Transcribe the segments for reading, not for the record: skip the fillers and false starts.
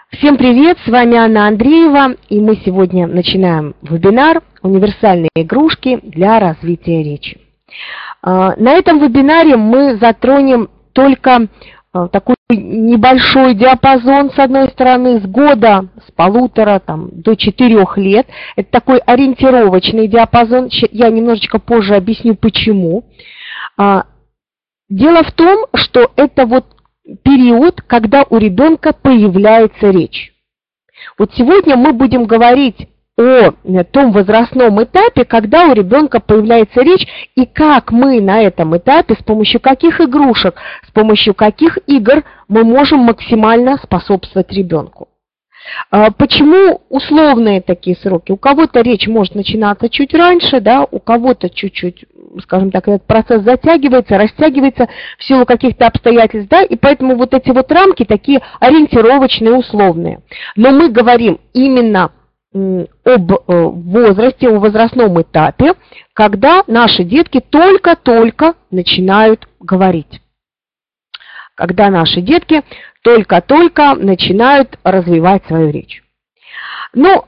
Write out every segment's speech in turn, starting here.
Всем привет, с вами Анна Андреева, и мы сегодня начинаем вебинар «Универсальные игрушки для развития речи». На этом вебинаре мы затронем только такой небольшой диапазон, с одной стороны, с года, с 1,5 до 4 лет. Это такой ориентировочный диапазон, я немножечко позже объясню почему. Дело в том, что это вот период, когда у ребенка появляется речь. Вот сегодня мы будем говорить о том возрастном этапе, когда у ребенка появляется речь, и как мы на этом этапе, с помощью каких игрушек, с помощью каких игр мы можем максимально способствовать ребенку. Почему условные такие сроки? У кого-то речь может начинаться чуть раньше, да, у кого-то чуть-чуть, скажем так, этот процесс затягивается, растягивается в силу каких-то обстоятельств, да, и поэтому вот эти вот рамки такие ориентировочные, условные. Но мы говорим именно об возрасте, о возрастном этапе, когда наши детки только-только начинают говорить. Когда наши детки только-только начинают развивать свою речь. Ну,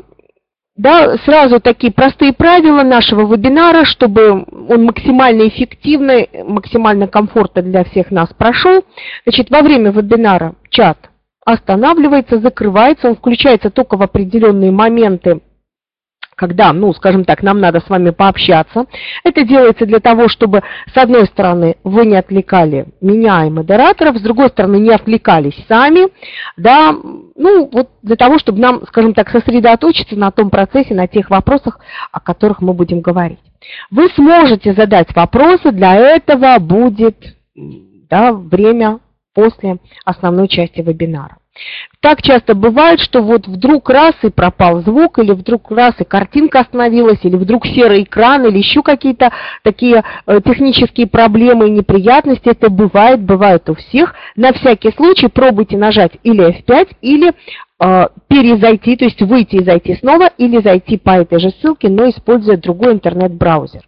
да, сразу такие простые правила нашего вебинара, чтобы он максимально эффективный, максимально комфортно для всех нас прошел. Значит, во время вебинара чат останавливается, закрывается, он включается только в определенные моменты, когда, ну, скажем так, нам надо с вами пообщаться. Это делается для того, чтобы, с одной стороны, вы не отвлекали меня и модераторов, с другой стороны, не отвлекались сами, да, ну, вот для того, чтобы нам, скажем так, сосредоточиться на том процессе, на тех вопросах, о которых мы будем говорить. Вы сможете задать вопросы, для этого будет, да, время после основной части вебинара. Так часто бывает, что вот вдруг раз и пропал звук, или вдруг раз и картинка остановилась, или вдруг серый экран, или еще какие-то такие технические проблемы и неприятности. Это бывает у всех. На всякий случай пробуйте нажать или F5, или перезайти, то есть выйти и зайти снова, или зайти по этой же ссылке, но используя другой интернет-браузер.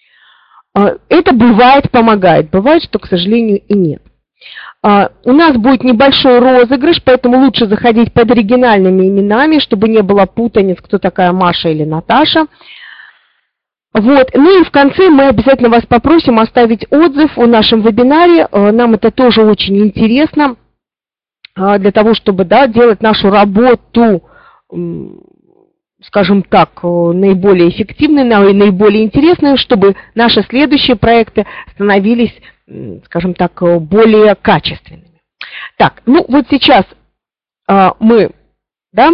Это бывает, помогает. Бывает, что, к сожалению, и нет. У нас будет небольшой розыгрыш, поэтому лучше заходить под оригинальными именами, чтобы не было путаниц, кто такая Маша или Наташа. Вот. Ну и в конце мы обязательно вас попросим оставить отзыв о нашем вебинаре. Нам это тоже очень интересно, для того, чтобы, да, делать нашу работу, скажем так, наиболее эффективной, наиболее интересной, чтобы наши следующие проекты становились, скажем так, более качественными. Так, ну вот сейчас мы, да,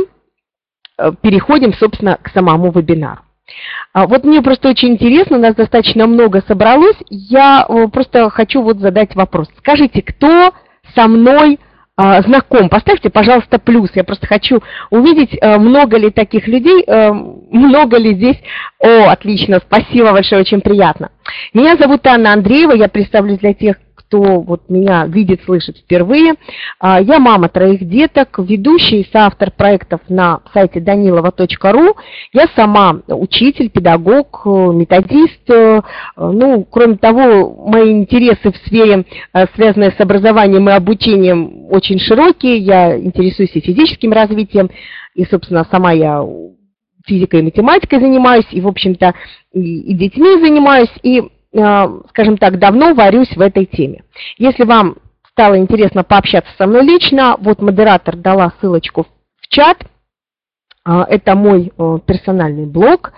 переходим, собственно, к самому вебинару. Вот мне просто очень интересно, у нас достаточно много собралось, я просто хочу вот задать вопрос. Скажите, кто со мной знаком? Поставьте, пожалуйста, плюс. Я просто хочу увидеть, много ли таких людей, много ли здесь. О, отлично, спасибо большое, очень приятно. Меня зовут Анна Андреева, я представлюсь для тех, кто вот меня видит, слышит впервые. Я мама 3 деток, ведущая и соавтор проектов на сайте danilova.ru. Я сама учитель, педагог, методист. Ну, кроме того, мои интересы в сфере, связанные с образованием и обучением, очень широкие. Я интересуюсь и физическим развитием, и, собственно, сама я физикой и математикой занимаюсь, и, в общем-то, и детьми занимаюсь, и, скажем так, давно варюсь в этой теме. Если вам стало интересно пообщаться со мной лично, вот модератор дала ссылочку в чат. Это мой персональный блог.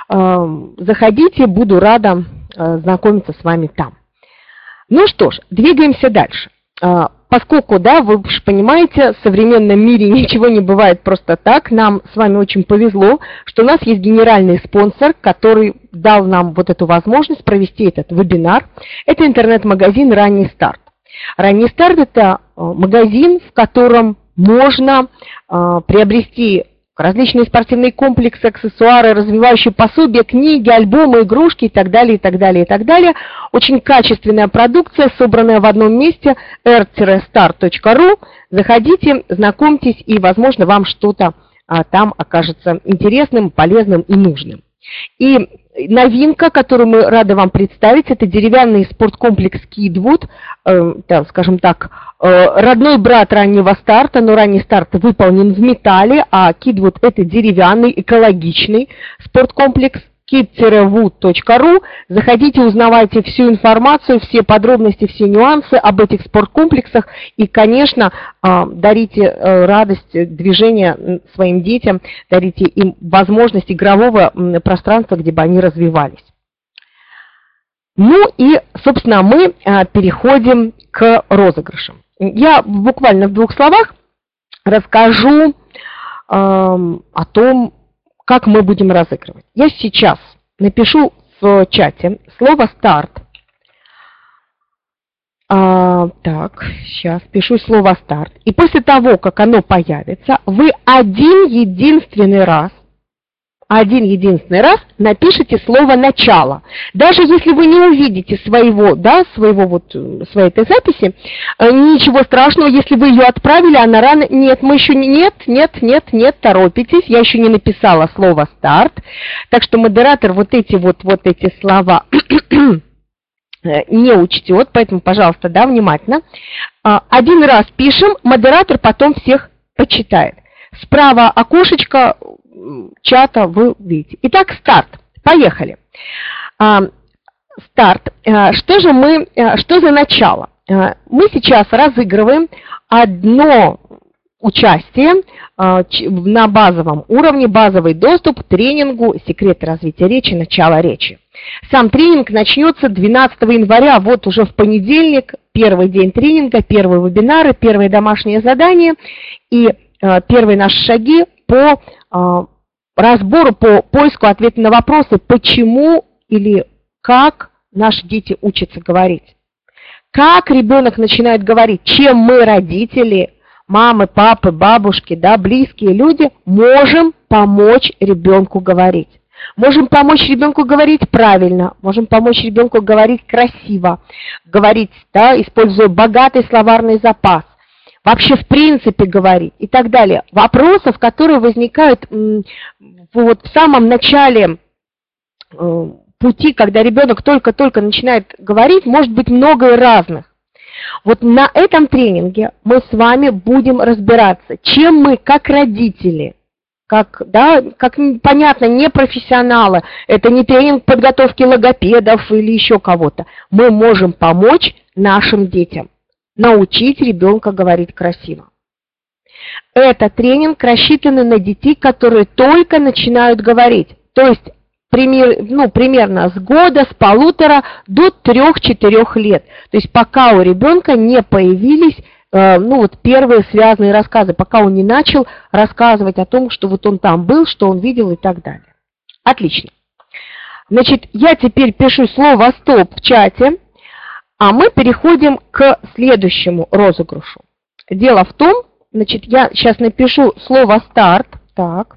Заходите, буду рада знакомиться с вами там. Ну что ж, двигаемся дальше. Поскольку, да, вы же понимаете, в современном мире ничего не бывает просто так, нам с вами очень повезло, что у нас есть генеральный спонсор, который дал нам вот эту возможность провести этот вебинар. Это интернет-магазин «Ранний старт». «Ранний старт» – это магазин, в котором можно приобрести различные спортивные комплексы, аксессуары, развивающие пособия, книги, альбомы, игрушки и так далее, и так далее, и так далее. Очень качественная продукция, собранная в одном месте, r-start.ru. Заходите, знакомьтесь, и, возможно, вам что-то там окажется интересным, полезным и нужным. И новинка, которую мы рады вам представить, это деревянный спорткомплекс Kidwood, скажем так, родной брат раннего старта, но ранний старт выполнен в металле, а Kidwood это деревянный, экологичный спорткомплекс. kid-wood.ru. Заходите, узнавайте всю информацию, все подробности, все нюансы об этих спорткомплексах и, конечно, дарите радость движения своим детям, дарите им возможность игрового пространства, где бы они развивались. Ну и, собственно, мы переходим к розыгрышам. Я буквально в 2 словах расскажу о том, как мы будем разыгрывать. Я сейчас напишу в чате слово «старт». Так, сейчас пишу слово «старт». И после того, как оно появится, вы один единственный раз напишите слово «начало». Даже если вы не увидите своей этой записи, ничего страшного, если вы ее отправили, она рано... Нет, мы еще нет, торопитесь, я еще не написала слово «старт». Так что модератор вот эти слова не учтет, поэтому, пожалуйста, внимательно. Один раз пишем, модератор потом всех почитает. Справа окошечко чата вы видите. Итак, старт. Поехали. Старт. Что за начало? Мы сейчас разыгрываем одно участие на базовом уровне, базовый доступ к тренингу «Секреты развития речи. Начало речи». Сам тренинг начнется 12 января, вот уже в понедельник, первый день тренинга, первые вебинары, первые домашние задания и первые наши шаги по разбору, по поиску ответа на вопросы, почему или как наши дети учатся говорить. Как ребенок начинает говорить, чем мы, родители, мамы, папы, бабушки, близкие люди, можем помочь ребенку говорить. Можем помочь ребенку говорить правильно, можем помочь ребенку говорить красиво, говорить, используя богатый словарный запас. Вообще, в принципе, говорить и так далее. Вопросов, которые возникают в самом начале пути, когда ребенок только-только начинает говорить, может быть много и разных. Вот на этом тренинге мы с вами будем разбираться, чем мы, как родители, как понятно, не профессионалы, это не тренинг подготовки логопедов или еще кого-то, мы можем помочь нашим детям. Научить ребенка говорить красиво. Это тренинг рассчитан на детей, которые только начинают говорить. То есть примерно с года, с 1,5 до 3-4 лет. То есть пока у ребенка не появились первые связанные рассказы, пока он не начал рассказывать о том, что вот он там был, что он видел и так далее. Отлично. Значит, я теперь пишу слово «стоп» в чате. А мы переходим к следующему розыгрышу. Дело в том, значит, я сейчас напишу слово «старт», так,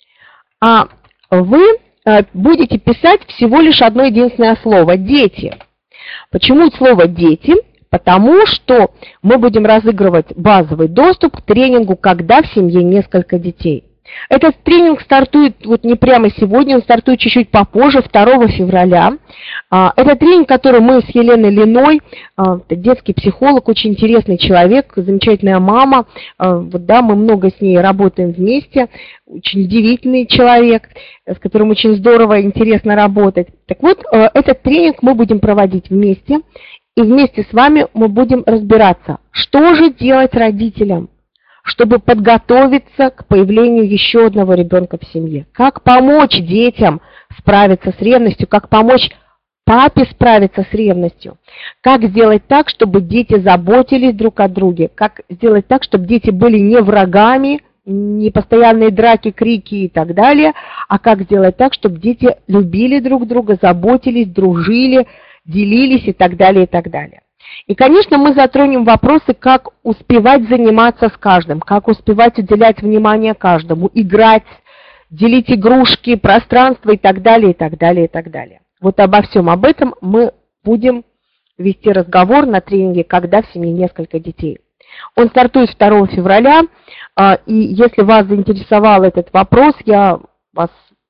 а вы будете писать всего лишь одно единственное слово «дети». Почему слово «дети»? Потому что мы будем разыгрывать базовый доступ к тренингу «Когда в семье несколько детей». Этот тренинг стартует не прямо сегодня, он стартует чуть-чуть попозже, 2 февраля. Это тренинг, который мы с Еленой Линой, детский психолог, очень интересный человек, замечательная мама. Мы много с ней работаем вместе, очень удивительный человек, с которым очень здорово и интересно работать. Так вот, этот тренинг мы будем проводить вместе, и вместе с вами мы будем разбираться, что же делать родителям, чтобы подготовиться к появлению еще одного ребенка в семье. Как помочь детям справиться с ревностью, как помочь папе справиться с ревностью, как сделать так, чтобы дети заботились друг о друге, как сделать так, чтобы дети были не врагами, не постоянные драки, крики и так далее, а как сделать так, чтобы дети любили друг друга, заботились, дружили, делились и так далее, и так далее. И, конечно, мы затронем вопросы, как успевать заниматься с каждым, как успевать уделять внимание каждому, играть, делить игрушки, пространство и так далее, и так далее, и так далее. Вот обо всем об этом мы будем вести разговор на тренинге «Когда в семье несколько детей». Он стартует 2 февраля, и если вас заинтересовал этот вопрос, я вас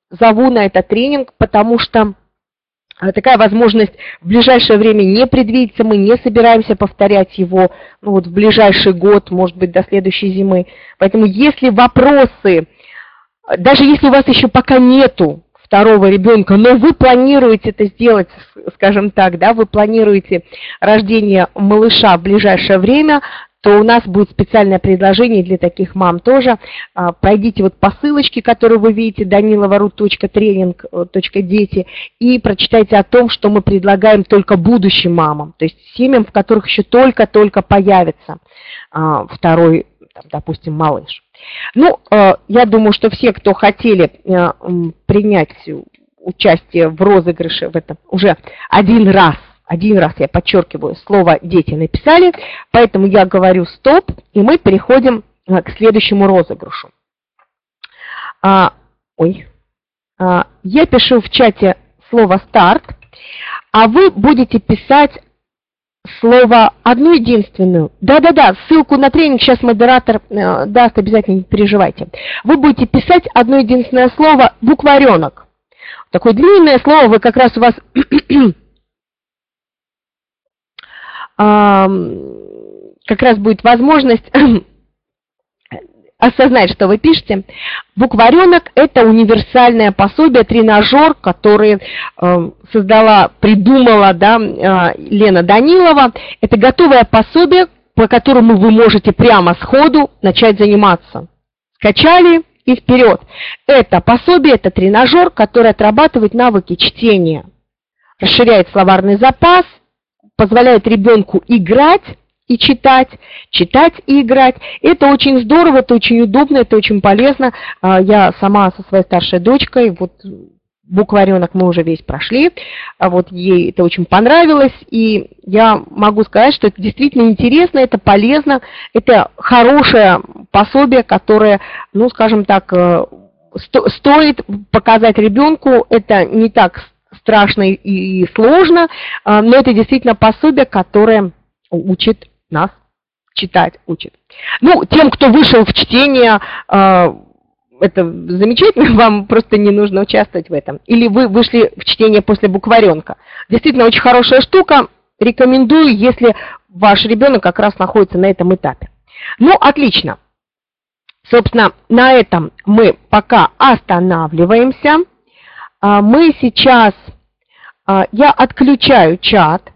зову на этот тренинг, потому что такая возможность в ближайшее время не предвидится, мы не собираемся повторять его в ближайший год, может быть, до следующей зимы. Поэтому если вопросы, даже если у вас еще пока нету второго ребенка, но вы планируете это сделать, скажем так, да, вы планируете рождение малыша в ближайшее время, то у нас будет специальное предложение для таких мам тоже. Пройдите по ссылочке, которую вы видите, danilovaru.training.дети, и прочитайте о том, что мы предлагаем только будущим мамам, то есть семьям, в которых еще только-только появится второй, допустим, малыш. Я думаю, что все, кто хотели принять участие в розыгрыше в этом уже один раз, я подчеркиваю, слово «дети» написали, поэтому я говорю «стоп», и мы переходим к следующему розыгрышу. Я пишу в чате слово «старт», а вы будете писать слово одну единственную. Да-да-да, ссылку на тренинг сейчас модератор даст, обязательно не переживайте. Вы будете писать одно единственное слово «букваренок». Такое длинное слово, вы как раз у вас как раз будет возможность осознать, что вы пишете. Букваренок – это универсальное пособие, тренажер, который придумала Лена Данилова. Это готовое пособие, по которому вы можете прямо сходу начать заниматься. Скачали и вперед. Это пособие, это тренажер, который отрабатывает навыки чтения, расширяет словарный запас, позволяет ребенку играть и читать, читать и играть. Это очень здорово, это очень удобно, это очень полезно. Я сама со своей старшей дочкой, букваренок мы уже весь прошли, ей это очень понравилось, и я могу сказать, что это действительно интересно, это полезно, это хорошее пособие, которое, скажем так, стоит показать ребенку, это не так страшно и сложно, но это действительно пособие, которое учит нас читать, учит. Тем, кто вышел в чтение, это замечательно, вам просто не нужно участвовать в этом. Или вы вышли в чтение после букваренка. Действительно, очень хорошая штука, рекомендую, если ваш ребенок как раз находится на этом этапе. Отлично. Собственно, на этом мы пока останавливаемся. Мы сейчас, я отключаю чат.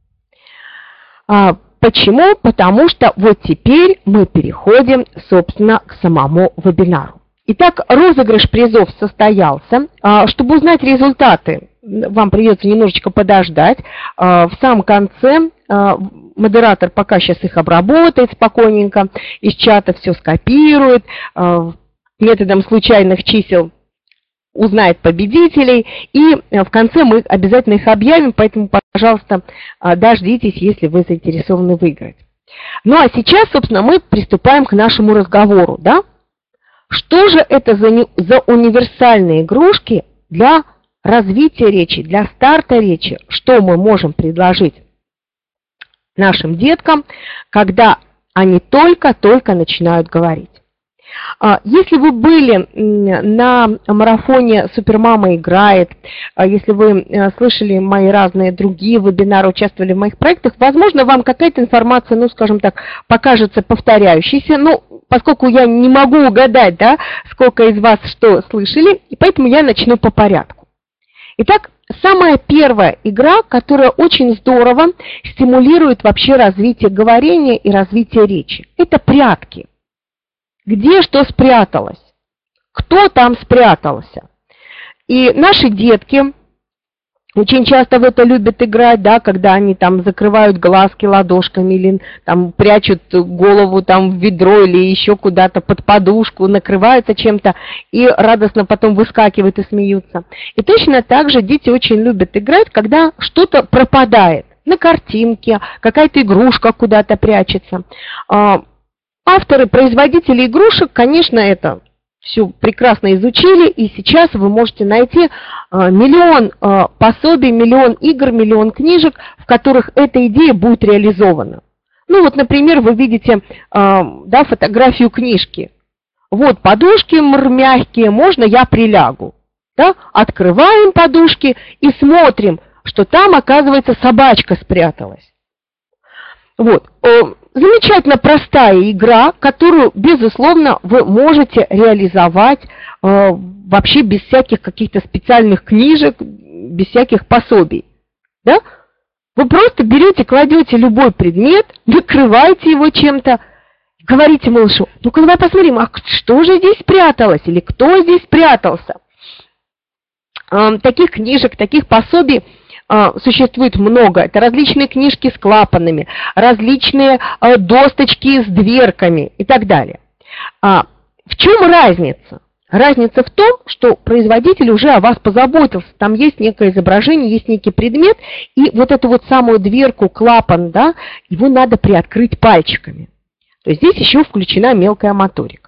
Почему? Потому что теперь мы переходим, собственно, к самому вебинару. Итак, розыгрыш призов состоялся. Чтобы узнать результаты, вам придется немножечко подождать. В самом конце модератор пока сейчас их обработает спокойненько, из чата все скопирует, методом случайных чисел узнает победителей, и в конце мы обязательно их объявим, поэтому, пожалуйста, дождитесь, если вы заинтересованы выиграть. А сейчас, собственно, мы приступаем к нашему разговору, да? Что же это за универсальные игрушки для развития речи, для старта речи? Что мы можем предложить нашим деткам, когда они только-только начинают говорить? Если вы были на марафоне «Супермама играет», если вы слышали мои разные другие вебинары, участвовали в моих проектах, возможно, вам какая-то информация, скажем так, покажется повторяющейся, поскольку я не могу угадать, да, сколько из вас что слышали, и поэтому я начну по порядку. Итак, самая первая игра, которая очень здорово стимулирует вообще развитие говорения и развитие речи, это прятки. Где что спряталось? Кто там спрятался? И наши детки очень часто в это любят играть, да, когда они там закрывают глазки ладошками или там прячут голову там в ведро или еще куда-то под подушку, накрываются чем-то и радостно потом выскакивают и смеются. И точно так же дети очень любят играть, когда что-то пропадает. На картинке, какая-то игрушка куда-то прячется. Авторы, производители игрушек, конечно, это все прекрасно изучили, и сейчас вы можете найти миллион пособий, миллион игр, миллион книжек, в которых эта идея будет реализована. Например, вы видите фотографию книжки. Подушки мягкие, можно я прилягу. Да? Открываем подушки и смотрим, что там, оказывается, собачка спряталась. Вот. Замечательно простая игра, которую, безусловно, вы можете реализовать вообще без всяких каких-то специальных книжек, без всяких пособий. Да? Вы просто берете, кладете любой предмет, накрываете его чем-то, говорите малышу: ну-ка давай посмотрим, а что же здесь спряталось или кто здесь спрятался. Таких книжек, таких пособий существует много. Это различные книжки с клапанами, различные досточки с дверками и так далее. В чем разница? Разница в том, что производитель уже о вас позаботился. Там есть некое изображение, есть некий предмет, и вот эту вот самую дверку, клапан, да, его надо приоткрыть пальчиками. То есть здесь еще включена мелкая моторика.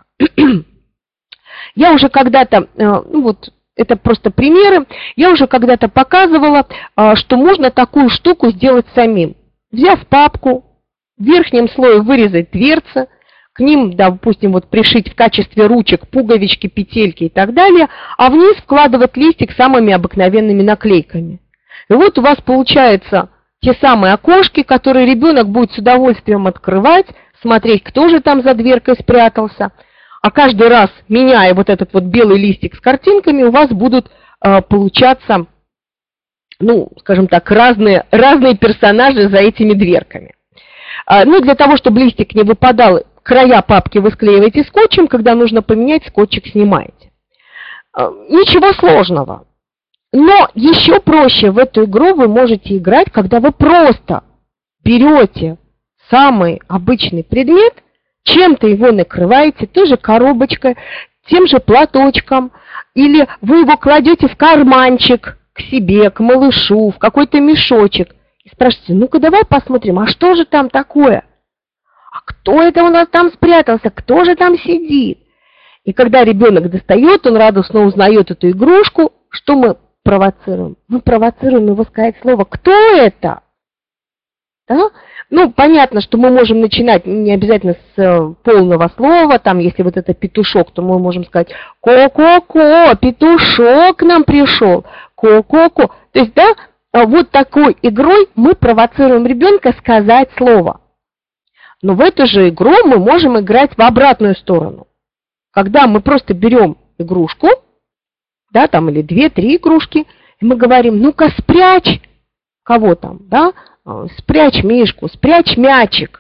Я уже когда-то, ну вот, это просто примеры, я уже когда-то показывала, что можно такую штуку сделать самим. Взяв папку, в верхнем слое вырезать дверцы, к ним, допустим, вот пришить в качестве ручек пуговички, петельки и так далее, а вниз вкладывать листик с самыми обыкновенными наклейками. И вот у вас получаются те самые окошки, которые ребенок будет с удовольствием открывать, смотреть, кто же там за дверкой спрятался. А каждый раз, меняя вот этот вот белый листик с картинками, у вас будут получаться, ну, скажем так, разные персонажи за этими дверками. Ну, для того, чтобы листик не выпадал, края папки вы склеиваете скотчем, когда нужно поменять, скотчик снимаете. Ничего сложного. Но еще проще в эту игру вы можете играть, когда вы просто берете самый обычный предмет, чем-то его накрываете, той же коробочкой, тем же платочком, или вы его кладете в карманчик к себе, к малышу, в какой-то мешочек, и спрашиваете: ну-ка давай посмотрим, а что же там такое? А кто это у нас там спрятался? Кто же там сидит? И когда ребенок достает, он радостно узнает эту игрушку, что мы провоцируем? Мы провоцируем его сказать слово «кто это?». Да? Ну, понятно, что мы можем начинать не обязательно с полного слова, там, если вот это петушок, то мы можем сказать «ко-ко-ко, петушок к нам пришел, ко-ко-ко». То есть, да, вот такой игрой мы провоцируем ребенка сказать слово. Но в эту же игру мы можем играть в обратную сторону. Когда мы просто берем игрушку, да, там, или 2-3 игрушки, и мы говорим: ну-ка спрячь, кого там, да, спрячь мишку, спрячь мячик,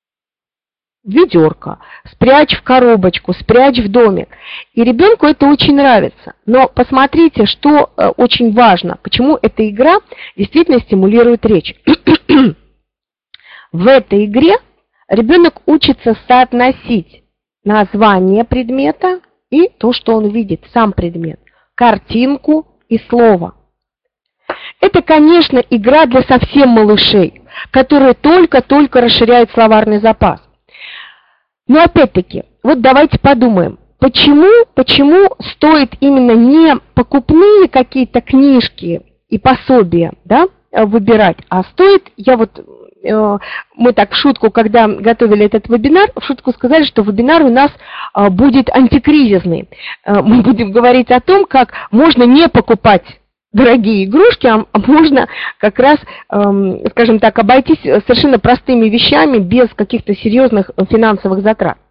ведерко, спрячь в коробочку, спрячь в домик. И ребенку это очень нравится. Но посмотрите, что очень важно, почему эта игра действительно стимулирует речь. В этой игре ребенок учится соотносить название предмета и то, что он видит, сам предмет, картинку и слово. Это, конечно, игра для совсем малышей, которые только-только расширяют словарный запас. Но опять-таки, вот давайте подумаем, почему стоит именно не покупные какие-то книжки и пособия, да, выбирать, а стоит, мы так в шутку, когда готовили этот вебинар, в шутку сказали, что вебинар у нас будет антикризисный. Мы будем говорить о том, как можно не покупать дорогие игрушки, а можно как раз, скажем так, обойтись совершенно простыми вещами, без каких-то серьезных финансовых затрат.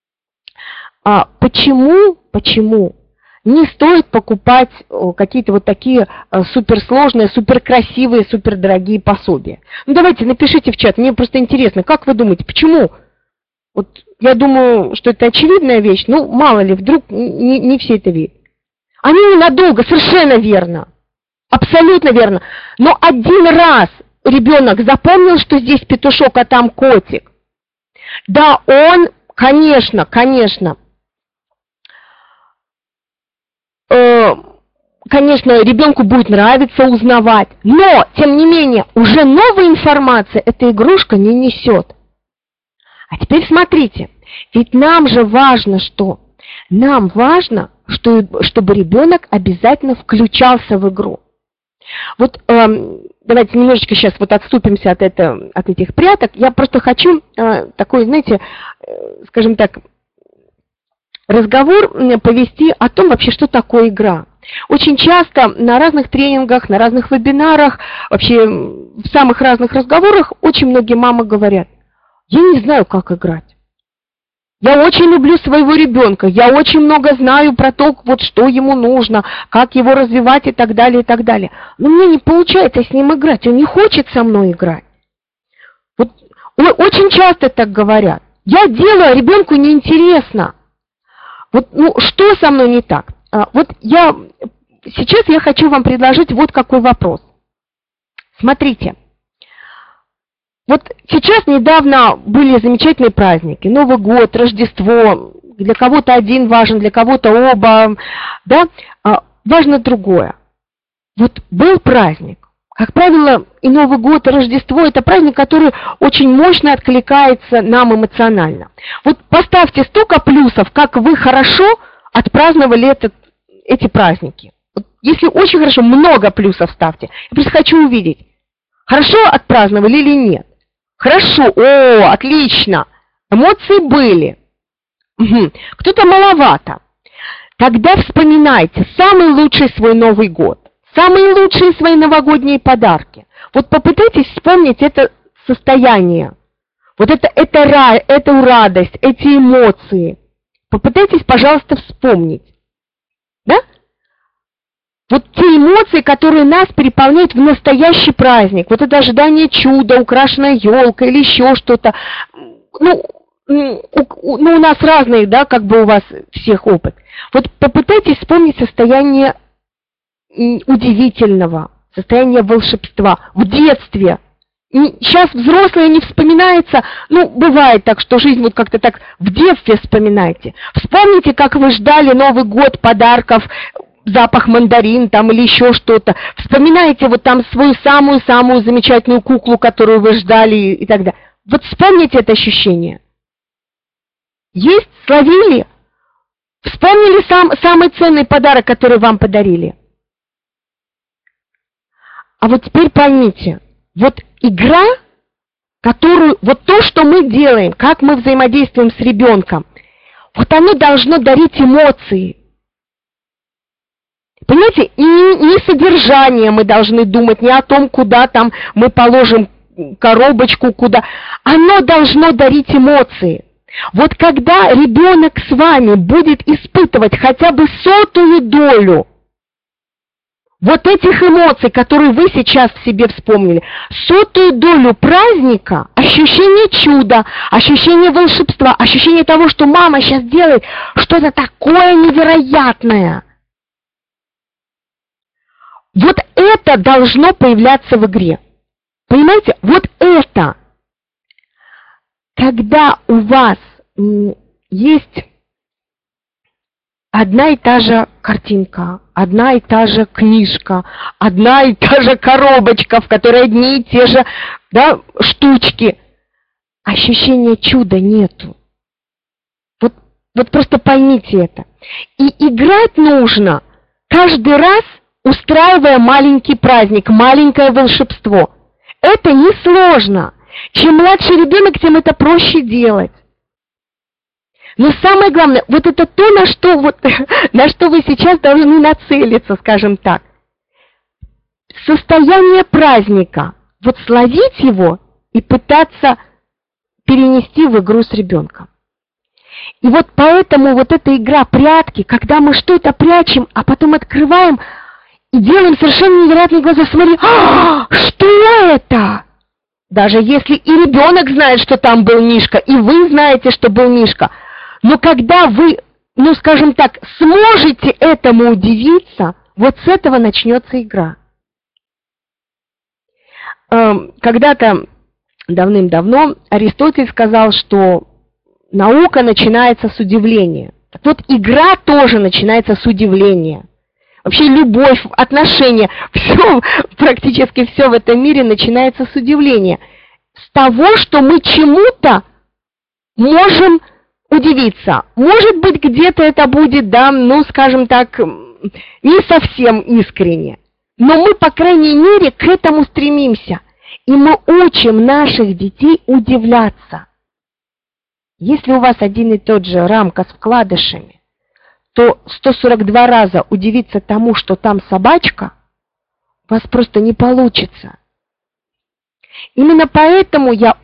Почему не стоит покупать какие-то вот такие суперсложные, суперкрасивые, супердорогие пособия? Ну, давайте напишите в чат, мне просто интересно, как вы думаете, почему? Вот я думаю, что это очевидная вещь, ну, мало ли, вдруг не все это видят. Они ненадолго, совершенно верно. Абсолютно верно. Но один раз ребенок запомнил, что здесь петушок, а там котик. Да, он, конечно, ребенку будет нравиться узнавать. Но, тем не менее, уже новая информация эта игрушка не несет. А теперь смотрите, ведь нам же важно что? Нам важно, чтобы ребенок обязательно включался в игру. Вот давайте немножечко сейчас вот отступимся от этих пряток. Я просто хочу такой, знаете, скажем так, разговор повести о том вообще, что такое игра. Очень часто на разных тренингах, на разных вебинарах, вообще в самых разных разговорах очень многие мамы говорят: я не знаю, как играть. Я очень люблю своего ребенка, я очень много знаю про то, вот что ему нужно, как его развивать и так далее, и так далее. Но мне не получается с ним играть, он не хочет со мной играть. Вот очень часто так говорят. Я делаю, а ребенку неинтересно. Вот, что со мной не так? Сейчас я хочу вам предложить вот какой вопрос. Смотрите. Вот сейчас недавно были замечательные праздники. Новый год, Рождество. Для кого-то один важен, для кого-то оба. Да? Важно другое. Вот был праздник. Как правило, и Новый год, и Рождество – это праздник, который очень мощно откликается нам эмоционально. Вот поставьте столько плюсов, как вы хорошо отпраздновали эти праздники. Вот если очень хорошо, много плюсов ставьте. Я просто хочу увидеть, хорошо отпраздновали или нет. Хорошо, отлично, эмоции были. Кто-то маловато. Тогда вспоминайте самый лучший свой Новый год, самые лучшие свои новогодние подарки. Вот попытайтесь вспомнить это состояние, вот эту радость, эти эмоции. Попытайтесь, пожалуйста, вспомнить. Да? Вот те эмоции, которые нас переполняют в настоящий праздник. Вот это ожидание чуда, украшенная елка или еще что-то. У нас разные, да, как бы у вас всех опыт. Вот попытайтесь вспомнить состояние удивительного, состояние волшебства в детстве. Сейчас взрослые не вспоминается, бывает так, что жизнь вот как-то так в детстве вспоминайте. Вспомните, как вы ждали Новый год, подарков, запах мандарин там или еще что-то. Вспоминайте вот там свою самую-самую замечательную куклу, которую вы ждали и так далее. Вот вспомните это ощущение. Есть? Словили? Вспомнили самый ценный подарок, который вам подарили? А вот теперь поймите, вот игра, вот то, что мы делаем, как мы взаимодействуем с ребенком, вот оно должно дарить эмоции. Понимаете, и не содержание мы должны думать, не о том, куда там мы положим коробочку, куда. Оно должно дарить эмоции. Вот когда ребенок с вами будет испытывать хотя бы 100-ю долю вот этих эмоций, которые вы сейчас в себе вспомнили, 100-ю долю праздника, ощущение чуда, ощущение волшебства, ощущение того, что мама сейчас делает что-то такое невероятное. Вот это должно появляться в игре. Понимаете? Вот это. Когда у вас есть одна и та же картинка, одна и та же книжка, одна и та же коробочка, в которой одни и те же, да, штучки, ощущения чуда нету. Вот просто поймите это. И играть нужно каждый раз, устраивая маленький праздник, маленькое волшебство. Это несложно. Чем младше ребенок, тем это проще делать. Но самое главное, вот это то, на что вы сейчас должны нацелиться, скажем так. Состояние праздника. Вот словить его и пытаться перенести в игру с ребенком. И вот поэтому вот эта игра прятки, когда мы что-то прячем, а потом открываем и делаем совершенно невероятные глаза, смотри, что это? Даже если и ребенок знает, что там был мишка, и вы знаете, что был мишка, но когда вы, скажем так, сможете этому удивиться, вот с этого начнется игра. Когда-то давным-давно Аристотель сказал, что наука начинается с удивления. Так вот, игра тоже начинается с удивления. Вообще любовь, отношения, практически все в этом мире начинается с удивления. С того, что мы чему-то можем удивиться. Может быть, где-то это будет, да, скажем так, не совсем искренне. Но мы, по крайней мере, к этому стремимся. И мы учим наших детей удивляться. Если у вас один и тот же рамка с вкладышами, то 142 раза удивиться тому, что там собачка, у вас просто не получится. Именно поэтому я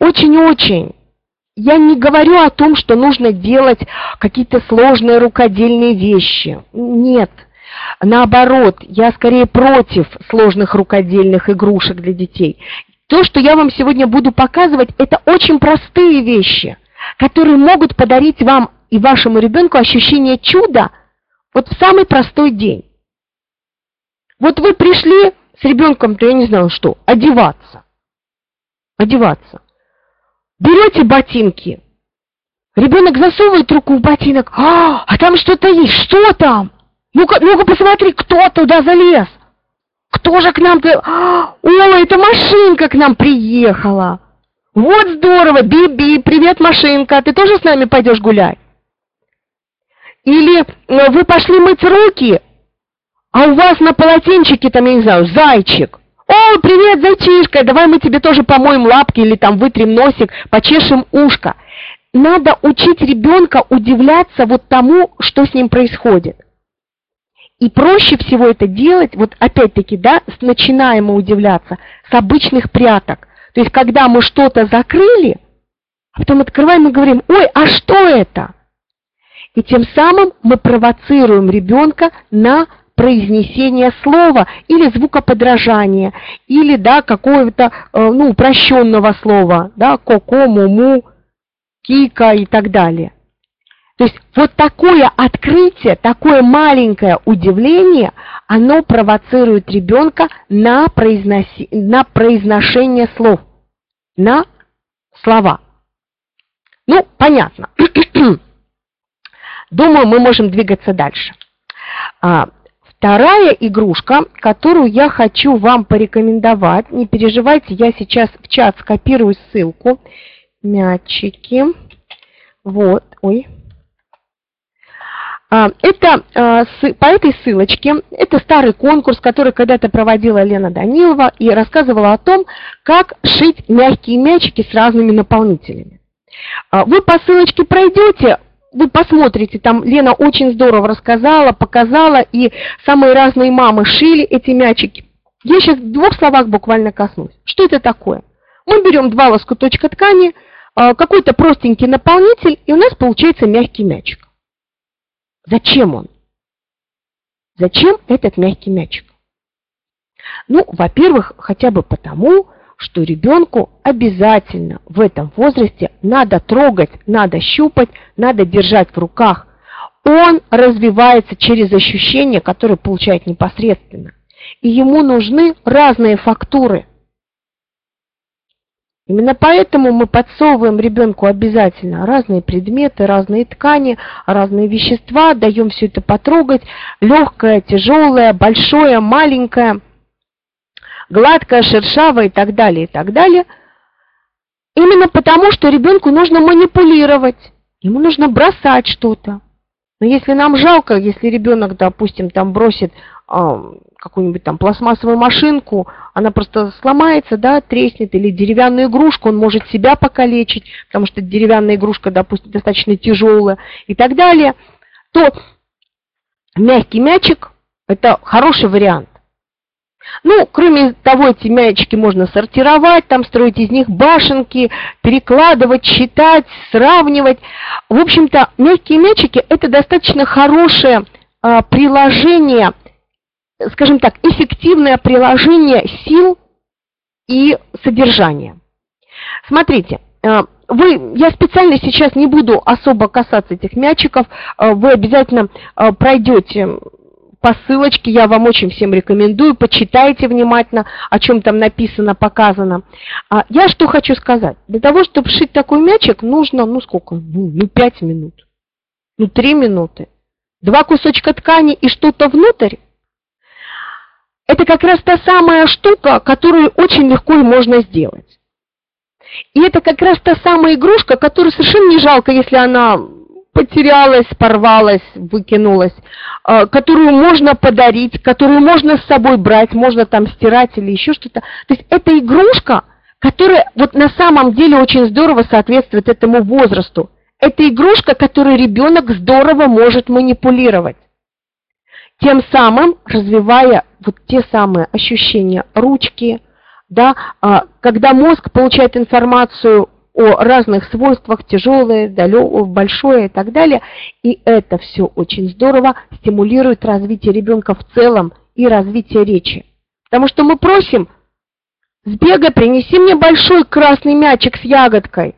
не говорю о том, что нужно делать какие-то сложные рукодельные вещи. Нет. Наоборот, я скорее против сложных рукодельных игрушек для детей. То, что я вам сегодня буду показывать, это очень простые вещи, которые могут подарить вам и вашему ребенку ощущение чуда вот в самый простой день. Вот вы пришли с ребенком-то, я не знаю что, одеваться. Берете ботинки. Ребенок засовывает руку в ботинок. А там что-то есть. Что там? Ну-ка посмотри, кто туда залез. Кто же к нам-то... О, это машинка к нам приехала. Вот здорово. Биби, привет, машинка. Ты тоже с нами пойдешь гулять? Или вы пошли мыть руки, а у вас на полотенчике там, я не знаю, зайчик. О, привет, зайчишка, давай мы тебе тоже помоем лапки или там вытрем носик, почешем ушко. Надо учить ребенка удивляться вот тому, что с ним происходит. И проще всего это делать, вот опять-таки, да, начинаем мы удивляться с обычных пряток. То есть, когда мы что-то закрыли, а потом открываем и говорим, ой, а что это? И тем самым мы провоцируем ребенка на произнесение слова или звукоподражания, или, да, какого-то, упрощенного слова, да, коко, муму, кика и так далее. То есть вот такое открытие, такое маленькое удивление, оно провоцирует ребенка на произношение слов, на слова. Ну, понятно. Думаю, мы можем двигаться дальше. Вторая игрушка, которую я хочу вам порекомендовать, не переживайте, я сейчас в чат скопирую ссылку. Мячики. Вот, ой. Это по этой ссылочке, это старый конкурс, который когда-то проводила Лена Данилова и рассказывала о том, как шить мягкие мячики с разными наполнителями. Вы по ссылочке пройдете, вы посмотрите, там Лена очень здорово рассказала, показала, и самые разные мамы шили эти мячики. Я сейчас в двух словах буквально коснусь. Что это такое? Мы берем 2 лоскуточка ткани, какой-то простенький наполнитель, и у нас получается мягкий мячик. Зачем он? Зачем этот мягкий мячик? Ну, во-первых, хотя бы потому, что ребенку обязательно в этом возрасте надо трогать, надо щупать, надо держать в руках. Он развивается через ощущения, которые получает непосредственно. И ему нужны разные фактуры. Именно поэтому мы подсовываем ребенку обязательно разные предметы, разные ткани, разные вещества, даем все это потрогать, легкое, тяжелое, большое, маленькое, гладкое, шершавое и так далее, и так далее. Именно потому, что ребенку нужно манипулировать, ему нужно бросать что-то. Но если нам жалко, если ребенок, допустим, там бросит какую-нибудь там пластмассовую машинку, она просто сломается, да, треснет, или деревянную игрушку, он может себя покалечить, потому что деревянная игрушка, допустим, достаточно тяжелая и так далее, то мягкий мячик – это хороший вариант. Ну, кроме того, эти мячики можно сортировать, там строить из них башенки, перекладывать, считать, сравнивать. В общем-то, мягкие мячики – это достаточно хорошее приложение, скажем так, эффективное приложение сил и содержания. Смотрите, я специально сейчас не буду особо касаться этих мячиков, вы обязательно пройдете по ссылочке, я вам очень всем рекомендую, почитайте внимательно, о чем там написано, показано. Я что хочу сказать. Для того, чтобы сшить такой мячик, нужно, 5 минут, 3 минуты. 2 кусочка ткани и что-то внутрь. Это как раз та самая штука, которую очень легко и можно сделать. И это как раз та самая игрушка, которую совершенно не жалко, если она потерялась, порвалась, выкинулась, которую можно подарить, которую можно с собой брать, можно там стирать или еще что-то. То есть это игрушка, которая вот на самом деле очень здорово соответствует этому возрасту. Это игрушка, которой ребенок здорово может манипулировать. тем самым развивая вот те самые ощущения ручки, да, когда мозг получает информацию о разных свойствах, тяжелое, большое и так далее, и это все очень здорово стимулирует развитие ребенка в целом и развитие речи. Потому что мы просим: сбегай, принеси мне большой красный мячик с ягодкой.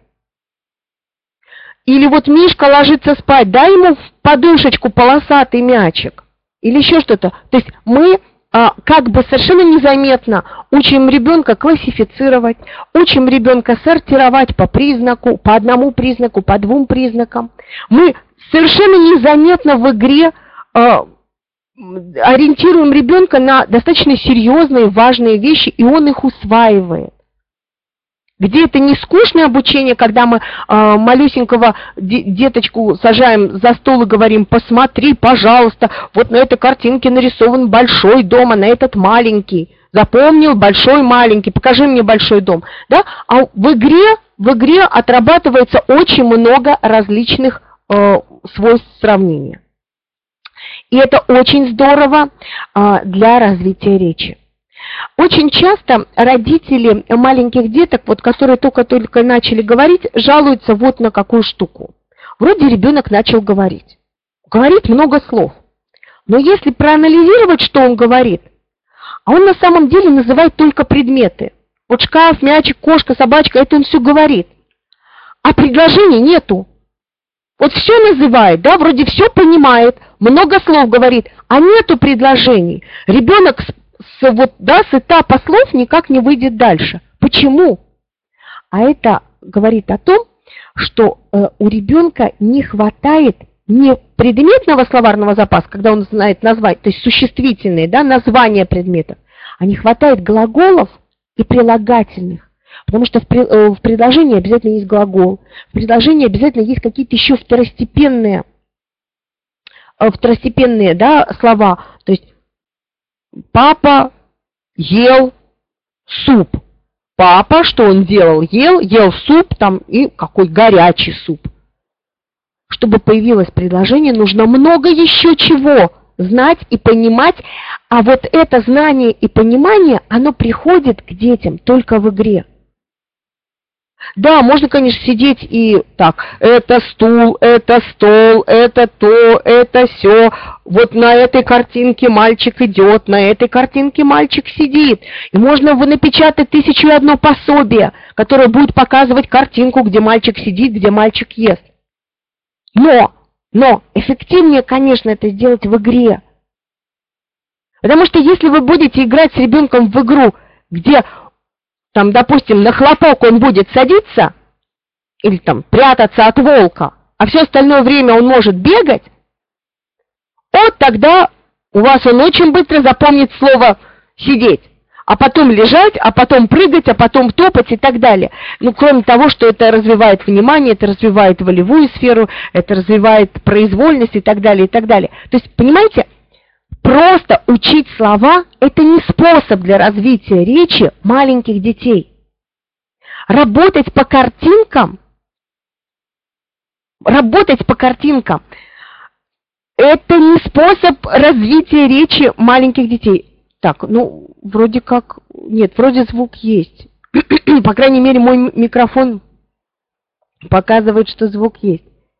Или вот Мишка ложится спать, дай ему в подушечку полосатый мячик. Или еще что-то. То есть мы как бы совершенно незаметно учим ребенка классифицировать, учим ребенка сортировать по признаку, по одному признаку, по двум признакам. Мы совершенно незаметно в игре ориентируем ребенка на достаточно серьезные, важные вещи, и он их усваивает. Где это не скучное обучение, когда мы малюсенького деточку сажаем за стол и говорим: посмотри, пожалуйста, вот на этой картинке нарисован большой дом, а на этот маленький. Запомнил? Большой, маленький, покажи мне большой дом. Да? А в игре отрабатывается очень много различных свойств сравнения. И это очень здорово для развития речи. Очень часто родители маленьких деток, вот, которые только начали говорить, жалуются вот на какую штуку. Вроде ребенок начал говорить. Говорит много слов. Но если проанализировать, что он говорит, а он на самом деле называет только предметы. Вот шкаф, мячик, кошка, собачка, это он все говорит. А предложений нету. Вот все называет, да, вроде все понимает, много слов говорит, а нету предложений. Ребенок с этапа слов никак не выйдет дальше. Почему? А это говорит о том, что у ребенка не хватает не предметного словарного запаса, когда он знает назвать, то есть существительные, да, названия предметов, а не хватает глаголов и прилагательных. Потому что в предложении обязательно есть глагол, в предложении обязательно есть какие-то еще второстепенные, да, слова. То есть папа ел суп. Папа, что он делал? Ел суп, там, и какой горячий суп. Чтобы появилось предложение, нужно много еще чего знать и понимать. А вот это знание и понимание, оно приходит к детям только в игре. Да, можно, конечно, сидеть и так: это стул, это стол, это то, это сё. Вот на этой картинке мальчик идет, на этой картинке мальчик сидит. И можно напечатать 1001 пособие, которое будет показывать картинку, где мальчик сидит, где мальчик ест. Но эффективнее, конечно, это сделать в игре. Потому что если вы будете играть с ребенком в игру, где там, допустим, на хлопок он будет садиться или там прятаться от волка, а все остальное время он может бегать, вот тогда у вас он очень быстро запомнит слово «сидеть», а потом лежать, а потом прыгать, а потом топать и так далее. Ну, кроме того, что это развивает внимание, это развивает волевую сферу, это развивает произвольность и так далее, и так далее. То есть, понимаете, просто учить слова – это не способ для развития речи маленьких детей. Работать по картинкам – это не способ развития речи маленьких детей. Так, ну, вроде как, нет, вроде звук есть. По крайней мере, мой микрофон показывает, что звук есть.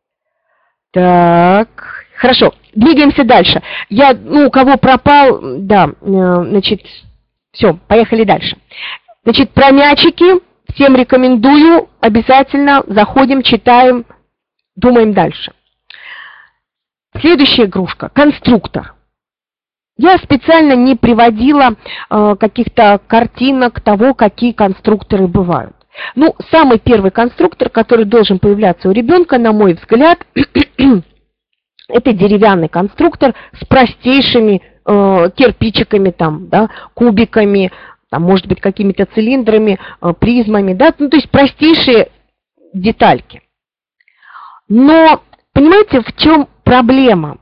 Так, хорошо, двигаемся дальше. У кого пропал, да, значит, все, поехали дальше. Значит, про мячики всем рекомендую, обязательно заходим, читаем, думаем дальше. Следующая игрушка – конструктор. Я специально не приводила каких-то картинок того, какие конструкторы бывают. Ну, самый первый конструктор, который должен появляться у ребенка, на мой взгляд, это деревянный конструктор с простейшими кирпичиками, там, да, кубиками, там, может быть, какими-то цилиндрами, призмами, да, ну, то есть простейшие детальки. Но, понимаете, в чем проблема?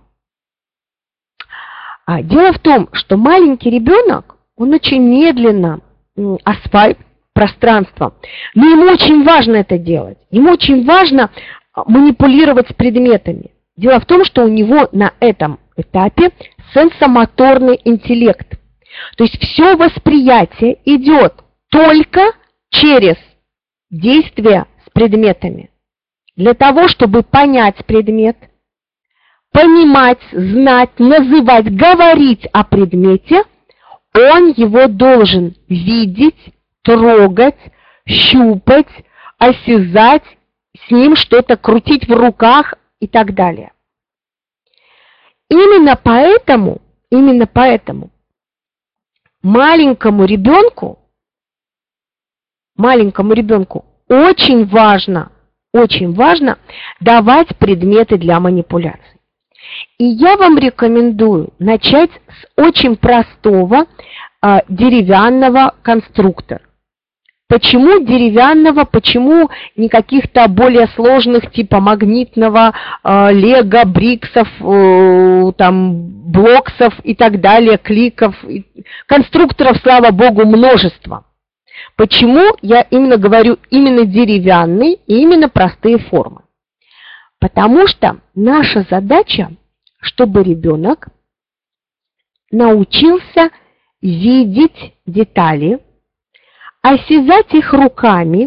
Дело в том, что маленький ребенок, он очень медленно осваивает пространство. Но ему очень важно это делать. Ему очень важно манипулировать с предметами. Дело в том, что у него на этом этапе сенсомоторный интеллект. То есть все восприятие идет только через действие с предметами. Для того, чтобы понять предмет, понимать, знать, называть, говорить о предмете, он его должен видеть, трогать, щупать, осязать, с ним что-то крутить в руках и так далее. Именно поэтому маленькому ребенку очень важно давать предметы для манипуляций. И я вам рекомендую начать с очень простого деревянного конструктора. Почему деревянного, почему не каких-то более сложных типа магнитного, лего, бриксов, там, блоксов и так далее, кликов. Конструкторов, слава богу, множество. Почему я именно говорю именно деревянный и именно простые формы? Потому что наша задача, чтобы ребенок научился видеть детали, осязать их руками,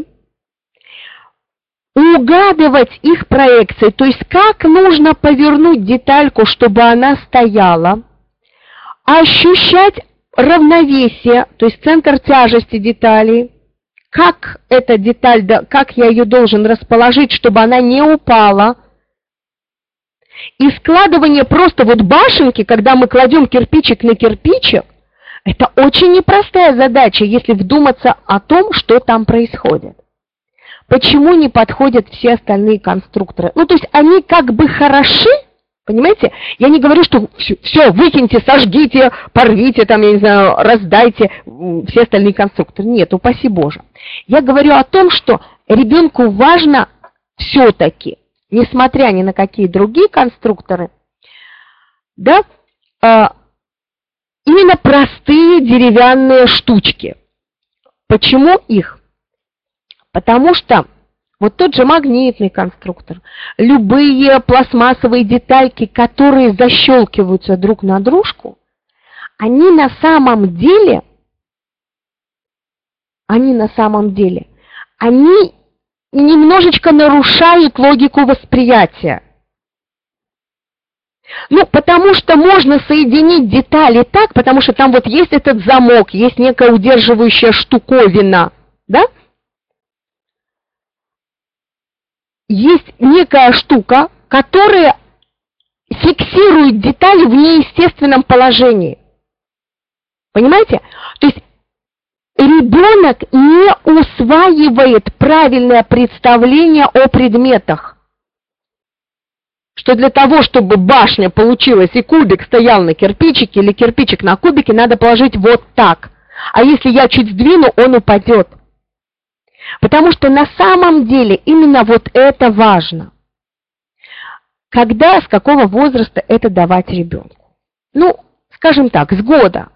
угадывать их проекции, то есть как нужно повернуть детальку, чтобы она стояла, ощущать равновесие, то есть центр тяжести детали, как эта деталь, как я ее должен расположить, чтобы она не упала. И складывание просто вот башенки, когда мы кладем кирпичик на кирпичик, это очень непростая задача, если вдуматься о том, что там происходит. Почему не подходят все остальные конструкторы? Ну, то есть они как бы хороши, понимаете? Я не говорю, что все, выкиньте, сожгите, порвите, там, я не знаю, раздайте все остальные конструкторы. Нет, упаси Боже. Я говорю о том, что ребенку важно все-таки, несмотря ни на какие другие конструкторы, да, именно простые деревянные штучки. Почему их? Потому что вот тот же магнитный конструктор, любые пластмассовые детальки, которые защелкиваются друг на дружку, они на самом деле, немножечко нарушают логику восприятия. Ну, потому что можно соединить детали так, потому что там вот есть этот замок, есть некая удерживающая штуковина, да? Есть некая штука, которая фиксирует детали в неестественном положении. Понимаете? То есть ребенок не усваивает правильное представление о предметах. Что для того, чтобы башня получилась и кубик стоял на кирпичике или кирпичик на кубике, надо положить вот так. А если я чуть сдвину, он упадет. Потому что на самом деле именно вот это важно. Когда, с какого возраста это давать ребенку? Ну, скажем так, с года.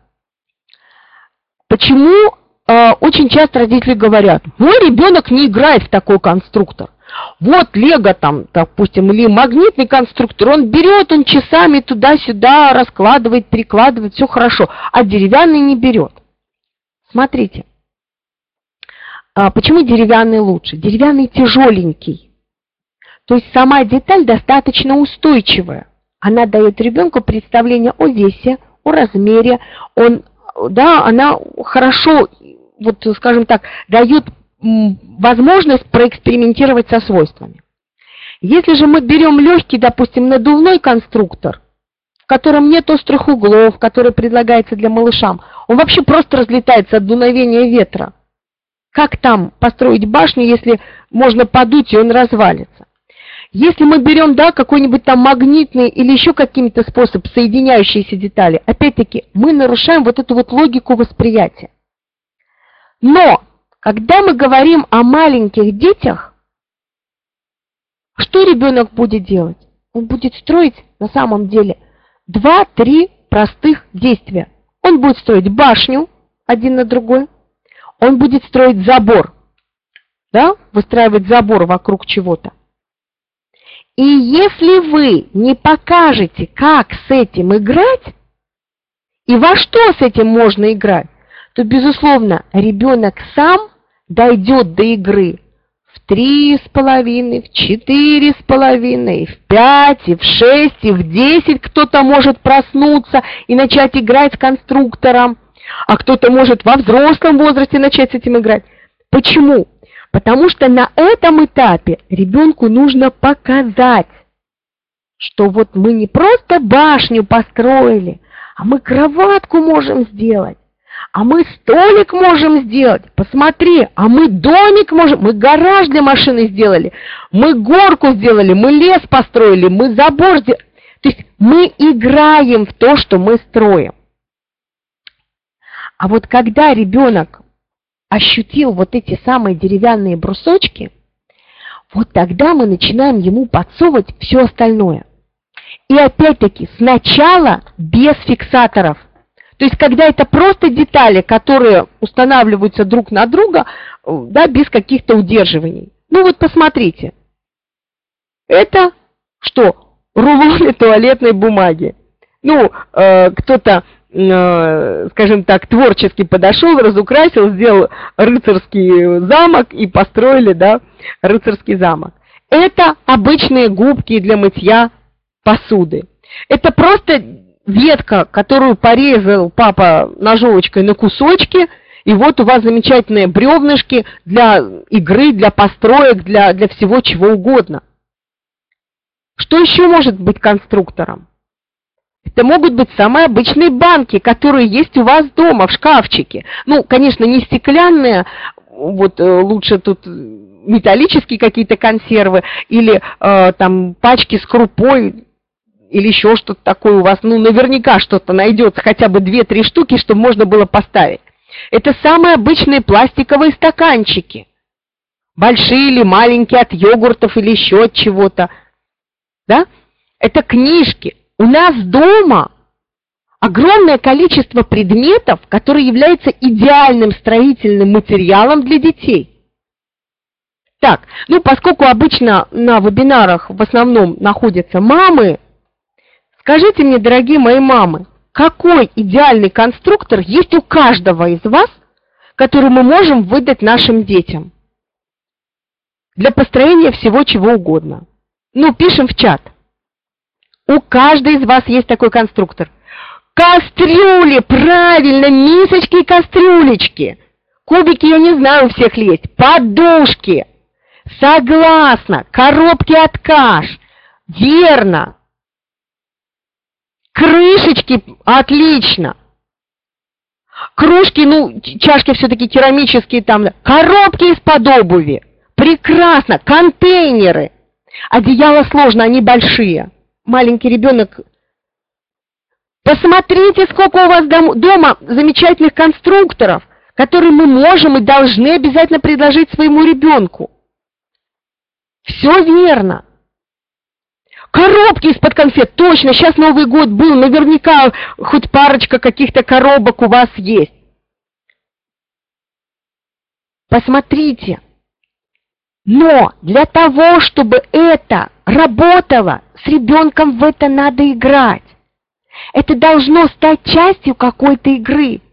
Почему очень часто родители говорят, мой ребенок не играет в такой конструктор. Вот лего там, допустим, или магнитный конструктор, он берет, он часами туда-сюда раскладывает, перекладывает, все хорошо, а деревянный не берет. Смотрите, почему деревянный лучше? Деревянный тяжеленький, то есть сама деталь достаточно устойчивая. Она дает ребенку представление о весе, о размере, она хорошо, вот скажем так, дает возможность проэкспериментировать со свойствами. Если же мы берем легкий, допустим, надувной конструктор, в котором нет острых углов, который предлагается для малышам, он вообще просто разлетается от дуновения ветра. Как там построить башню, если можно подуть, и он развалится? Если мы берем, да, какой-нибудь там магнитный или еще каким-то способ соединяющиеся детали, опять-таки мы нарушаем вот эту вот логику восприятия. Но когда мы говорим о маленьких детях, что ребенок будет делать? Он будет строить на самом деле 2-3 простых действия. Он будет строить башню один на другой, он будет строить забор, да, выстраивать забор вокруг чего-то. И если вы не покажете, как с этим играть, и во что с этим можно играть, то, безусловно, ребенок сам дойдет до игры в 3,5, в 4,5, в 5, и в 6, и в 10 кто-то может проснуться и начать играть с конструктором, а кто-то может во взрослом возрасте начать с этим играть. Почему? Потому что на этом этапе ребенку нужно показать, что вот мы не просто башню построили, а мы кроватку можем сделать, а мы столик можем сделать. Посмотри, а мы домик можем, мы гараж для машины сделали, мы горку сделали, мы лес построили, мы забор сделали. То есть мы играем в то, что мы строим. А вот когда ребенок ощутил вот эти самые деревянные брусочки, вот тогда мы начинаем ему подсовывать все остальное. И опять-таки сначала без фиксаторов. То есть когда это просто детали, которые устанавливаются друг на друга, да, без каких-то удерживаний. Ну вот посмотрите. Это что? Рулоны туалетной бумаги. Ну, кто-то, скажем так, творчески подошел, разукрасил, сделал рыцарский замок и построили, да, рыцарский замок. Это обычные губки для мытья посуды. Это просто ветка, которую порезал папа ножовочкой на кусочки, и вот у вас замечательные бревнышки для игры, для построек, для всего чего угодно. Что еще может быть конструктором? Это могут быть самые обычные банки, которые есть у вас дома в шкафчике. Ну, конечно, не стеклянные, вот лучше тут металлические какие-то консервы, или там пачки с крупой, или еще что-то такое у вас, ну, наверняка что-то найдется, хотя бы 2-3 штуки, чтобы можно было поставить. Это самые обычные пластиковые стаканчики. Большие или маленькие, от йогуртов или еще от чего-то. Да? Это книжки. У нас дома огромное количество предметов, которые являются идеальным строительным материалом для детей. Так, ну, поскольку обычно на вебинарах в основном находятся мамы, скажите мне, дорогие мои мамы, какой идеальный конструктор есть у каждого из вас, который мы можем выдать нашим детям для построения всего чего угодно? Ну, пишем в чат. У каждой из вас есть такой конструктор. Кастрюли, правильно, мисочки и кастрюлечки. Кубики, я не знаю, у всех ли есть. Подушки. Согласна. Коробки от каш. Верно. Крышечки, отлично. Кружки, ну, чашки все-таки керамические там. Коробки из-под обуви. Прекрасно. Контейнеры. Одеяла сложно, они большие. Маленький ребенок. Посмотрите, сколько у вас дома замечательных конструкторов, которые мы можем и должны обязательно предложить своему ребенку. Все верно. Коробки из-под конфет, точно, сейчас Новый год был, наверняка хоть парочка каких-то коробок у вас есть. Посмотрите. Но для того, чтобы это работало, с ребенком в это надо играть. Это должно стать частью какой-то игры.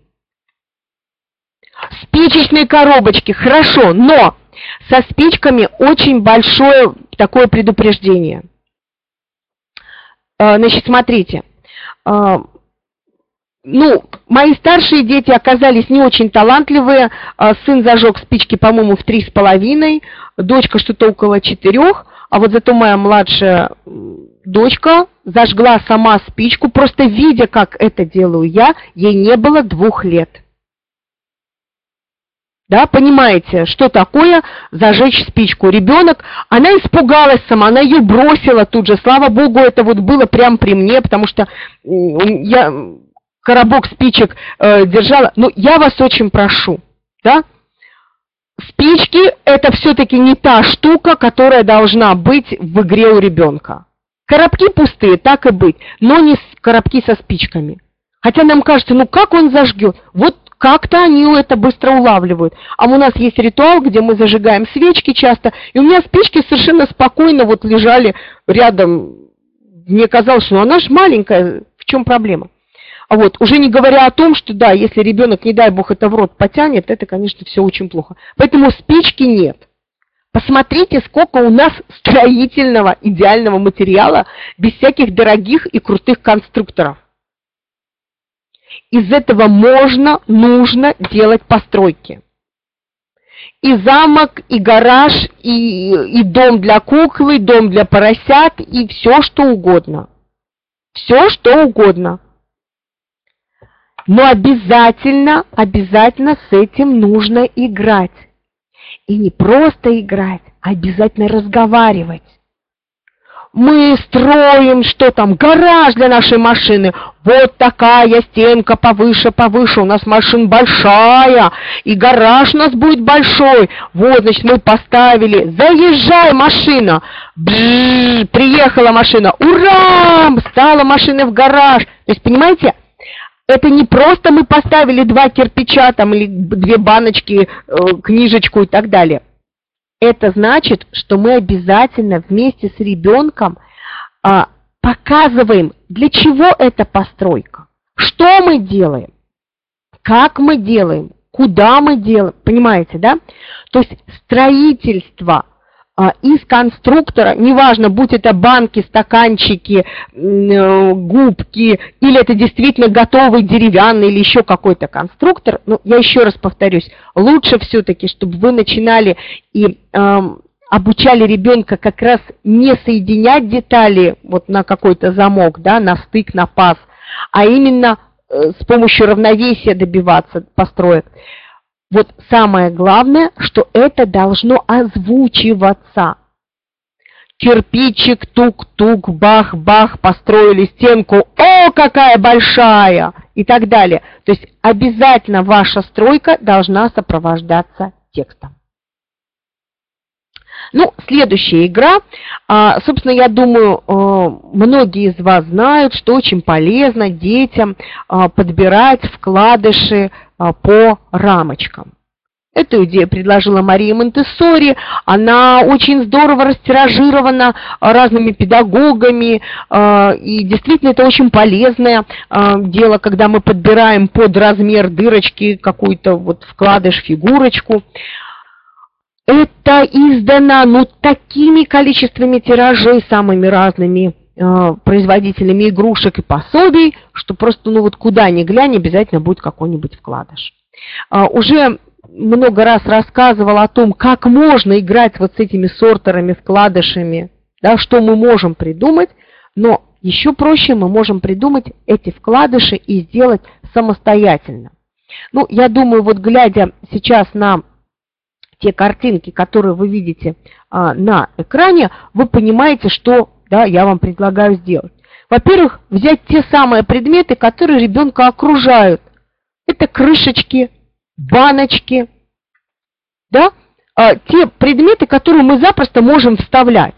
Спичечные коробочки, хорошо, но со спичками очень большое такое предупреждение. Значит, смотрите. Ну, мои старшие дети оказались не очень талантливые. Сын зажег спички, по-моему, в 3,5, дочка что-то около 4, а вот зато моя младшая дочка зажгла сама спичку, просто видя, как это делаю я, ей не было 2 лет. Да, понимаете, что такое зажечь спичку? Ребенок, она испугалась сама, она ее бросила тут же. Слава Богу, это вот было прямо при мне, потому что я коробок спичек держала. Но я вас очень прошу, да, спички это все-таки не та штука, которая должна быть в игре у ребенка. Коробки пустые, так и быть, но не коробки со спичками. Хотя нам кажется, ну как он зажгет? Вот как-то они это быстро улавливают. А у нас есть ритуал, где мы зажигаем свечки часто, и у меня спички совершенно спокойно вот лежали рядом. Мне казалось, что она же маленькая, в чем проблема? Вот, уже не говоря о том, что да, если ребенок, не дай бог, это в рот потянет, это, конечно, все очень плохо. Поэтому спички нет. Посмотрите, сколько у нас строительного идеального материала без всяких дорогих и крутых конструкторов. Из этого можно, нужно делать постройки. И замок, и гараж, и дом для куклы, дом для поросят, и все что угодно. Все что угодно. Но обязательно с этим нужно играть. И не просто играть, а обязательно разговаривать. Мы строим, что там, гараж для нашей машины. Вот такая стенка повыше, у нас машина большая, и гараж у нас будет большой. Вот, значит, мы поставили, заезжай, машина. Бжж, приехала машина, ура, стала машина в гараж. То есть, понимаете, это не просто мы поставили 2 кирпича там, или 2 баночки, книжечку и так далее. Это значит, что мы обязательно вместе с ребенком показываем, для чего эта постройка, что мы делаем, как мы делаем, куда мы делаем, понимаете, да? То есть строительство из конструктора, неважно, будь это банки, стаканчики, губки, или это действительно готовый деревянный или еще какой-то конструктор, но я еще раз повторюсь, лучше все-таки, чтобы вы начинали и обучали ребенка как раз не соединять детали вот на какой-то замок, да, на стык, на паз, а именно с помощью равновесия добиваться построек. Вот самое главное, что это должно озвучиваться. Кирпичик, тук-тук, бах-бах, построили стенку, о, какая большая, и так далее. То есть обязательно ваша стройка должна сопровождаться текстом. Ну, следующая игра, собственно, я думаю, многие из вас знают, что очень полезно детям подбирать вкладыши по рамочкам. Эту идею предложила Мария Монтессори, она очень здорово растиражирована разными педагогами, и действительно это очень полезное дело, когда мы подбираем под размер дырочки какую-то вот вкладыш, фигурочку. Это издано, такими количествами тиражей, самыми разными производителями игрушек и пособий, что просто, куда ни глянь, обязательно будет какой-нибудь вкладыш. Уже много раз рассказывала о том, как можно играть вот с этими сортерами, вкладышами, да, что мы можем придумать, но еще проще мы можем придумать эти вкладыши и сделать самостоятельно. Я думаю, вот глядя сейчас на те картинки, которые вы видите на экране, вы понимаете, что я вам предлагаю сделать. Во-первых, взять те самые предметы, которые ребенка окружают. Это крышечки, баночки, те предметы, которые мы запросто можем вставлять.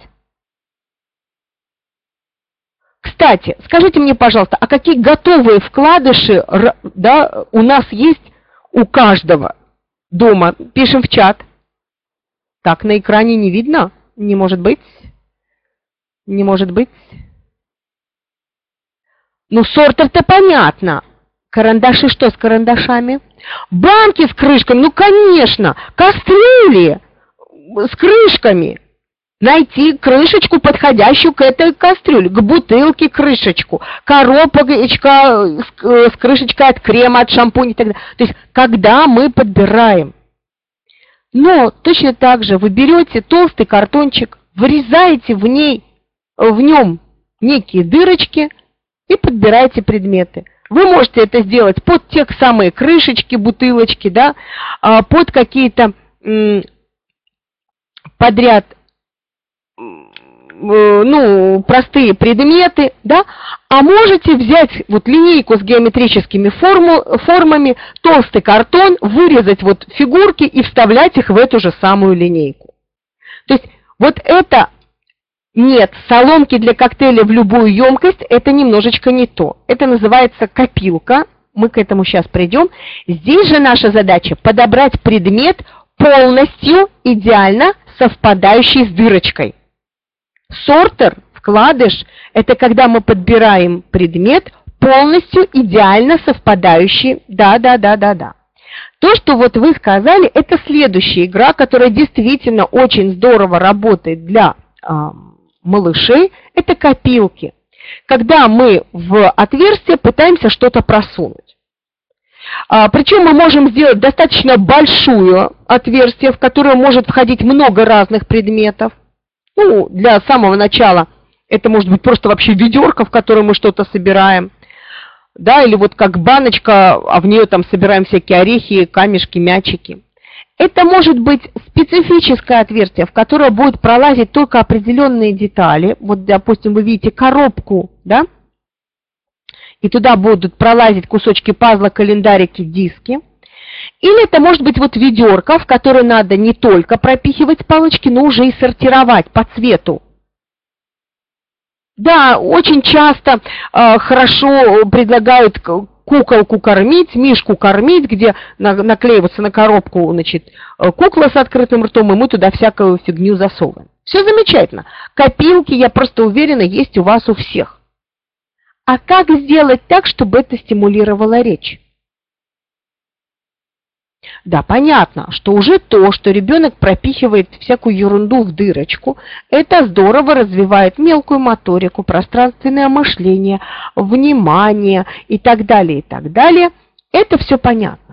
Кстати, скажите мне, пожалуйста, а какие готовые вкладыши у нас есть у каждого дома? Пишем в чат. Так, на экране не видно? Не может быть. Не может быть. Сортер-то понятно. Карандаши что с карандашами? Банки с крышками, конечно. Кастрюли с крышками. Найти крышечку, подходящую к этой кастрюле, к бутылке крышечку, коробочка с крышечкой от крема, от шампуня и так далее. То есть, когда мы подбираем. Но точно так же вы берете толстый картончик, вырезаете в нем некие дырочки и подбираете предметы. Вы можете это сделать под те самые крышечки, бутылочки, под какие-то подряд простые предметы, а можете взять линейку с геометрическими формами, толстый картон, вырезать фигурки и вставлять их в эту же самую линейку. То есть это нет, соломки для коктейля в любую емкость, это немножечко не то. Это называется копилка, мы к этому сейчас придем. Здесь же наша задача подобрать предмет полностью идеально совпадающий с дырочкой. Сортер, вкладыш, это когда мы подбираем предмет полностью идеально совпадающие. Да. То, что вот вы сказали, это следующая игра, которая действительно очень здорово работает для малышей. Это копилки. Когда мы в отверстие пытаемся что-то просунуть. Причем мы можем сделать достаточно большое отверстие, в которое может входить много разных предметов. Ну, для самого начала это может быть просто вообще ведерко, в которое мы что-то собираем. Да, или вот как баночка, а в нее там собираем всякие орехи, камешки, мячики. Это может быть специфическое отверстие, в которое будут пролазить только определенные детали. Вот, допустим, вы видите коробку, да? И туда будут пролазить кусочки пазла, календарики, диски. Или это может быть вот ведерко, в которое надо не только пропихивать палочки, но уже и сортировать по цвету. Да, очень часто хорошо предлагают куколку кормить, мишку кормить, где наклеивается на коробку, значит, кукла с открытым ртом, и мы туда всякую фигню засовываем. Все замечательно. Копилки, я просто уверена, есть у вас у всех. А как сделать так, чтобы это стимулировало речь? Да, понятно, что уже то, что ребенок пропихивает всякую ерунду в дырочку, это здорово развивает мелкую моторику, пространственное мышление, внимание и так далее, и так далее. Это все понятно.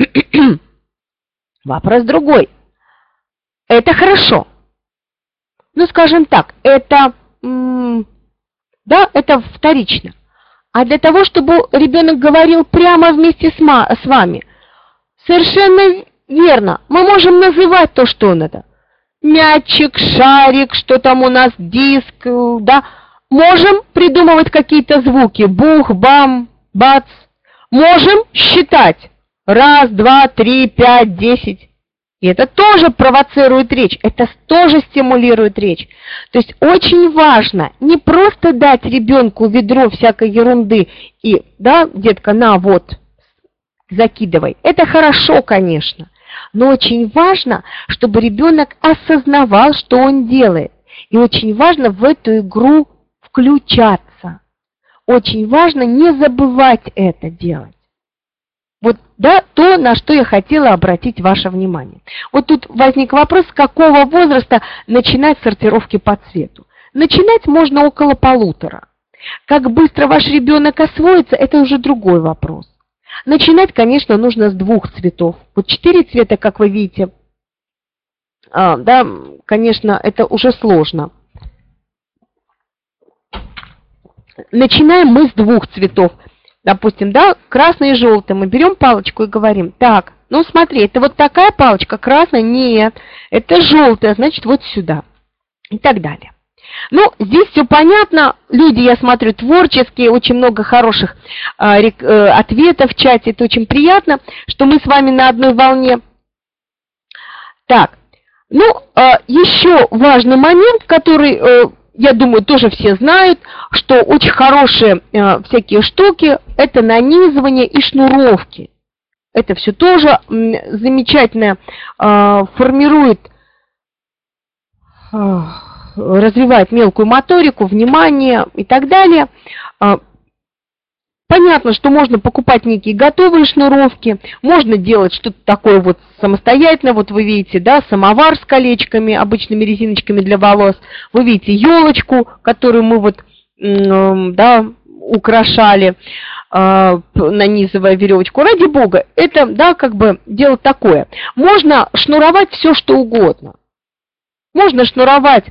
Вопрос другой. Это хорошо. Ну, скажем так, это, да, это вторично. А для того, чтобы ребенок говорил прямо вместе с вами, совершенно верно. Мы можем называть то, что надо. Мячик, шарик, что там у нас, диск, да. Можем придумывать какие-то звуки. Бух, бам, бац. Можем считать. 1, 2, 3, 5, 10. И это тоже провоцирует речь. Это тоже стимулирует речь. То есть очень важно не просто дать ребенку ведро всякой ерунды и, да, детка, на вот, закидывай. Это хорошо, конечно, но очень важно, чтобы ребенок осознавал, что он делает. И очень важно в эту игру включаться. Очень важно не забывать это делать. Вот, да, то, на что я хотела обратить ваше внимание. Вот тут возник вопрос, с какого возраста начинать сортировки по цвету. Начинать можно около 1,5. Как быстро ваш ребенок освоится, это уже другой вопрос. Начинать, конечно, нужно с 2 цветов. Вот 4 цвета, как вы видите, да, конечно, это уже сложно. Начинаем мы с 2 цветов. Допустим, да, красный и желтый. Мы берем палочку и говорим, так, ну смотри, это вот такая палочка, красная, нет, это желтая, значит, вот сюда. И так далее. Ну, здесь все понятно, люди, я смотрю, творческие, очень много хороших ответов в чате, это очень приятно, что мы с вами на одной волне. Так, ну, еще важный момент, который, я думаю, тоже все знают, что очень хорошие всякие штуки, это нанизывание и шнуровки. Это все тоже замечательно формирует, развивает мелкую моторику, внимание и так далее. Понятно, что можно покупать некие готовые шнуровки, можно делать что-то такое вот самостоятельно. Вот вы видите, да, самовар с колечками, обычными резиночками для волос. Вы видите елочку, которую мы вот, да, украшали, нанизывая веревочку. Ради бога, это, да, как бы дело такое. Можно шнуровать все, что угодно. Можно шнуровать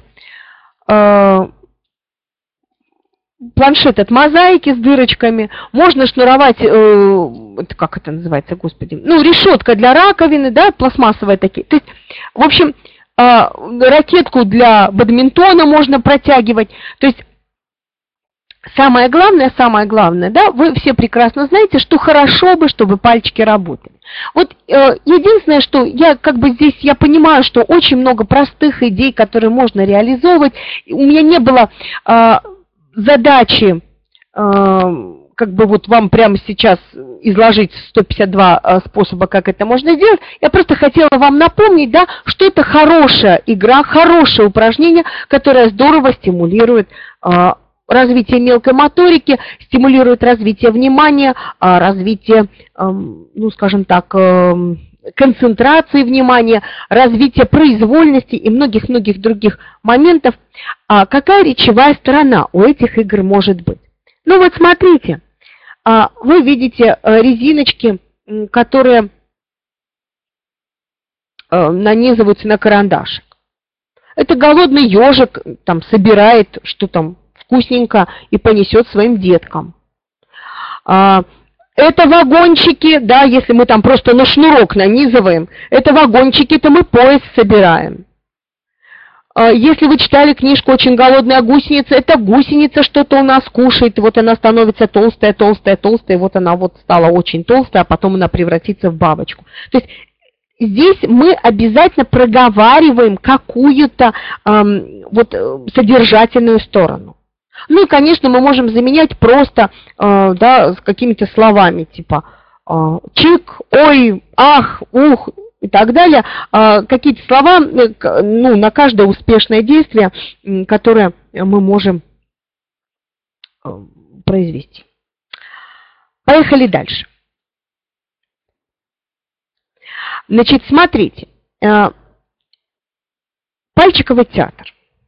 планшет от мозаики с дырочками, можно шнуровать, как это называется, господи, ну, решетка для раковины, да, пластмассовые такие. То есть, в общем, ракетку для бадминтона можно протягивать. То есть, самое главное, да, вы все прекрасно знаете, что хорошо бы, чтобы пальчики работали. Вот единственное, что я как бы здесь, я понимаю, что очень много простых идей, которые можно реализовывать. У меня не было задачи, как бы вот вам прямо сейчас изложить 152 способа, как это можно сделать. Я просто хотела вам напомнить, да, что это хорошая игра, хорошее упражнение, которое здорово стимулирует развитие мелкой моторики, стимулирует развитие внимания, развитие, ну, скажем так, концентрации внимания, развитие произвольности и многих-многих других моментов. Какая речевая сторона у этих игр может быть? Ну вот смотрите, вы видите резиночки, которые нанизываются на карандашик. Это голодный ежик там собирает, что там вкусненько, и понесет своим деткам. Это вагончики, да, если мы там просто на шнурок нанизываем, это вагончики, то мы поезд собираем. Если вы читали книжку «Очень голодная гусеница», это гусеница что-то у нас кушает, вот она становится толстая, толстая, толстая, вот она вот стала очень толстая, а потом она превратится в бабочку. То есть здесь мы обязательно проговариваем какую-то вот содержательную сторону. Ну и, конечно, мы можем заменять просто да, с какими-то словами, типа чик, ой, ах, ух и так далее. Какие-то слова, ну, на каждое успешное действие, которое мы можем произвести. Поехали дальше. Значит, смотрите, пальчиковый театр.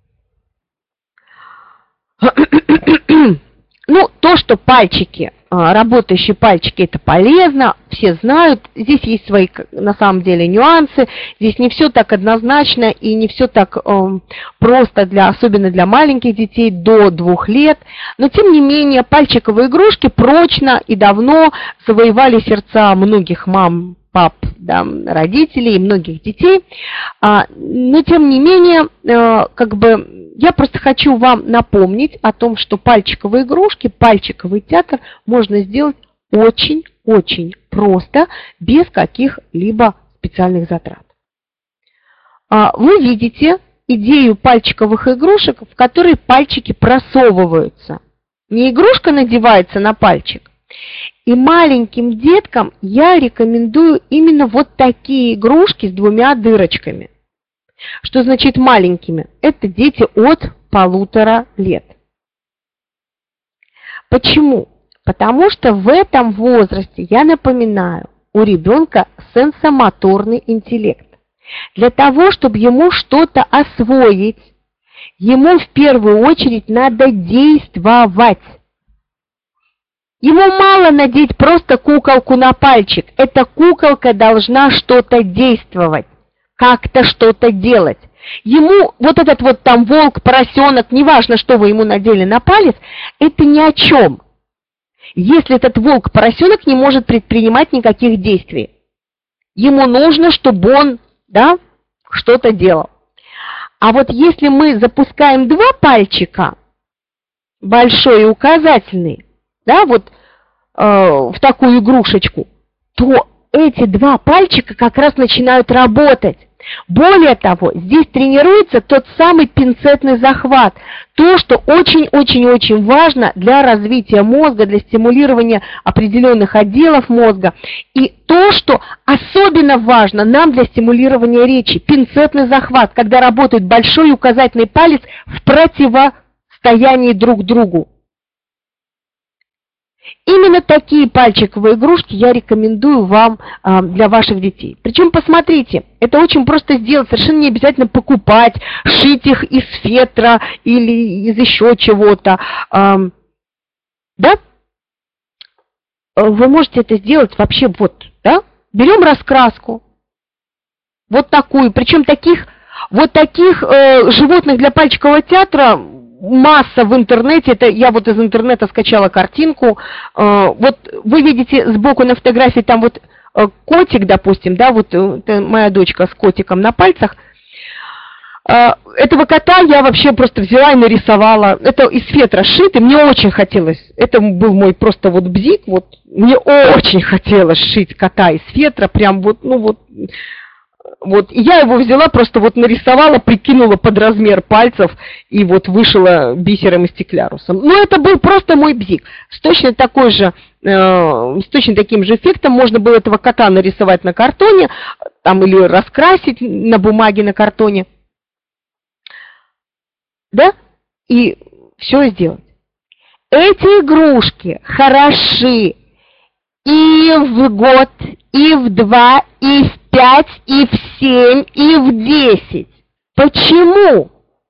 Ну, то, что пальчики, работающие пальчики, это полезно, все знают. Здесь есть свои, на самом деле, нюансы. Здесь не все так однозначно и не все так просто, особенно для маленьких детей до 2 лет. Но, тем не менее, пальчиковые игрушки прочно и давно завоевали сердца многих мам, пап, да, родителей и многих детей. Но, тем не менее, как бы я просто хочу вам напомнить о том, что пальчиковые игрушки, пальчиковый театр можно сделать очень-очень просто, без каких-либо специальных затрат. Вы видите идею пальчиковых игрушек, в которой пальчики просовываются. Не игрушка надевается на пальчик. И маленьким деткам я рекомендую именно вот такие игрушки с 2 дырочками. Что значит маленькими? Это дети от 1,5 лет. Почему? Потому что в этом возрасте, я напоминаю, у ребенка сенсомоторный интеллект. Для того, чтобы ему что-то освоить, ему в первую очередь надо действовать. Ему мало надеть просто куколку на пальчик. Эта куколка должна что-то действовать, как-то что-то делать. Ему вот этот вот там волк, поросенок, неважно, что вы ему надели на палец, это ни о чем. Если этот волк, поросенок не может предпринимать никаких действий. Ему нужно, чтобы он, да, что-то делал. А вот если мы запускаем 2 пальчика, большой и указательный, да, вот в такую игрушечку, то эти 2 пальчика как раз начинают работать. Более того, здесь тренируется тот самый пинцетный захват, то, что очень-очень-очень важно для развития мозга, для стимулирования определенных отделов мозга, и то, что особенно важно нам для стимулирования речи, пинцетный захват, когда работает большой и указательный палец в противостоянии друг к другу. Именно такие пальчиковые игрушки я рекомендую вам для ваших детей. Причем, посмотрите, это очень просто сделать, совершенно не обязательно покупать, шить их из фетра или из еще чего-то. Да? Вы можете это сделать вообще вот, да? Берем раскраску, вот такую, причем таких животных для пальчикового театра масса в интернете. Это я вот из интернета скачала картинку. Вот вы видите сбоку на фотографии там вот котик, допустим, да, вот это моя дочка с котиком на пальцах. Этого кота я вообще просто взяла и нарисовала. Это из фетра сшито, мне очень хотелось. Это был мой просто вот бзик, вот мне очень хотелось сшить кота из фетра, прям вот, ну вот. Вот, и я его взяла, просто вот нарисовала, прикинула под размер пальцев и вот вышила бисером и стеклярусом. Но это был просто мой бзик. С точно таким же эффектом можно было этого кота нарисовать на картоне, там, или раскрасить на бумаге на картоне. Да? И все сделать. эти игрушки хороши и в год, и в 2, и в 5, и в 7, и в 10. Почему?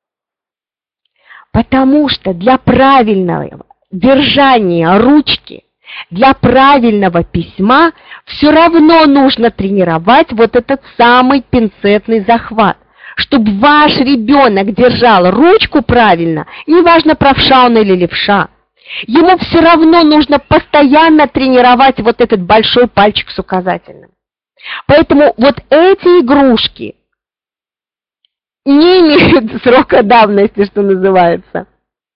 Потому что для правильного держания ручки, для правильного письма все равно нужно тренировать вот этот самый пинцетный захват. Чтобы ваш ребенок держал ручку правильно, неважно, правша он или левша, ему все равно нужно постоянно тренировать вот этот большой пальчик с указательным. Поэтому вот эти игрушки не имеют срока давности, что называется.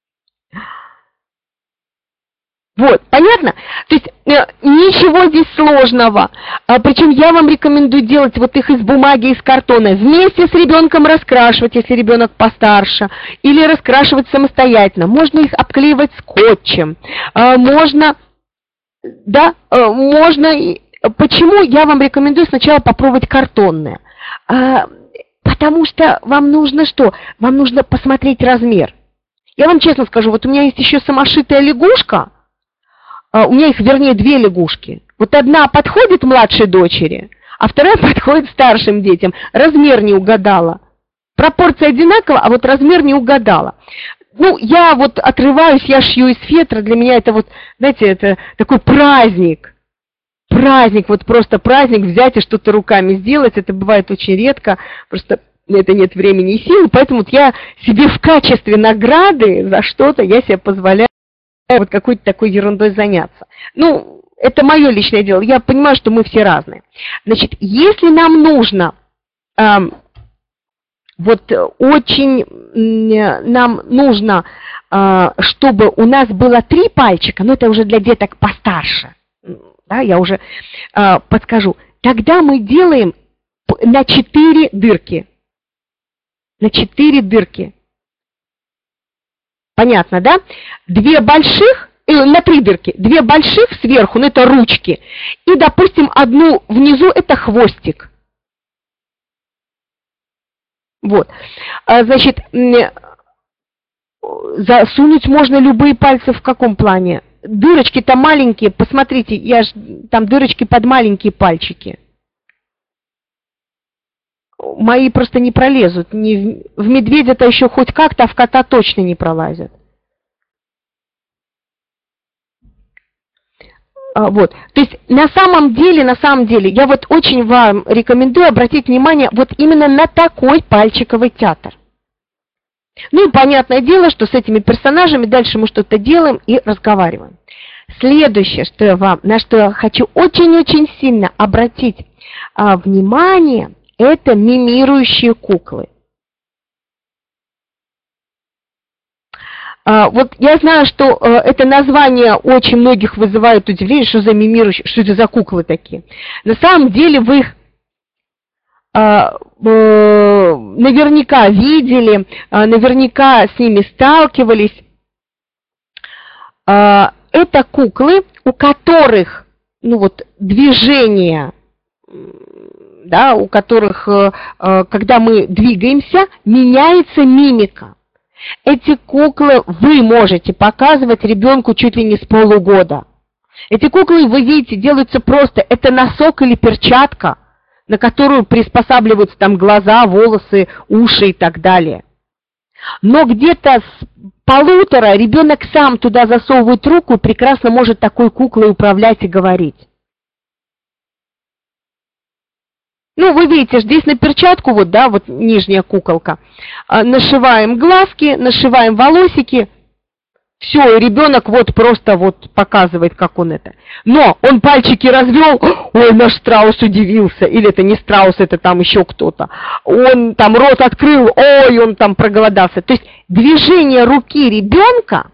Вот, понятно? То есть ничего здесь сложного. Причем я вам рекомендую делать вот их из бумаги, из картона. Вместе с ребенком раскрашивать, если ребенок постарше. Или раскрашивать самостоятельно. Можно их обклеивать скотчем. Можно, да, можно. Почему я вам рекомендую сначала попробовать картонные? Потому что вам нужно что? Вам нужно посмотреть размер. Я вам честно скажу, вот у меня есть еще самошитая лягушка. У меня их, вернее, 2 лягушки. Вот одна подходит младшей дочери, а вторая подходит старшим детям. Размер не угадала. Пропорция одинакова, а вот размер не угадала. Ну, я вот отрываюсь, я шью из фетра. Для меня это вот, знаете, это такой праздник. Праздник, вот просто праздник взять и что-то руками сделать. Это бывает очень редко, просто на это нет времени и сил. Поэтому вот я себе в качестве награды за что-то я себе позволяю вот какой-то такой ерундой заняться. Ну, это мое личное дело. Я понимаю, что мы все разные. Значит, если нам нужно, нам нужно, чтобы у нас было 3 пальчика, но это уже для деток постарше, да, я уже подскажу, тогда мы делаем на 4 дырки. На 4 дырки. Понятно, да? 2 больших, на 3 дырки, 2 больших сверху, ну это ручки, и, допустим, одну внизу, это хвостик. Вот. Значит, засунуть можно любые пальцы в каком плане? Дырочки-то маленькие, посмотрите, там дырочки под маленькие пальчики. Мои просто не пролезут. В медведя-то еще хоть как-то, а в кота точно не пролазят. Вот. То есть на самом деле, я вот очень вам рекомендую обратить внимание вот именно на такой пальчиковый театр. Ну и понятное дело, что с этими персонажами дальше мы что-то делаем и разговариваем. Следующее, на что я хочу очень-очень сильно обратить внимание, это мимирующие куклы. Вот я знаю, что это название очень многих вызывает удивление, что за мимирующие, что это за куклы такие. На самом деле вы их наверняка видели, наверняка с ними сталкивались. Это куклы, у которых, ну вот, движения, да, у которых, когда мы двигаемся, меняется мимика. Эти куклы вы можете показывать ребенку чуть ли не с полугода. Эти куклы, вы видите, делаются просто, это носок или перчатка, на которую приспосабливаются там глаза, волосы, уши и так далее. Но где-то с 1,5 ребенок сам туда засовывает руку и прекрасно может такой куклой управлять и говорить. Ну, вы видите, здесь на перчатку, вот, да, вот нижняя куколка. Нашиваем глазки, нашиваем волосики. Все, и ребенок вот просто вот показывает, как он это. Но он пальчики развел, ой, наш страус удивился. Или это не страус, это там еще кто-то. Он там рот открыл, ой, он там проголодался. То есть движение руки ребенка,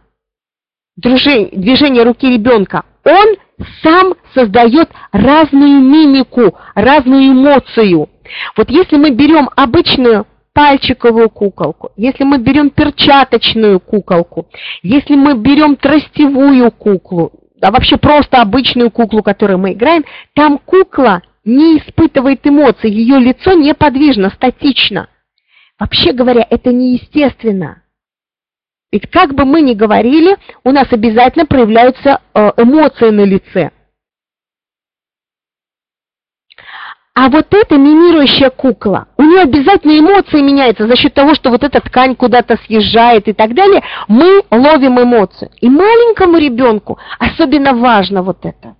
он сам создает разную мимику, разную эмоцию. Вот если мы берем обычную пальчиковую куколку, если мы берем перчаточную куколку, если мы берем тростевую куклу, а вообще просто обычную куклу, которой мы играем, там кукла не испытывает эмоций, ее лицо неподвижно, статично. Вообще говоря, это неестественно. Ведь как бы мы ни говорили, у нас обязательно проявляются эмоции на лице. А вот эта мимирующая кукла, у нее обязательно эмоции меняются за счет того, что вот эта ткань куда-то съезжает и так далее. Мы ловим эмоцию. И маленькому ребенку особенно важно вот это.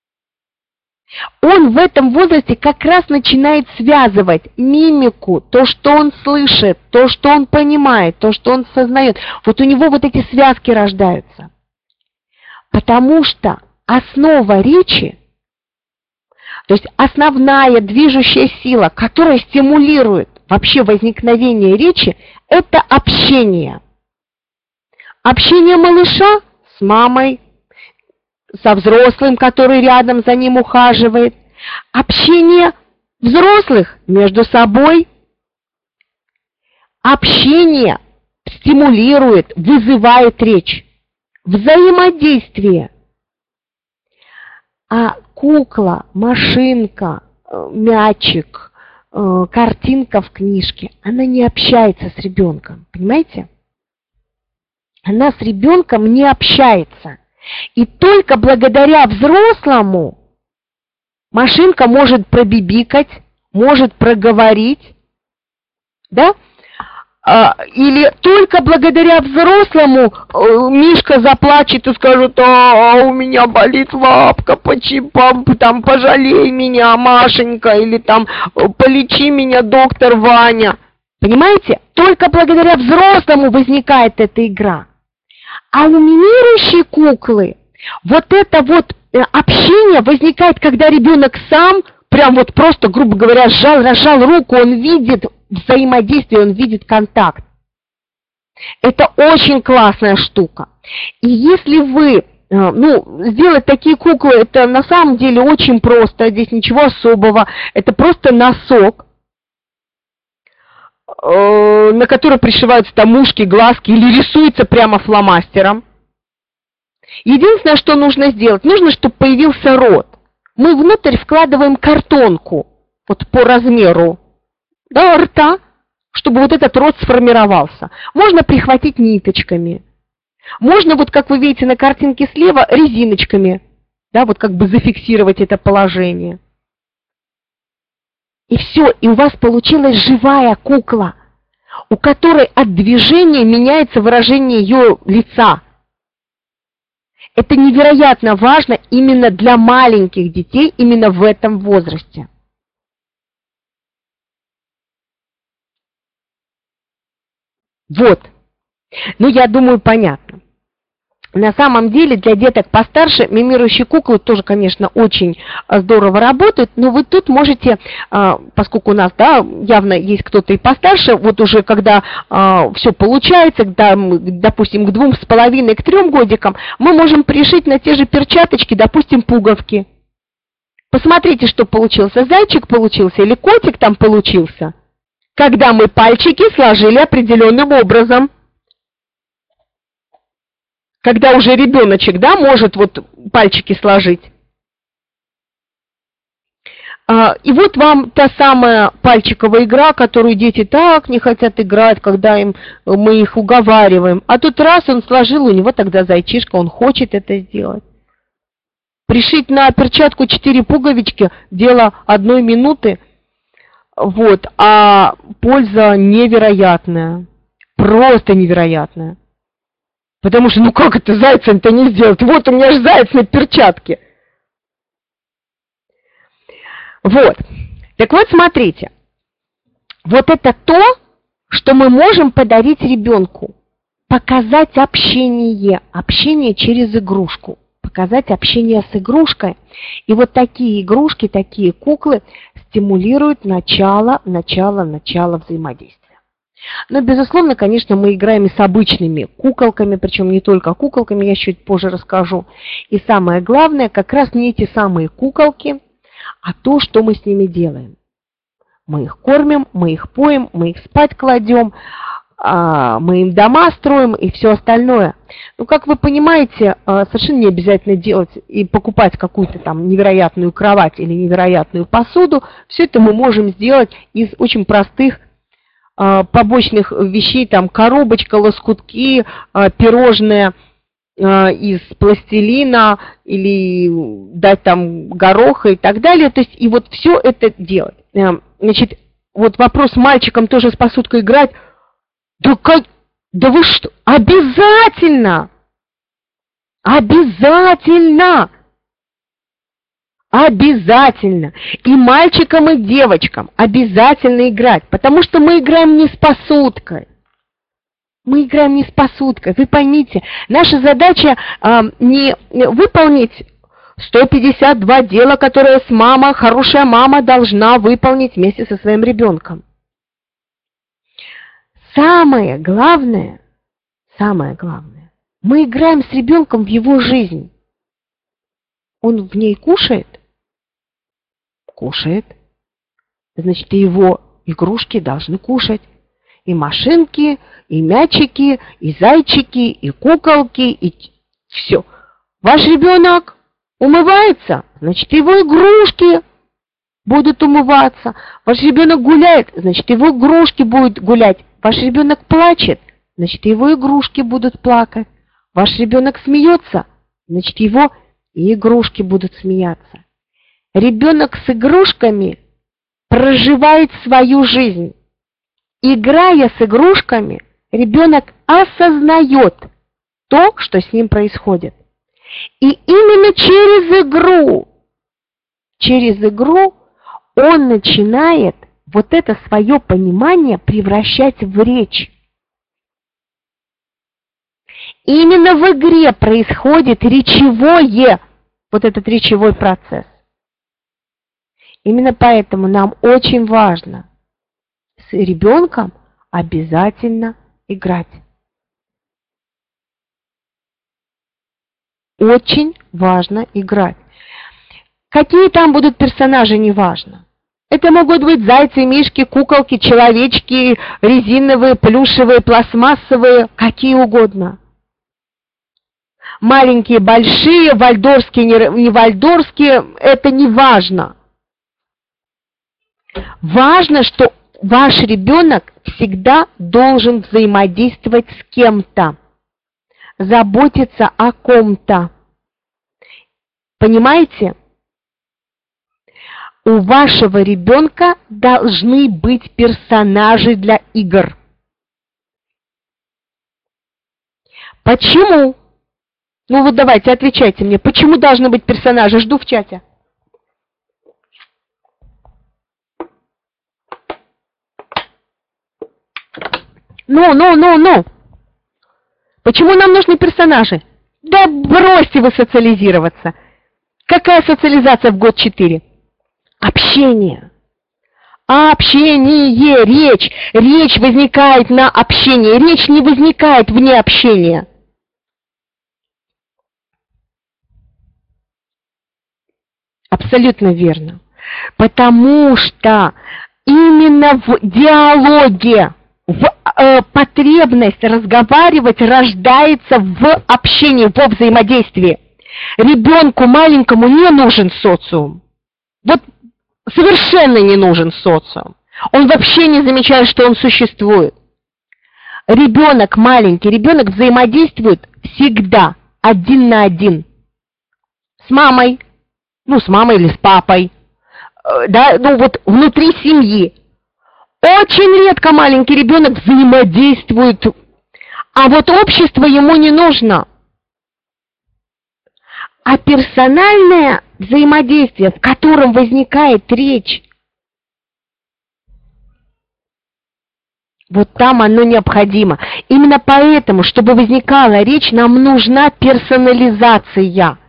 Он в этом возрасте как раз начинает связывать мимику, то, что он слышит, то, что он понимает, то, что он сознает. Вот у него вот эти связки рождаются. Потому что основа речи, то есть основная движущая сила, которая стимулирует вообще возникновение речи, это общение. Общение малыша с мамой, со взрослым, который рядом за ним ухаживает. Общение взрослых между собой. Общение стимулирует, вызывает речь. Взаимодействие. А кукла, машинка, мячик, картинка в книжке, она не общается с ребенком, понимаете? Она с ребенком не общается. И только благодаря взрослому машинка может пробибикать, может проговорить, да? Или только благодаря взрослому Мишка заплачет и скажет: у меня болит лапка, там пожалей меня, Машенька, или там полечи меня, доктор Ваня. Понимаете? Только благодаря взрослому возникает эта игра. А у мимирующей куклы вот это вот общение возникает, когда ребенок сам прям вот просто, грубо говоря, разжал руку, он видит взаимодействие, он видит контакт. Это очень классная штука. И если вы, сделать такие куклы, это на самом деле очень просто, здесь ничего особого, это просто носок, на который пришиваются там ушки, глазки или рисуется прямо фломастером. Единственное, что нужно сделать, нужно, чтобы появился рот. Мы внутрь вкладываем картонку, вот по размеру, да, рта, чтобы вот этот рот сформировался. Можно прихватить ниточками. Можно, вот как вы видите на картинке слева, резиночками, да, вот как бы зафиксировать это положение. И все, и у вас получилась живая кукла, у которой от движения меняется выражение ее лица. Это невероятно важно именно для маленьких детей, именно в этом возрасте. Вот. Я думаю, понятно. На самом деле для деток постарше мимирующие куклы тоже, конечно, очень здорово работают, но вы тут можете, поскольку у нас, да, явно есть кто-то и постарше, вот уже когда все получается, когда, допустим, к 2,5, к 3 годикам, мы можем пришить на те же перчаточки, допустим, пуговки. Посмотрите, что получился. Зайчик получился или котик там получился, когда мы пальчики сложили определенным образом. Когда уже ребеночек, да, может вот пальчики сложить. И вот вам та самая пальчиковая игра, которую дети так не хотят играть, когда мы их уговариваем. А тут раз он сложил, у него тогда зайчишка, он хочет это сделать. Пришить на перчатку 4 пуговички – дело 1 минуты. Вот, а польза невероятная, просто невероятная. Потому что, как это зайцем-то не сделать? Вот у меня же заяц на перчатке. Вот. Так вот, смотрите. Вот это то, что мы можем подарить ребенку. Показать общение. Общение через игрушку. Показать общение с игрушкой. И вот такие игрушки, такие куклы стимулируют начало взаимодействия. Но, безусловно, конечно, мы играем и с обычными куколками, причем не только куколками, я чуть позже расскажу. И самое главное, как раз не эти самые куколки, а то, что мы с ними делаем. Мы их кормим, мы их поем, мы их спать кладем, мы им дома строим и все остальное. Как вы понимаете, совершенно не обязательно делать и покупать какую-то там невероятную кровать или невероятную посуду. Все это мы можем сделать из очень простых побочных вещей, там коробочка, лоскутки, пирожное из пластилина или дать там гороха и так далее. То есть и вот все это делать. Значит, вот вопрос мальчикам тоже с посудкой играть. Да вы что? Обязательно! Обязательно! Обязательно! И мальчикам, и девочкам обязательно играть, потому что мы играем не с посудкой. Мы играем не с посудкой. Вы поймите, наша задача не выполнить 152 дела, которые хорошая мама должна выполнить вместе со своим ребенком. Самое главное, мы играем с ребенком в его жизнь. Он в ней кушает? Кушает. Значит, и его игрушки должны кушать. И машинки, и мячики, и зайчики, и куколки, и все. Ваш ребенок умывается, значит, его игрушки будут умываться. Ваш ребенок гуляет, значит, его игрушки будут гулять. Ваш ребенок плачет, значит, его игрушки будут плакать. Ваш ребенок смеется, значит, его и игрушки будут смеяться. Ребенок с игрушками проживает свою жизнь. Играя с игрушками, ребенок осознает то, что с ним происходит. И именно через игру он начинает вот это свое понимание превращать в речь. Именно в игре происходит вот этот речевой процесс. Именно поэтому нам очень важно с ребенком обязательно играть. Очень важно играть. Какие там будут персонажи, неважно. Это могут быть зайцы, мишки, куколки, человечки, резиновые, плюшевые, пластмассовые, какие угодно. Маленькие, большие, вальдорфские, не вальдорфские, это не важно. Важно, что ваш ребенок всегда должен взаимодействовать с кем-то, заботиться о ком-то. Понимаете? У вашего ребенка должны быть персонажи для игр. Почему? Ну вот давайте, отвечайте мне, почему должны быть персонажи? Жду в чате. Ну. Почему нам нужны персонажи? Да бросьте вы социализироваться. Какая социализация в год 4? Общение. Общение, речь. Речь возникает на общении. Речь не возникает вне общения. Абсолютно верно. Потому что именно в диалоге, потребность разговаривать рождается в общении, во взаимодействии. Ребенку маленькому не нужен социум. Вот совершенно не нужен социум. Он вообще не замечает, что он существует. Ребенок маленький, ребенок взаимодействует всегда один на один. С мамой, с мамой или с папой, да, вот внутри семьи. Очень редко маленький ребенок взаимодействует, а вот общество ему не нужно. А персональное взаимодействие, в котором возникает речь, вот там оно необходимо. Именно поэтому, чтобы возникала речь, нам нужна персонализация.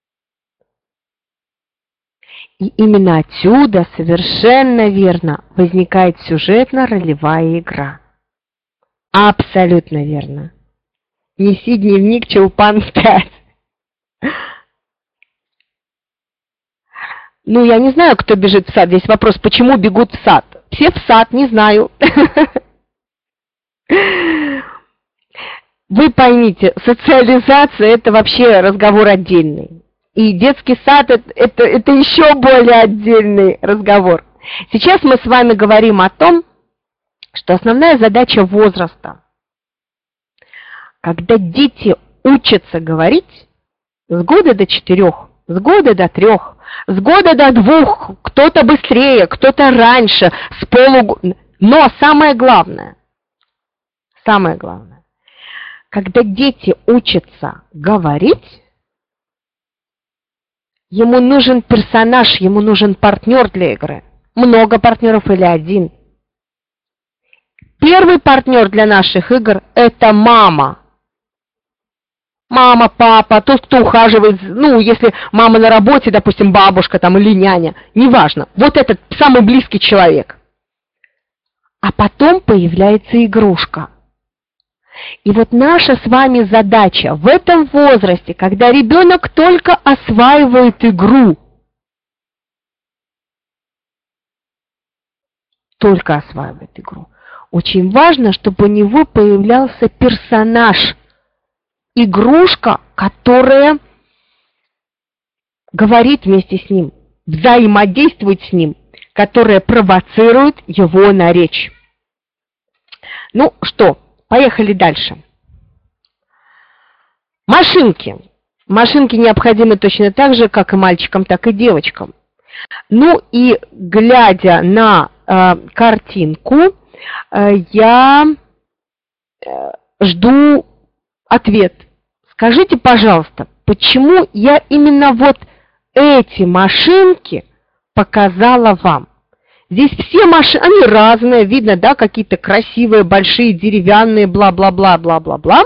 И именно отсюда, совершенно верно, возникает сюжетно-ролевая игра. Абсолютно верно. Неси дневник, Чулпан 5. Я не знаю, кто бежит в сад. Здесь вопрос, почему бегут в сад. Все в сад, не знаю. Вы поймите, социализация – это вообще разговор отдельный. И детский сад это еще более отдельный разговор. Сейчас мы с вами говорим о том, что основная задача возраста, когда дети учатся говорить с года до 4, с года до 3, с года до 2, кто-то быстрее, кто-то раньше, с полугода. Но самое главное, когда дети учатся говорить, ему нужен персонаж, ему нужен партнер для игры. Много партнеров или один. Первый партнер для наших игр – это мама. Мама, папа, тот, кто ухаживает, ну, если мама на работе, допустим, бабушка там или няня, неважно. Вот этот самый близкий человек. А потом появляется игрушка. И вот наша с вами задача в этом возрасте, когда ребенок только осваивает игру, очень важно, чтобы у него появлялся персонаж, игрушка, которая говорит вместе с ним, взаимодействует с ним, которая провоцирует его на речь. Ну что, поехали дальше. Машинки. Машинки необходимы точно так же, как и мальчикам, так и девочкам. Ну и глядя на картинку, я жду ответ. Скажите, пожалуйста, почему я именно вот эти машинки показала вам? Здесь все машины, они разные, видно, да, какие-то красивые, большие, деревянные, бла-бла-бла, бла-бла-бла.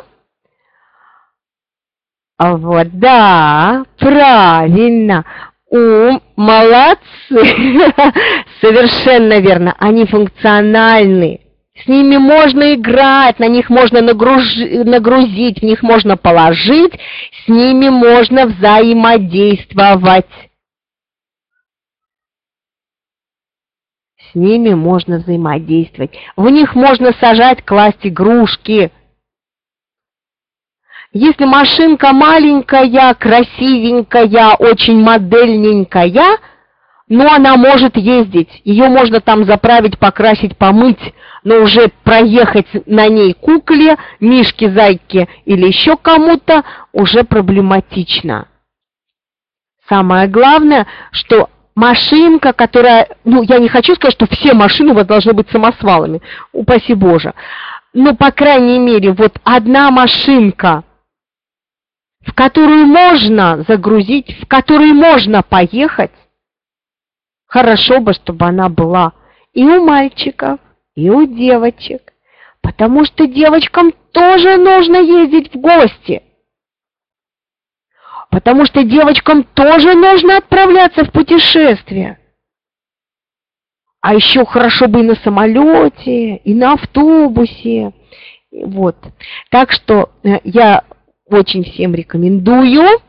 А вот, да, правильно. Молодцы! Совершенно верно. Они функциональны. С ними можно играть, на них можно нагрузить, в них можно положить, с ними можно взаимодействовать. В них можно сажать, класть игрушки. Если машинка маленькая, красивенькая, очень модельненькая, но она может ездить. Ее можно там заправить, покрасить, помыть, но уже проехать на ней кукле, мишке, зайке или еще кому-то уже проблематично. Самое главное, что машинка, которая, ну, я не хочу сказать, что все машины у вас должны быть самосвалами, упаси Боже, но, по крайней мере, вот одна машинка, в которую можно загрузить, в которой можно поехать, хорошо бы, чтобы она была и у мальчиков, и у девочек, потому что девочкам тоже нужно ездить в гости, потому что девочкам тоже нужно отправляться в путешествие. А еще хорошо бы и на самолете, и на автобусе. Вот. Так что я очень всем рекомендую,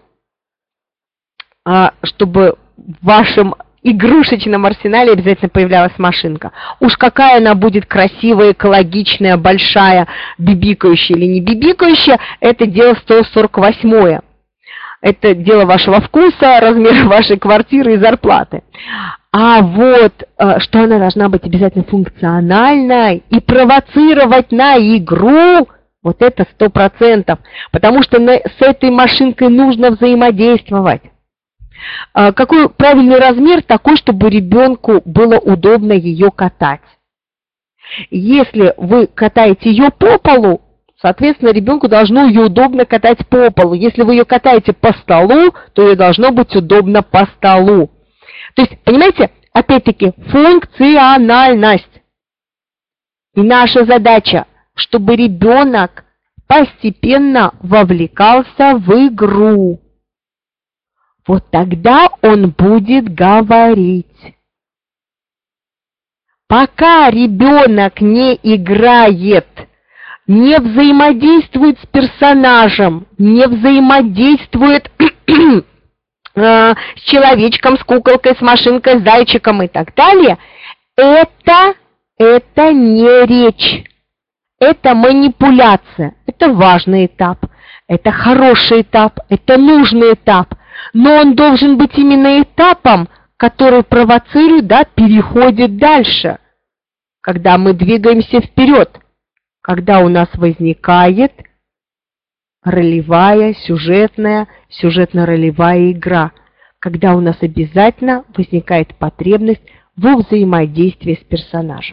чтобы в вашем игрушечном арсенале обязательно появлялась машинка. Уж какая она будет красивая, экологичная, большая, бибикающая или не бибикающая, это дело 148-е. Это дело вашего вкуса, размера вашей квартиры и зарплаты. А вот, что она должна быть обязательно функциональной и провоцировать на игру, вот это 100%. Потому что с этой машинкой нужно взаимодействовать. Какой правильный размер? Такой, чтобы ребенку было удобно ее катать. Если вы катаете ее по полу, соответственно, ребенку должно ее удобно катать по полу. Если вы ее катаете по столу, то ей должно быть удобно по столу. То есть, понимаете, опять-таки, функциональность. И наша задача, чтобы ребенок постепенно вовлекался в игру. Вот тогда он будет говорить. Пока ребенок не играет, не взаимодействует с персонажем, не взаимодействует с человечком, с куколкой, с машинкой, с зайчиком и так далее, это не речь, это манипуляция, это важный этап, это хороший этап, это нужный этап, но он должен быть именно этапом, который провоцирует, да, переходит дальше. когда мы двигаемся вперед, когда у нас возникает ролевая, сюжетно-ролевая игра, когда у нас обязательно возникает потребность во взаимодействии с персонажем.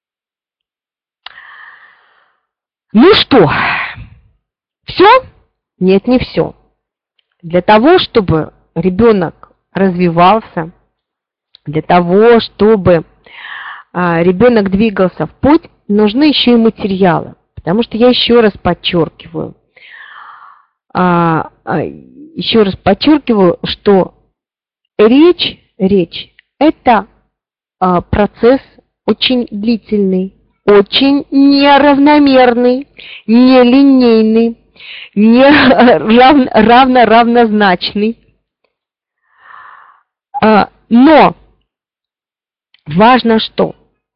Ну что, все? Нет, не все. Для того, чтобы ребенок развивался, для того, чтобы ребенок двигался в путь, нужны еще и материалы. Потому что я еще раз подчеркиваю, что речь – это процесс очень длительный, очень неравномерный, нелинейный, не равнозначный. Но важно что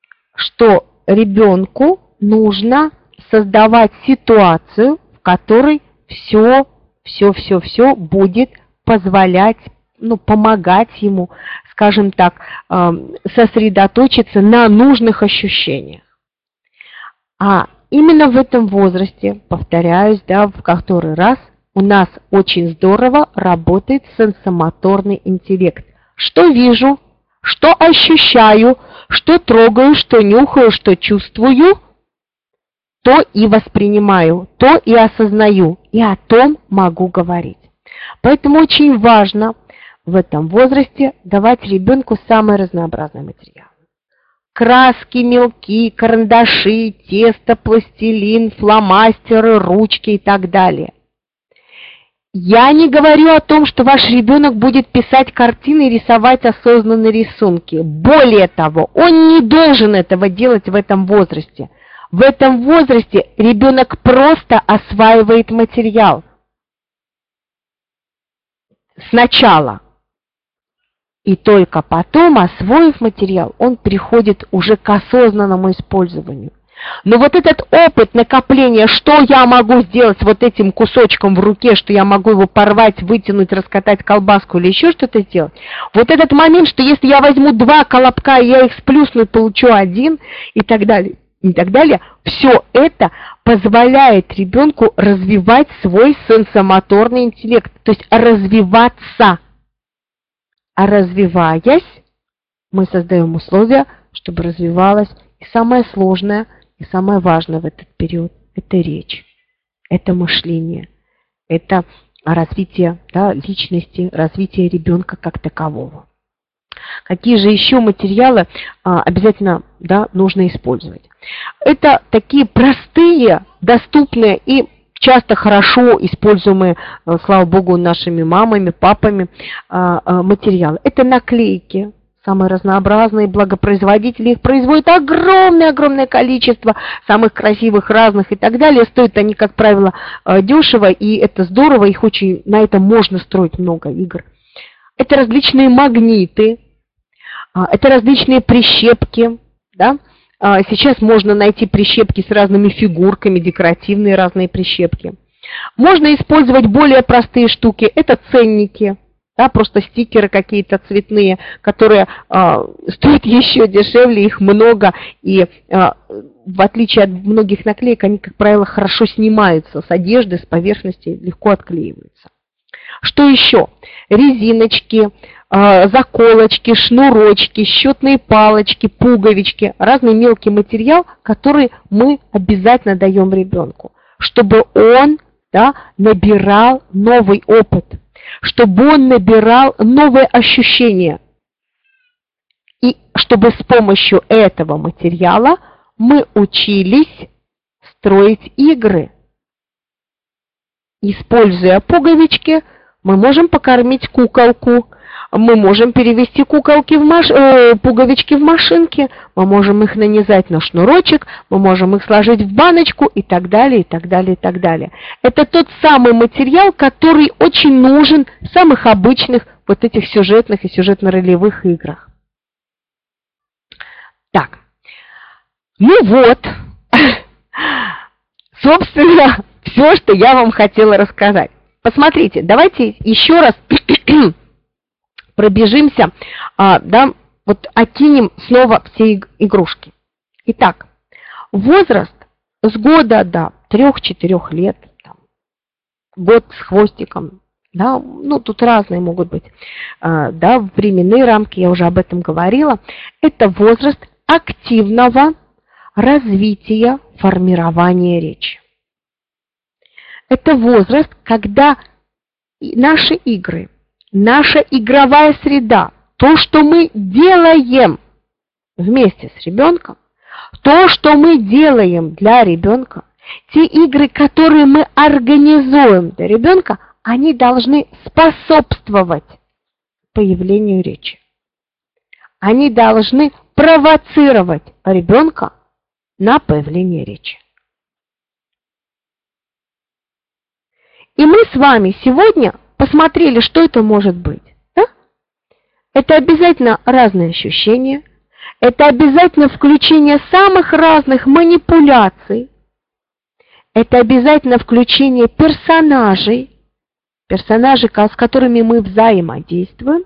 ребенку нужно создавать ситуацию, в которой все будет позволять, помогать ему, скажем так, сосредоточиться на нужных ощущениях. А именно в этом возрасте, повторяюсь, в который раз, у нас очень здорово работает сенсомоторный интеллект. Что вижу, что ощущаю, что трогаю, что нюхаю, что чувствую, то и воспринимаю, то и осознаю, и о том могу говорить. Поэтому очень важно в этом возрасте давать ребенку самые разнообразные материалы. Краски, мелки, карандаши, тесто, пластилин, фломастеры, ручки и так далее. Я не говорю о том, что ваш ребенок будет писать картины и рисовать осознанные рисунки. Более того, он не должен этого делать в этом возрасте. В этом возрасте ребенок просто осваивает материал. Сначала. И только потом, освоив материал, он переходит уже к осознанному использованию. Но вот этот опыт накопления, что я могу сделать вот этим кусочком в руке, что я могу его порвать, вытянуть, раскатать колбаску или еще что-то сделать, вот этот момент, что если я возьму 2 колобка, я их сплюсну и получу 1, и так далее, все это позволяет ребенку развивать свой сенсомоторный интеллект, то есть развиваться. А развиваясь, мы создаем условия, чтобы развивалась и самое сложное, и самое важное в этот период – это речь, это мышление, это развитие личности, развитие ребенка как такового. Какие же еще материалы обязательно нужно использовать? Это такие простые, доступные и часто хорошо используемые, слава богу, нашими мамами, папами материалы. Это наклейки, самые разнообразные, благопроизводители их производят огромное количество самых красивых, разных и так далее. Стоят они, как правило, дешево, и это здорово, на этом можно строить много игр. Это различные магниты, это различные прищепки, Сейчас можно найти прищепки с разными фигурками, декоративные разные прищепки. Можно использовать более простые штуки, это ценники, просто стикеры какие-то цветные, которые стоят еще дешевле, их много, и в отличие от многих наклеек, они, как правило, хорошо снимаются с одежды, с поверхности, легко отклеиваются. Что еще? Резиночки, заколочки, шнурочки, счетные палочки, пуговички, разный мелкий материал, который мы обязательно даем ребенку, чтобы он набирал новый опыт, чтобы он набирал новые ощущения. И чтобы с помощью этого материала мы учились строить игры. Используя пуговички, мы можем покормить куколку, мы можем перевести пуговички в машинки, мы можем их нанизать на шнурочек, мы можем их сложить в баночку и так далее, и так далее, и так далее. Это тот самый материал, который очень нужен в самых обычных вот этих сюжетных и сюжетно-ролевых играх. Так, собственно, все, что я вам хотела рассказать. Посмотрите, давайте еще раз пробежимся, окинем снова все игрушки. Итак, возраст с года до 3-4 лет, там, год с хвостиком, да, ну тут разные могут быть, да, временные рамки, я уже об этом говорила, это возраст активного развития, формирования речи. Это возраст, когда наши игры, наша игровая среда, то, что мы делаем вместе с ребенком, то, что мы делаем для ребенка, те игры, которые мы организуем для ребенка, они должны способствовать появлению речи. Они должны провоцировать ребенка на появление речи. И мы с вами сегодня посмотрели, что это может быть. Да? Это обязательно разные ощущения, это обязательно включение самых разных манипуляций, это обязательно включение персонажей, с которыми мы взаимодействуем.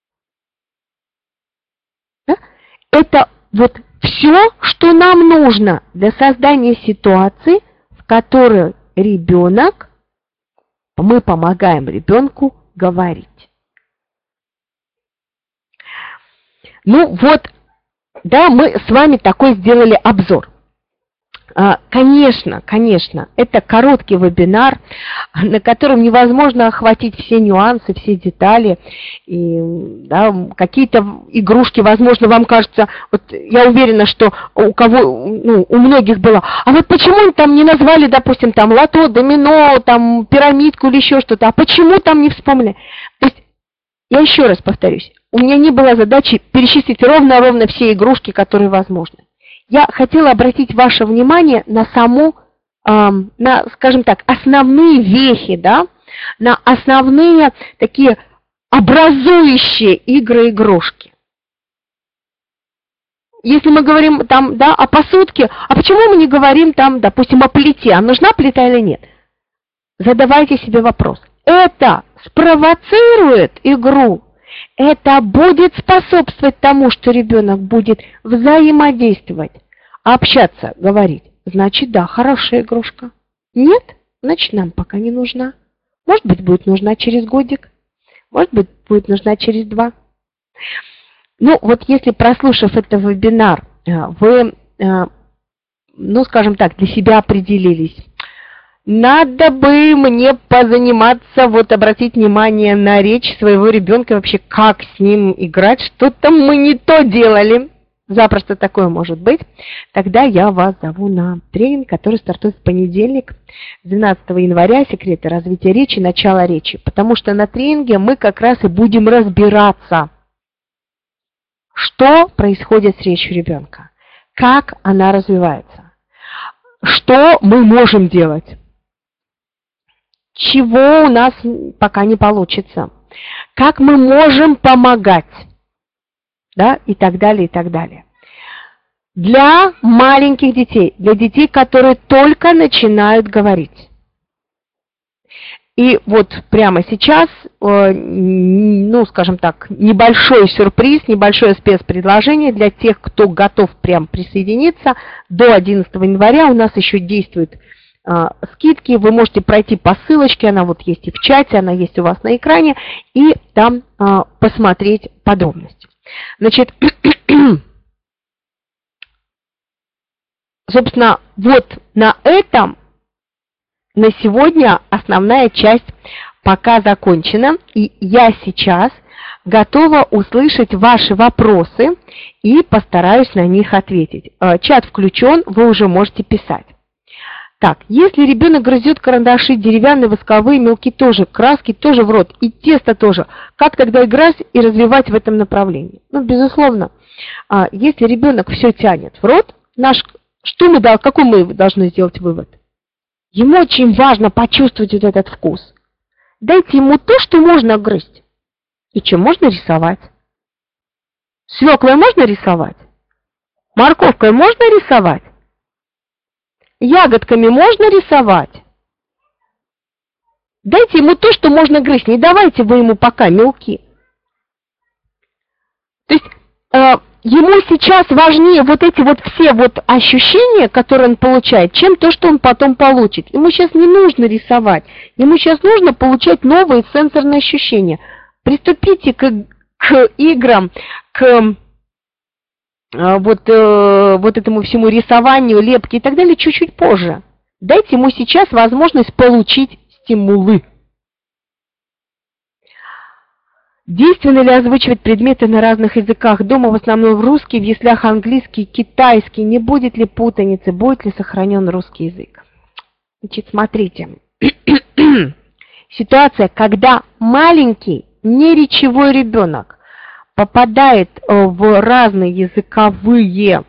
Да? Это вот все, что нам нужно для создания ситуации, в которой мы помогаем ребенку говорить. Ну вот, да, мы с вами такой сделали обзор. Конечно, это короткий вебинар, на котором невозможно охватить все нюансы, все детали. И, да, какие-то игрушки, возможно, вам кажется, вот я уверена, что у многих было, а вот почему там не назвали, допустим, там лото, домино, там пирамидку или еще что-то, а почему там не вспомнили? То есть, я еще раз повторюсь, у меня не было задачи перечислить ровно все игрушки, которые возможны. Я хотела обратить ваше внимание на скажем так, основные вехи, да, на основные такие образующие игры-игрушки. Если мы говорим там, да, о посудке, а почему мы не говорим там, допустим, о плите? А нужна плита или нет? Задавайте себе вопрос. Это спровоцирует игру? Это будет способствовать тому, что ребенок будет взаимодействовать, общаться, говорить. Значит, да, хорошая игрушка. Нет? Значит, нам пока не нужна. Может быть, будет нужна через годик. Может быть, будет нужна через 2. Ну, вот если, прослушав этот вебинар, вы, ну, скажем так, для себя определились, надо бы мне позаниматься, вот обратить внимание на речь своего ребенка, вообще как с ним играть, что-то мы не то делали, запросто такое может быть, тогда я вас зову на тренинг, который стартует в понедельник, 12 января, секреты развития речи, начало речи, потому что на тренинге мы как раз и будем разбираться, что происходит с речью ребенка, как она развивается, что мы можем делать. Чего у нас пока не получится, как мы можем помогать, да, и так далее, и так далее. Для маленьких детей, для детей, которые только начинают говорить. И вот прямо сейчас, ну, скажем так, небольшой сюрприз, небольшое спецпредложение для тех, кто готов прям присоединиться. До 11 января у нас еще действует скидки, вы можете пройти по ссылочке, она вот есть и в чате, она есть у вас на экране, и там посмотреть подробности. Значит, собственно, вот на этом на сегодня основная часть пока закончена, и я сейчас готова услышать ваши вопросы и постараюсь на них ответить. Чат включен, вы уже можете писать. Так, если ребенок грызет карандаши, деревянные, восковые, мелки тоже, краски тоже в рот, и тесто тоже, как тогда играть и развивать в этом направлении? Ну, безусловно, если ребенок все тянет в рот, какой мы должны сделать вывод? Ему очень важно почувствовать вот этот вкус. Дайте ему то, что можно грызть. И что можно рисовать? Свеклой можно рисовать? Морковкой можно рисовать? Ягодками можно рисовать? Дайте ему то, что можно грызть. Не давайте вы ему пока мелки. То есть, ему сейчас важнее вот эти вот все вот ощущения, которые он получает, чем то, что он потом получит. Ему сейчас не нужно рисовать, ему сейчас нужно получать новые сенсорные ощущения. Приступите к играм, к вот этому всему рисованию, лепке и так далее чуть-чуть позже. Дайте ему сейчас возможность получить стимулы. Действенно ли озвучивать предметы на разных языках? Дома в основном в русский, в яслях английский, китайский. Не будет ли путаницы? Будет ли сохранен русский язык? Значит, смотрите. Ситуация, когда маленький, неречевой ребенок попадает в разные языковые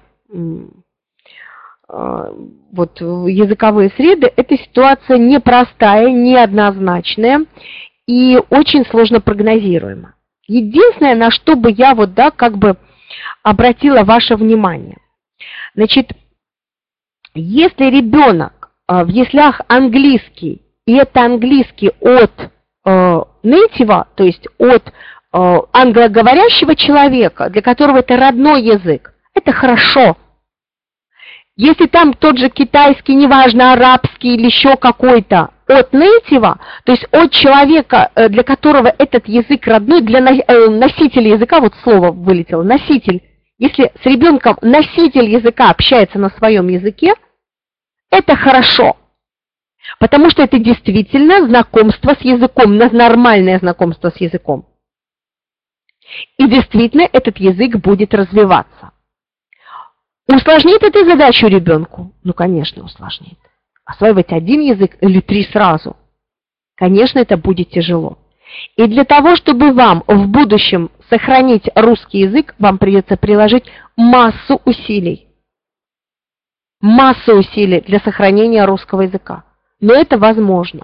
языковые среды, эта ситуация непростая, неоднозначная и очень сложно прогнозируема. Единственное, на что бы я обратила ваше внимание. Значит, если ребенок в яслях английский, и это английский от нейтива, то есть от англоговорящего человека, для которого это родной язык, это хорошо. Если там тот же китайский, неважно, арабский или еще какой-то, от нейтива, то есть от человека, для которого этот язык родной, для носителя языка, вот слово вылетело, носитель, если с ребенком носитель языка общается на своем языке, это хорошо, потому что это действительно знакомство с языком, нормальное знакомство с языком. И действительно этот язык будет развиваться. Усложнит это задачу ребенку? Ну, конечно, усложнит. Осваивать один язык или 3 сразу? Конечно, это будет тяжело. И для того, чтобы вам в будущем сохранить русский язык, вам придется приложить массу усилий. Массу усилий для сохранения русского языка. Но это возможно.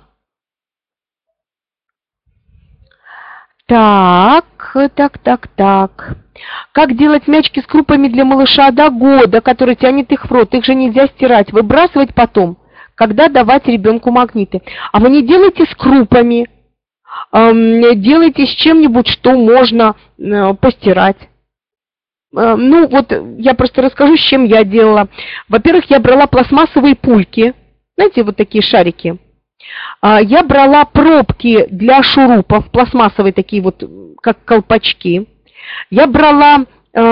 Так. Как делать мячики с крупами для малыша до года, который тянет их в рот? Их же нельзя стирать, выбрасывать потом, когда давать ребенку магниты. А вы не делайте с крупами, делайте с чем-нибудь, что можно постирать. Ну вот я просто расскажу, с чем я делала. Во-первых, я брала пластмассовые пульки, знаете, вот такие шарики. Я брала пробки для шурупов, пластмассовые такие вот, как колпачки. Я брала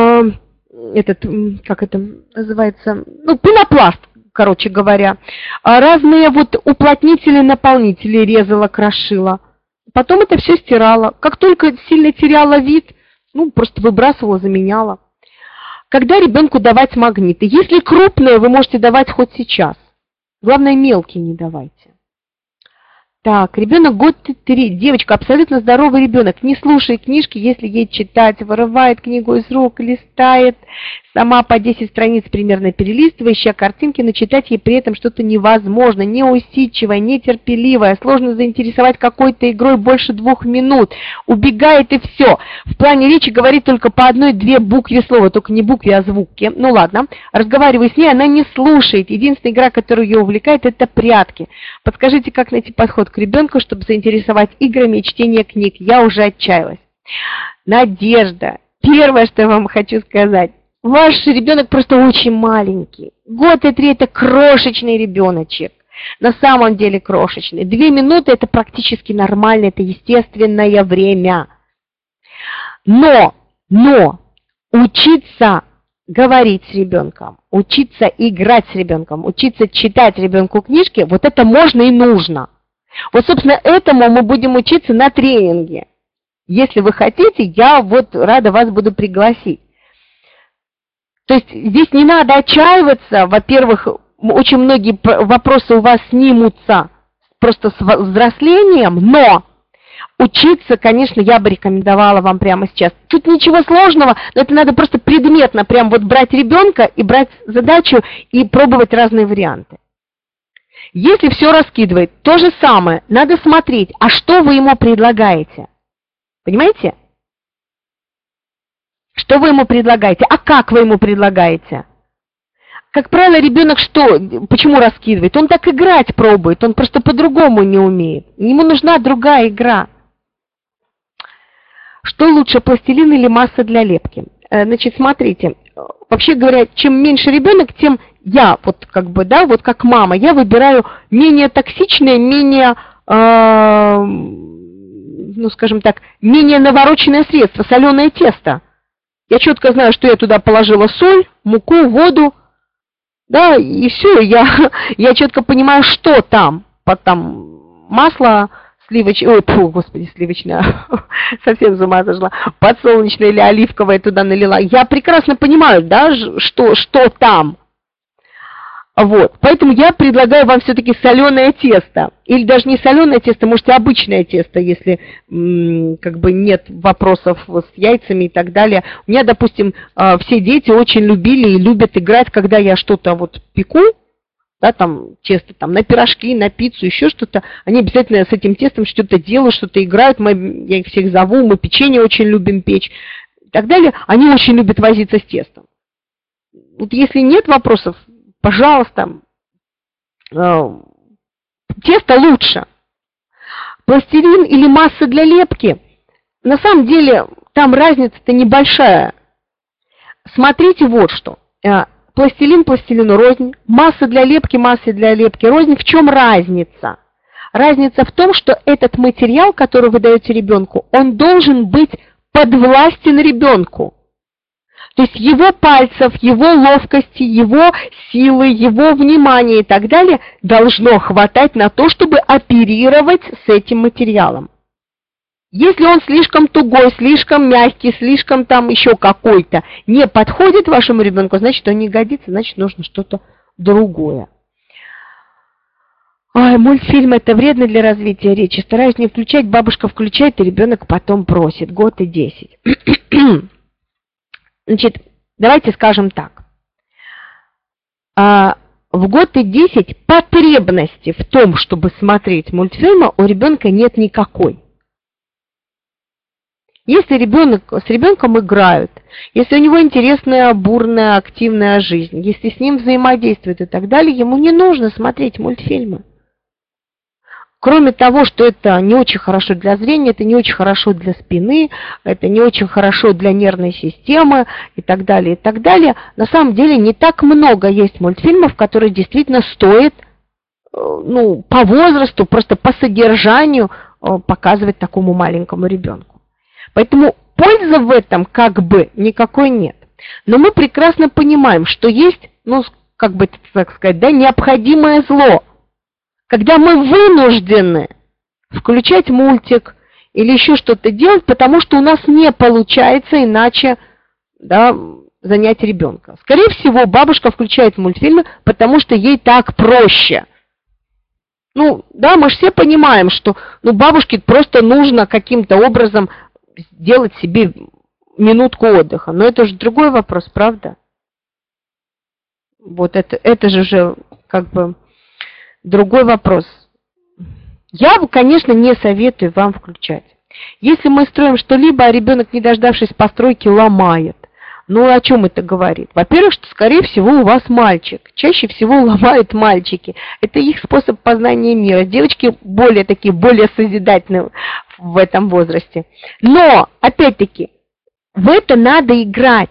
как это называется, ну, пенопласт, короче говоря. Разные вот уплотнители, наполнители резала, крошила. Потом это все стирала. Как только сильно теряла вид, ну, просто выбрасывала, заменяла. Когда ребенку давать магниты? Если крупные, вы можете давать хоть сейчас. Главное, мелкие не давайте. Так, ребенок год 3, девочка, абсолютно здоровый ребенок, не слушает книжки, если ей читать, вырывает книгу из рук, листает, сама по 10 страниц примерно перелистывая, ища картинки, но читать ей при этом что-то невозможно, неусидчивое, нетерпеливое, сложно заинтересовать какой-то игрой больше 2 минут, убегает и все. В плане речи говорит только по 1-2 букве слова, только не букве, а звуки. Ну ладно, разговариваю с ней, она не слушает. Единственная игра, которая ее увлекает, это прятки. Подскажите, как найти подход к ребенку, чтобы заинтересовать играми и чтением книг? Я уже отчаялась. Надежда, первое, что я вам хочу сказать. Ваш ребенок просто очень маленький. 1 и 3 это крошечный ребеночек. На самом деле крошечный. 2 минуты это практически нормально, это естественное время. Но учиться говорить с ребенком, учиться играть с ребенком, учиться читать ребенку книжки, вот это можно и нужно. Вот, собственно, этому мы будем учиться на тренинге. Если вы хотите, я вот рада вас буду пригласить. То есть здесь не надо отчаиваться. Во-первых, очень многие вопросы у вас снимутся просто с взрослением, но учиться, конечно, я бы рекомендовала вам прямо сейчас. Тут ничего сложного, но это надо просто предметно прям вот брать ребенка и брать задачу и пробовать разные варианты. Если все раскидывает, то же самое, надо смотреть, а что вы ему предлагаете? Понимаете? Что вы ему предлагаете? А как вы ему предлагаете? Как правило, ребенок что? Почему раскидывает? Он так играть пробует, он просто по-другому не умеет. Ему нужна другая игра. Что лучше, пластилин или масса для лепки? Значит, смотрите, вообще говоря, чем меньше ребенок, тем я, вот как бы, да, вот как мама, я выбираю менее токсичное, менее, ну, скажем так, менее навороченное средство, соленое тесто. Я четко знаю, что я туда положила соль, муку, воду, да, и все, я четко понимаю, что там, там масло сливочное, ой, фу, господи, сливочное, совсем с ума сошла, подсолнечное или оливковое туда налила. Я прекрасно понимаю, да, что там. Вот, поэтому я предлагаю вам все-таки соленое тесто, или даже не соленое тесто, можете обычное тесто, если как бы нет вопросов с яйцами и так далее. У меня, допустим, все дети очень любили и любят играть, когда я что-то вот пеку, да, там тесто там на пирожки, на пиццу, еще что-то, они обязательно с этим тестом что-то делают, что-то играют, я их всех зову, мы печенье очень любим печь и так далее. Они очень любят возиться с тестом. Вот если нет вопросов, пожалуйста, тесто лучше. Пластилин или масса для лепки, на самом деле там разница-то небольшая. Смотрите вот что. Пластилин пластилину рознь, масса для лепки рознь. В чем разница? Разница в том, что этот материал, который вы даете ребенку, он должен быть подвластен ребенку. То есть его пальцев, его ловкости, его силы, его внимания и так далее должно хватать на то, чтобы оперировать с этим материалом. Если он слишком тугой, слишком мягкий, слишком там еще какой-то, не подходит вашему ребенку, значит, он не годится, значит, нужно что-то другое. Ой, мультфильм это вредно для развития речи. Стараюсь не включать, бабушка включает, и ребенок потом просит. Год и 10. Значит, давайте скажем так. В год и 10 потребности в том, чтобы смотреть мультфильмы, у ребенка нет никакой. Если с ребенком играют, если у него интересная, бурная, активная жизнь, если с ним взаимодействуют и так далее, ему не нужно смотреть мультфильмы. Кроме того, что это не очень хорошо для зрения, это не очень хорошо для спины, это не очень хорошо для нервной системы и так далее, на самом деле не так много есть мультфильмов, которые действительно стоит, ну, по возрасту, просто по содержанию показывать такому маленькому ребенку. Поэтому пользы в этом как бы никакой нет. Но мы прекрасно понимаем, что есть, ну, как бы так сказать, да, необходимое зло. Когда мы вынуждены включать мультик или еще что-то делать, потому что у нас не получается иначе, да, занять ребенка. Скорее всего, бабушка включает мультфильмы, потому что ей так проще. Ну, да, мы же все понимаем, что бабушке просто нужно каким-то образом сделать себе минутку отдыха. Но это же другой вопрос, правда? Вот это же уже как бы другой вопрос. Я, конечно, не советую вам включать. Если мы строим что-либо, а ребенок, не дождавшись постройки, ломает, ну о чем это говорит? Во-первых, что, скорее всего, у вас мальчик. Чаще всего ломают мальчики. Это их способ познания мира. Девочки более созидательные в этом возрасте. Но, опять-таки, в это надо играть.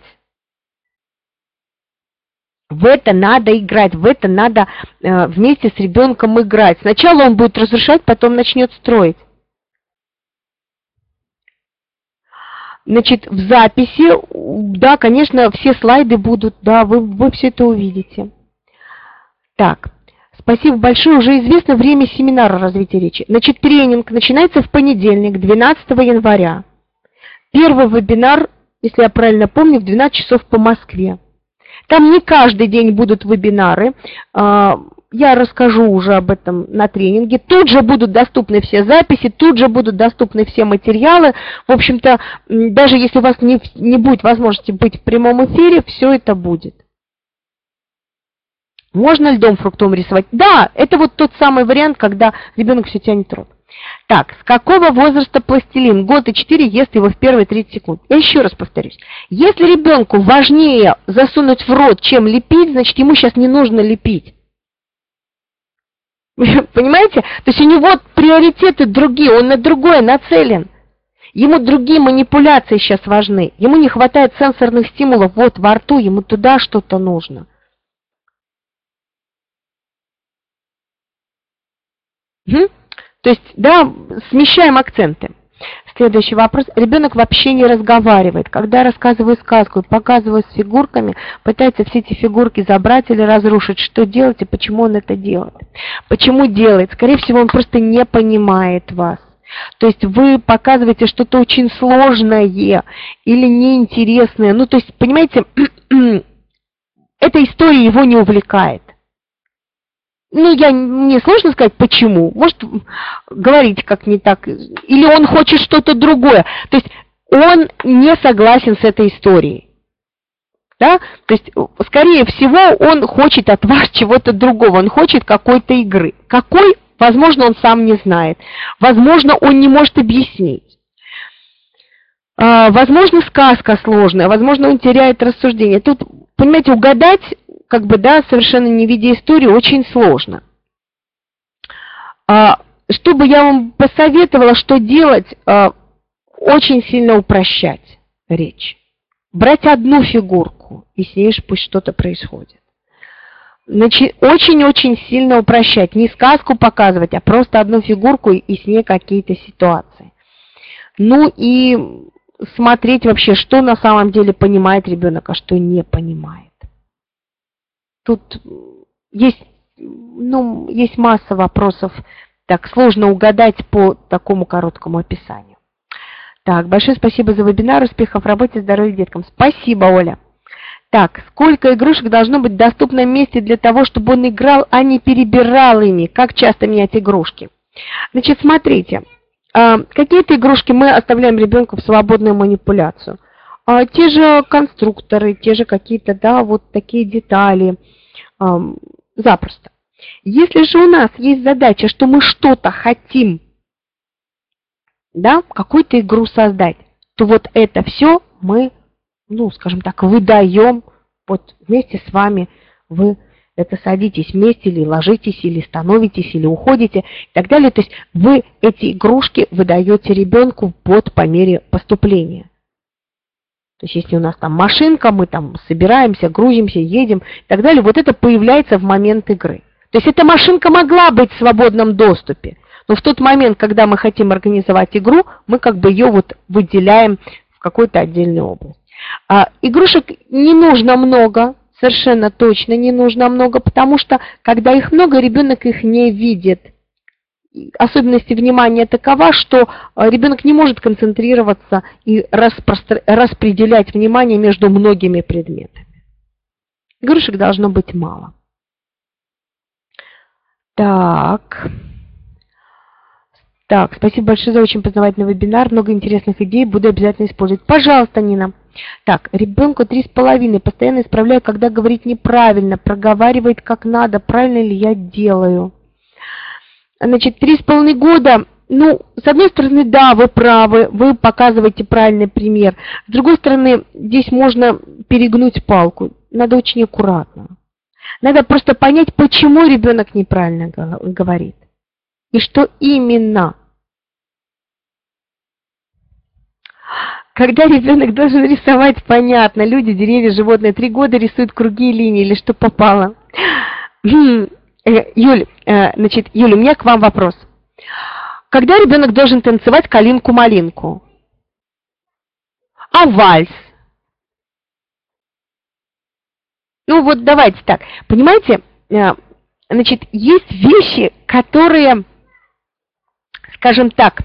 В это надо вместе с ребенком играть. Сначала он будет разрушать, потом начнет строить. Значит, в записи, да, конечно, все слайды будут, да, вы все это увидите. Так, спасибо большое. Уже известно время семинара развития речи. Значит, тренинг начинается в понедельник, 12 января. Первый вебинар, если я правильно помню, в 12 часов по Москве. Там не каждый день будут вебинары. Я расскажу уже об этом на тренинге. Тут же будут доступны все записи, тут же будут доступны все материалы. В общем-то, даже если у вас не будет возможности быть в прямом эфире, все это будет. Можно льдом фруктом рисовать? Да, это вот тот самый вариант, когда ребенок все тянет рот. Так, с какого возраста пластилин? Год и 4 ест его в первые 30 секунд. Я еще раз повторюсь. Если ребенку важнее засунуть в рот, чем лепить, значит, ему сейчас не нужно лепить. Понимаете? То есть у него приоритеты другие, он на другое нацелен. Ему другие манипуляции сейчас важны. Ему не хватает сенсорных стимулов. Вот во рту, ему туда что-то нужно. Угу. То есть, да, смещаем акценты. Следующий вопрос. Ребенок вообще не разговаривает. Когда я рассказываю сказку и показываю с фигурками, пытается все эти фигурки забрать или разрушить. Что делать и почему он это делает? Почему делает? Скорее всего, он просто не понимает вас. То есть вы показываете что-то очень сложное или неинтересное. Ну, то есть, понимаете, эта история его не увлекает. Ну, мне сложно сказать, почему. Может, говорить как не так. Или он хочет что-то другое. То есть он не согласен с этой историей. Да? То есть, скорее всего, он хочет от вас чего-то другого. Он хочет какой-то игры. Какой, возможно, он сам не знает. Возможно, он не может объяснить. Возможно, сказка сложная. Возможно, он теряет рассуждение. Тут, понимаете, угадать, как бы, да, совершенно не видя истории, очень сложно. Что бы я вам посоветовала, что делать, очень сильно упрощать речь. Брать одну фигурку, и с ней пусть что-то происходит. Значит, очень-очень сильно упрощать. Не сказку показывать, а просто одну фигурку и с ней какие-то ситуации. Ну и смотреть вообще, что на самом деле понимает ребенок, а что не понимает. Тут есть масса вопросов, так сложно угадать по такому короткому описанию. Так, большое спасибо за вебинар, успехов в работе, здоровья деткам. Спасибо, Оля. Так, сколько игрушек должно быть в доступном месте для того, чтобы он играл, а не перебирал ими? Как часто менять игрушки? Значит, смотрите, какие-то игрушки мы оставляем ребенку в свободную манипуляцию. Те же конструкторы, те же какие-то, да, вот такие детали, запросто. Если же у нас есть задача, что мы что-то хотим, да, какую-то игру создать, то вот это все мы, ну, скажем так, выдаем, вот вместе с вами вы это садитесь вместе, или ложитесь, или становитесь, или уходите, и так далее. То есть вы эти игрушки выдаете ребенку по мере поступления. То есть если у нас там машинка, мы там собираемся, грузимся, едем и так далее, вот это появляется в момент игры. То есть эта машинка могла быть в свободном доступе, но в тот момент, когда мы хотим организовать игру, мы как бы ее вот выделяем в какую-то отдельную область. Игрушек не нужно много, совершенно точно не нужно много, потому что когда их много, ребенок их не видит. Особенности внимания такова, что ребенок не может концентрироваться и распределять внимание между многими предметами. Игрушек должно быть мало. Так, спасибо большое за очень познавательный вебинар, много интересных идей, буду обязательно использовать. Пожалуйста, Нина. Так, ребенку 3,5, постоянно исправляю, когда говорит неправильно, проговаривает как надо, правильно ли я делаю. Значит, 3,5 года, ну, с одной стороны, да, вы правы, вы показываете правильный пример. С другой стороны, здесь можно перегнуть палку. Надо очень аккуратно. Надо просто понять, почему ребенок неправильно говорит. И что именно. Когда ребенок должен рисовать, понятно. Люди, деревья, животные 3 года рисуют круги и линии или что попало. Юль, у меня к вам вопрос. Когда ребенок должен танцевать калинку-малинку? А вальс? Ну вот давайте так. Понимаете, значит, есть вещи, которые, скажем так,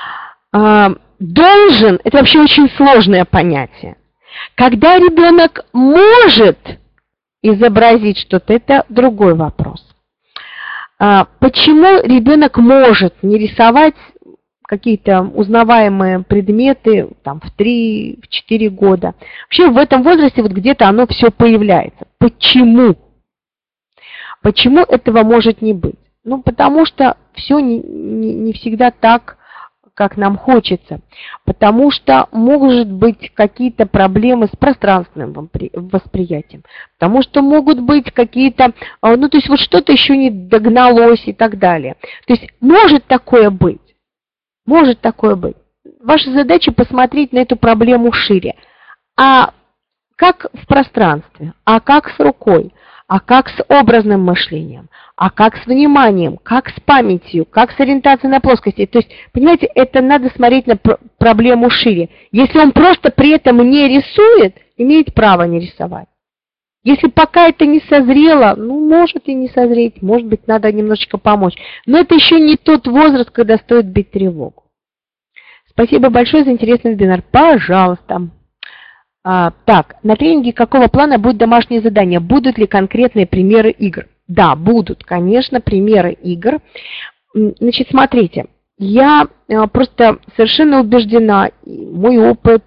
должен, это вообще очень сложное понятие. Когда ребенок может изобразить что-то, это другой вопрос. Почему ребенок может не рисовать какие-то узнаваемые предметы там, в 3-4 года? Вообще в этом возрасте вот где-то оно все появляется. Почему? Почему этого может не быть? Ну, потому что все не всегда так, как нам хочется. Потому что может быть какие-то проблемы с пространственным восприятием. Потому что могут быть какие-то, ну, то есть вот что-то еще не догналось и так далее. То есть может такое быть. Может такое быть. ваша задача посмотреть на эту проблему шире. А как в пространстве, а как с рукой, а как с образным мышлением, а как с вниманием, как с памятью, как с ориентацией на плоскости. То есть, понимаете, это надо смотреть на проблему шире. Если он просто при этом не рисует, имеет право не рисовать. Если пока это не созрело, ну, может и не созреть, может быть, надо немножечко помочь. Но это еще не тот возраст, когда стоит бить тревогу. Спасибо большое за интересный вебинар. Пожалуйста. Так, на тренинге какого плана будет домашнее задание? Будут ли конкретные примеры игр? Да, будут, конечно, примеры игр. Значит, смотрите, я просто совершенно убеждена, мой опыт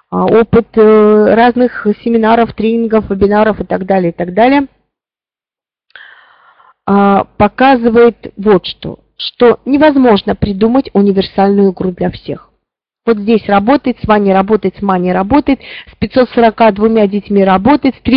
разных семинаров, тренингов, вебинаров и так далее, показывает вот что невозможно придумать универсальную игру для всех. Вот здесь работает, с Ваней работает, с Маней работает, с 542 детьми работает, с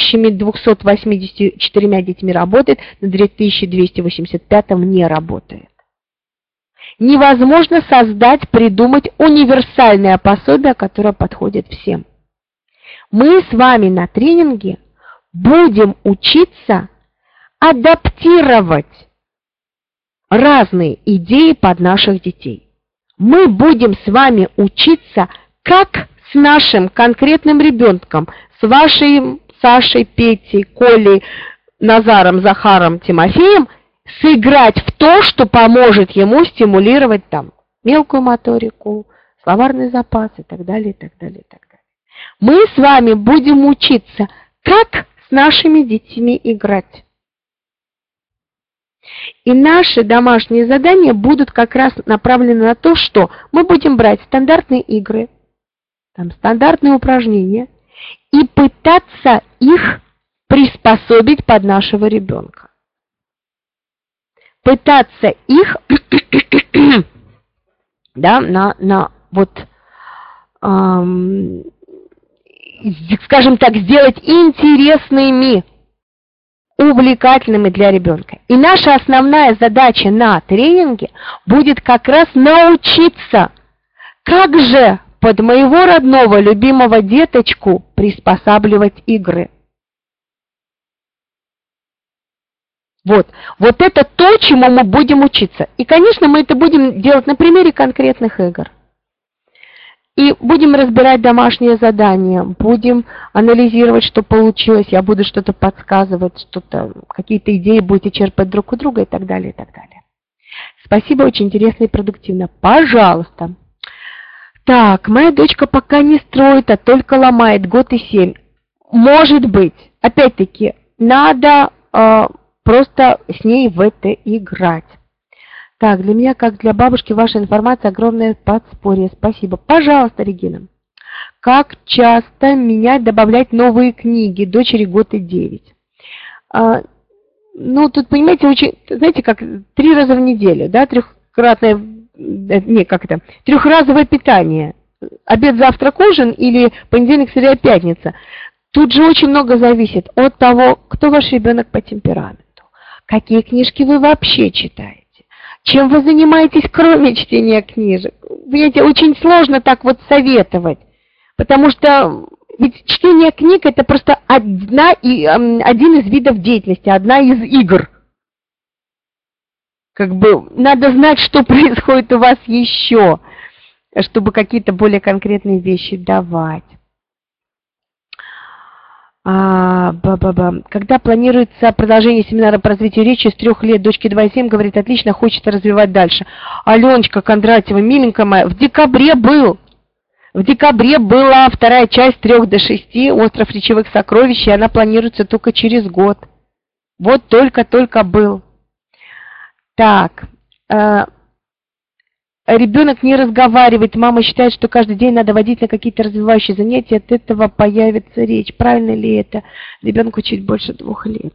3284 детьми работает, на 3285 не работает. Невозможно создать, придумать универсальное пособие, которое подходит всем. Мы с вами на тренинге будем учиться адаптировать разные идеи под наших детей. Мы будем с вами учиться, как с нашим конкретным ребенком, с вашей Сашей, Петей, Колей, Назаром, Захаром, Тимофеем, сыграть в то, что поможет ему стимулировать там мелкую моторику, словарный запас и так далее, и так далее, и так далее. Мы с вами будем учиться, как с нашими детьми играть. И наши домашние задания будут как раз направлены на то, что мы будем брать стандартные игры, там, стандартные упражнения и пытаться их приспособить под нашего ребенка. Пытаться их да, скажем так, сделать интересными, увлекательными для ребенка. И наша основная задача на тренинге будет как раз научиться, как же под моего родного любимого деточку приспосабливать игры. Вот это то, чему мы будем учиться. И, конечно, мы это будем делать на примере конкретных игр. И будем разбирать домашние задания, будем анализировать, что получилось, я буду что-то подсказывать, какие-то идеи будете черпать друг у друга и так далее, и так далее. Спасибо, очень интересно и продуктивно. Пожалуйста. Так, моя дочка пока не строит, а только ломает, год и 7. Может быть, опять-таки, надо просто с ней в это играть. Так, для меня, как для бабушки, ваша информация огромное подспорье. Спасибо. Пожалуйста, Регина. Как часто менять, добавлять новые книги? Дочери год и 9. Ну, тут, понимаете, знаете, как 3 раза в неделю, да, трехразовое питание. Обед, завтрак, ужин или понедельник, среда, пятница. Тут же очень много зависит от того, кто ваш ребенок по темпераменту, какие книжки вы вообще читаете. Чем вы занимаетесь, кроме чтения книжек? Понимаете, очень сложно так вот советовать, потому что ведь чтение книг – это просто один из видов деятельности, одна из игр. Как бы надо знать, что происходит у вас еще, чтобы какие-то более конкретные вещи давать. Когда планируется продолжение семинара по развитию речи с 3 лет, дочке 2,7, говорит, отлично, хочет развивать дальше. Аленочка Кондратьева, миленькая моя, в декабре была 2-я часть 3 до 6, остров речевых сокровищ, и она планируется только через год. Вот только был. Так, ребенок не разговаривает, мама считает, что каждый день надо водить на какие-то развивающие занятия, от этого появится речь. Правильно ли это? Ребенку чуть больше 2 лет.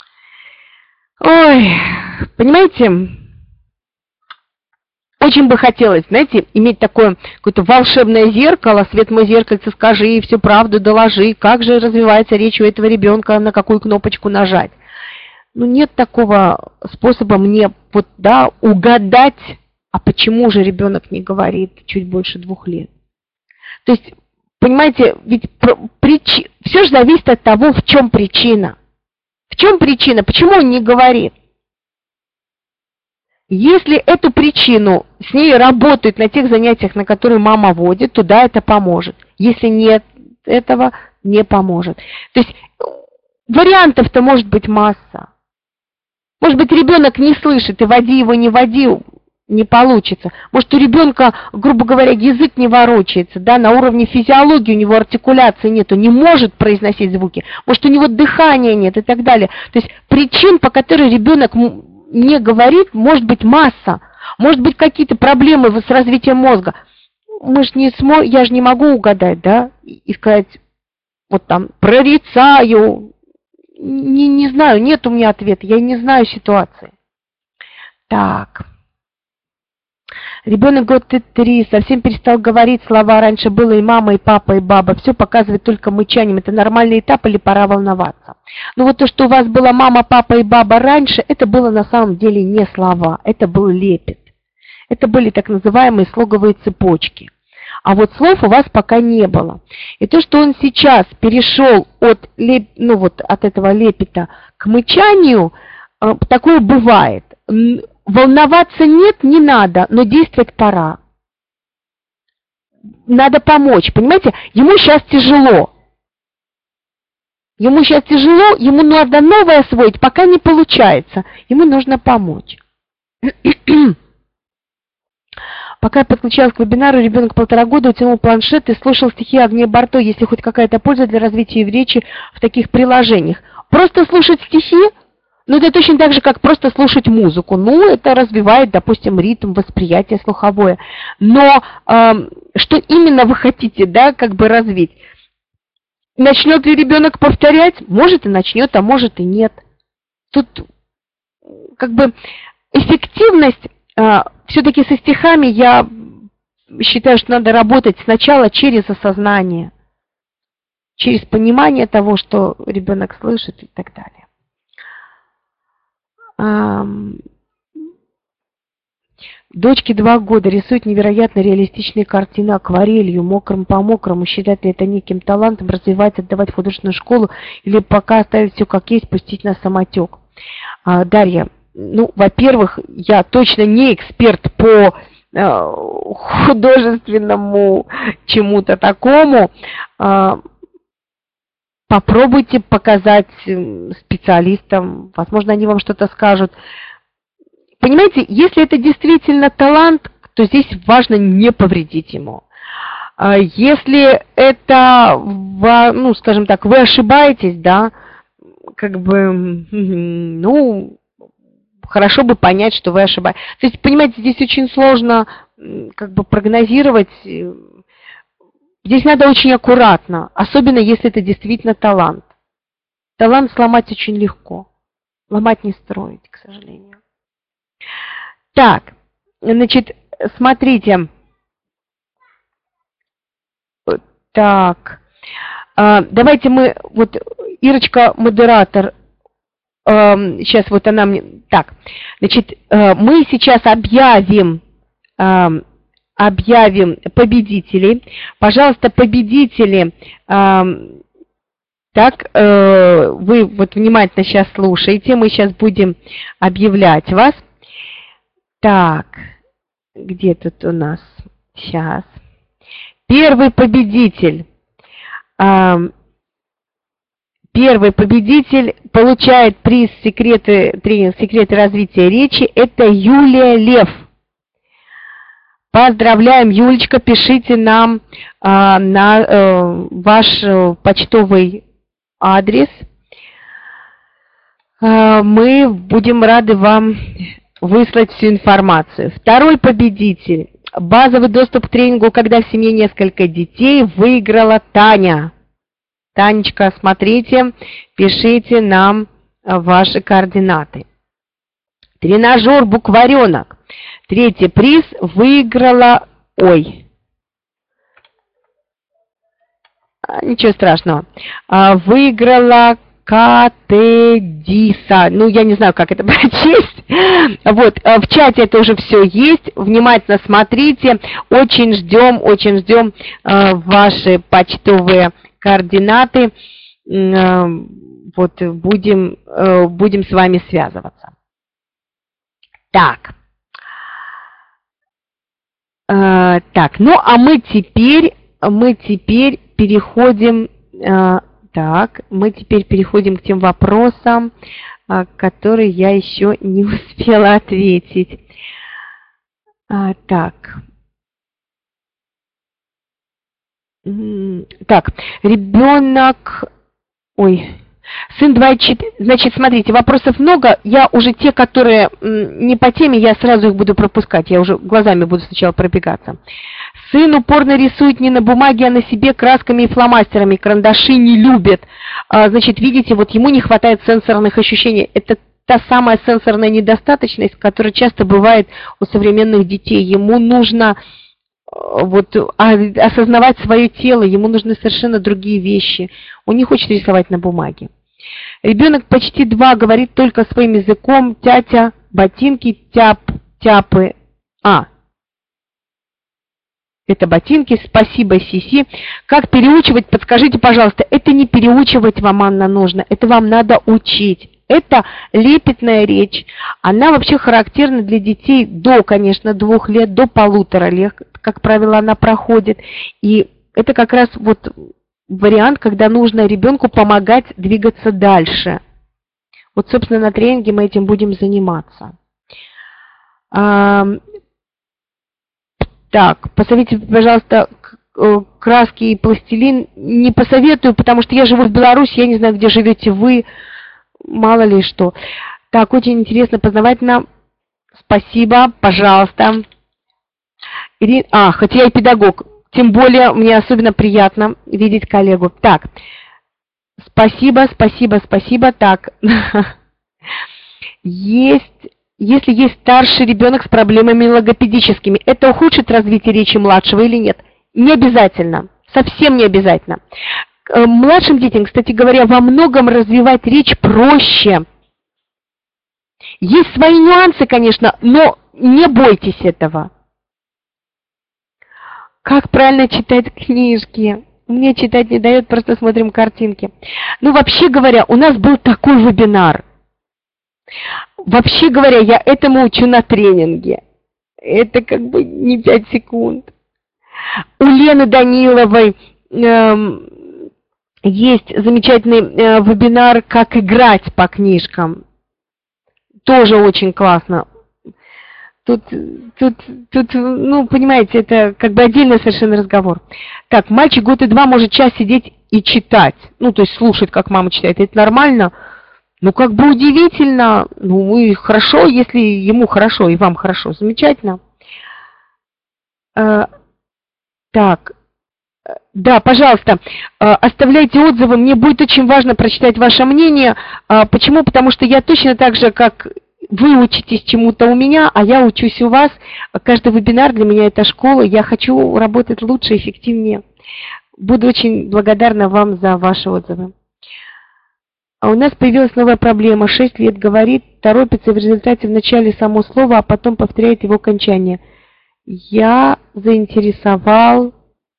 Ой, понимаете, очень бы хотелось, знаете, иметь такое какое-то волшебное зеркало, свет мой зеркальце, скажи, всю правду доложи, как же развивается речь у этого ребенка, на какую кнопочку нажать. Ну, нет такого способа мне угадать А почему же ребенок не говорит чуть больше 2 лет? То есть, понимаете, ведь все же зависит от того, в чем причина. В чем причина? Почему он не говорит? Если эту причину с ней работают на тех занятиях, на которые мама водит, то да, это поможет. Если нет этого, не поможет. То есть вариантов-то может быть масса. Может быть, ребенок не слышит, и води его, не води, не получится. Может, у ребенка, грубо говоря, язык не ворочается, да, на уровне физиологии у него артикуляции нет, он не может произносить звуки. Может, у него дыхания нет и так далее. То есть причин, по которым ребенок не говорит, может быть масса. Может быть какие-то проблемы с развитием мозга. Я же не могу угадать, да, и сказать, вот там, прорицаю. Не знаю, нет у меня ответа, я не знаю ситуации. Так. Ребенок год 3, совсем перестал говорить слова. Раньше было и мама, и папа, и баба. Все показывает только мычанием. Это нормальный этап или пора волноваться? Ну вот то, что у вас была мама, папа и баба раньше, это было на самом деле не слова. Это был лепет. Это были так называемые слоговые цепочки. А вот слов у вас пока не было. И то, что он сейчас перешел от этого лепета к мычанию, такое бывает. Волноваться нет, не надо, но действовать пора. Надо помочь, понимаете? Ему сейчас тяжело. Ему надо новое освоить, пока не получается. Ему нужно помочь. Пока я подключалась к вебинару, ребенок 1,5 года утянул планшет и слушал стихи Агнии Барто, если хоть какая-то польза для развития речи в таких приложениях. Просто слушать стихи? Ну, это точно так же, как просто слушать музыку. Ну, это развивает, допустим, ритм, восприятие слуховое. Но что именно вы хотите, да, как бы развить? Начнет ли ребенок повторять? Может и начнет, а может и нет. Тут как бы эффективность все-таки со стихами, я считаю, что надо работать сначала через осознание, через понимание того, что ребенок слышит и так далее. Дочке 2 года, рисует невероятно реалистичные картины акварелью, мокрым по мокрому. Считать ли это неким талантом, развивать, отдавать в художественную школу или пока оставить все как есть, пустить на самотек? Дарья, ну, во-первых, я точно не эксперт по художественному чему-то такому. Попробуйте показать специалистам, возможно, они вам что-то скажут. Понимаете, если это действительно талант, то здесь важно не повредить ему. Если это, ну, скажем так, вы ошибаетесь, да, как бы, ну, хорошо бы понять, что вы ошибаетесь. То есть, понимаете, здесь очень сложно как бы прогнозировать. Здесь надо очень аккуратно, особенно если это действительно талант. Талант сломать очень легко. Ломать не строить, к сожалению. Так, значит, смотрите. Так, давайте мы, вот Ирочка, модератор, сейчас вот она мне... Так, значит, мы сейчас объявим победителей. Пожалуйста, победители, так, вы вот внимательно сейчас слушаете, мы сейчас будем объявлять вас. Так, где тут у нас? Сейчас. Первый победитель получает приз тренинг «Секреты развития речи». Это Юлия Лев. Поздравляем, Юлечка, пишите нам на ваш почтовый адрес. Мы будем рады вам выслать всю информацию. Второй победитель. Базовый доступ к тренингу, когда в семье несколько детей, выиграла Таня. Танечка, смотрите, пишите нам ваши координаты. Тренажер «Букваренок». Третий приз выиграла... Ой. Ничего страшного. Выиграла Катедиса. Ну, я не знаю, как это прочесть. Вот, в чате это уже все есть. Внимательно смотрите. Очень ждем ваши почтовые координаты. Вот, будем с вами связываться. Так, ну, а мы теперь переходим... мы теперь переходим к тем вопросам, которые я еще не успела ответить. Так, ребенок... Сын 24... Значит, смотрите, вопросов много. Я уже те, которые не по теме, я сразу их буду пропускать. Я уже глазами буду сначала пробегаться. Сын упорно рисует не на бумаге, а на себе красками и фломастерами. Карандаши не любит. Значит, видите, вот ему не хватает сенсорных ощущений. Это та самая сенсорная недостаточность, которая часто бывает у современных детей. Ему нужно осознавать свое тело, ему нужны совершенно другие вещи. Он не хочет рисовать на бумаге. Ребенок почти 2 говорит только своим языком. Тятя, ботинки, тяпы. Это ботинки. Спасибо, Сиси. Как переучивать? Подскажите, пожалуйста. Это не переучивать вам, Анна, нужно. Это вам надо учить. Это лепетная речь. Она вообще характерна для детей до, конечно, 2 лет, до 1,5 лет. Как правило, она проходит. И это как раз вот вариант, когда нужно ребенку помогать двигаться дальше. Вот, собственно, на тренинге мы этим будем заниматься. Так, посоветуйте, пожалуйста, краски и пластилин. Не посоветую, потому что я живу в Беларуси, я не знаю, где живете вы. Мало ли что. Так, очень интересно, познавательно. Спасибо, пожалуйста. Хотя я и педагог. Тем более, мне особенно приятно видеть коллегу. Так, спасибо. Так, если есть старший ребенок с проблемами логопедическими, это ухудшит развитие речи младшего или нет? Не обязательно, совсем не обязательно. Младшим детям, кстати говоря, во многом развивать речь проще. Есть свои нюансы, конечно, но не бойтесь этого. Как правильно читать книжки? Мне читать не дает, просто смотрим картинки. Ну, вообще говоря, у нас был такой вебинар. Вообще говоря, я этому учу на тренинге. Это как бы не 5 секунд. У Лены Даниловой есть замечательный вебинар «Как играть по книжкам». Тоже очень классно. Тут, ну, понимаете, это как бы отдельный совершенно разговор. Так, мальчик 1 и 2 может час сидеть и читать. Ну, то есть слушать, как мама читает. Это нормально? Ну, как бы удивительно. Ну, и хорошо, если ему хорошо, и вам хорошо. Замечательно. Так. Да, пожалуйста, оставляйте отзывы. Мне будет очень важно прочитать ваше мнение. Почему? Потому что я точно так же, как вы учитесь чему-то у меня, а я учусь у вас. Каждый вебинар для меня это школа. Я хочу работать лучше, эффективнее. Буду очень благодарна вам за ваши отзывы. А у нас появилась новая проблема. 6 лет говорит, торопится в результате вначале само слово, а потом повторяет его окончание. Я заинтересовался.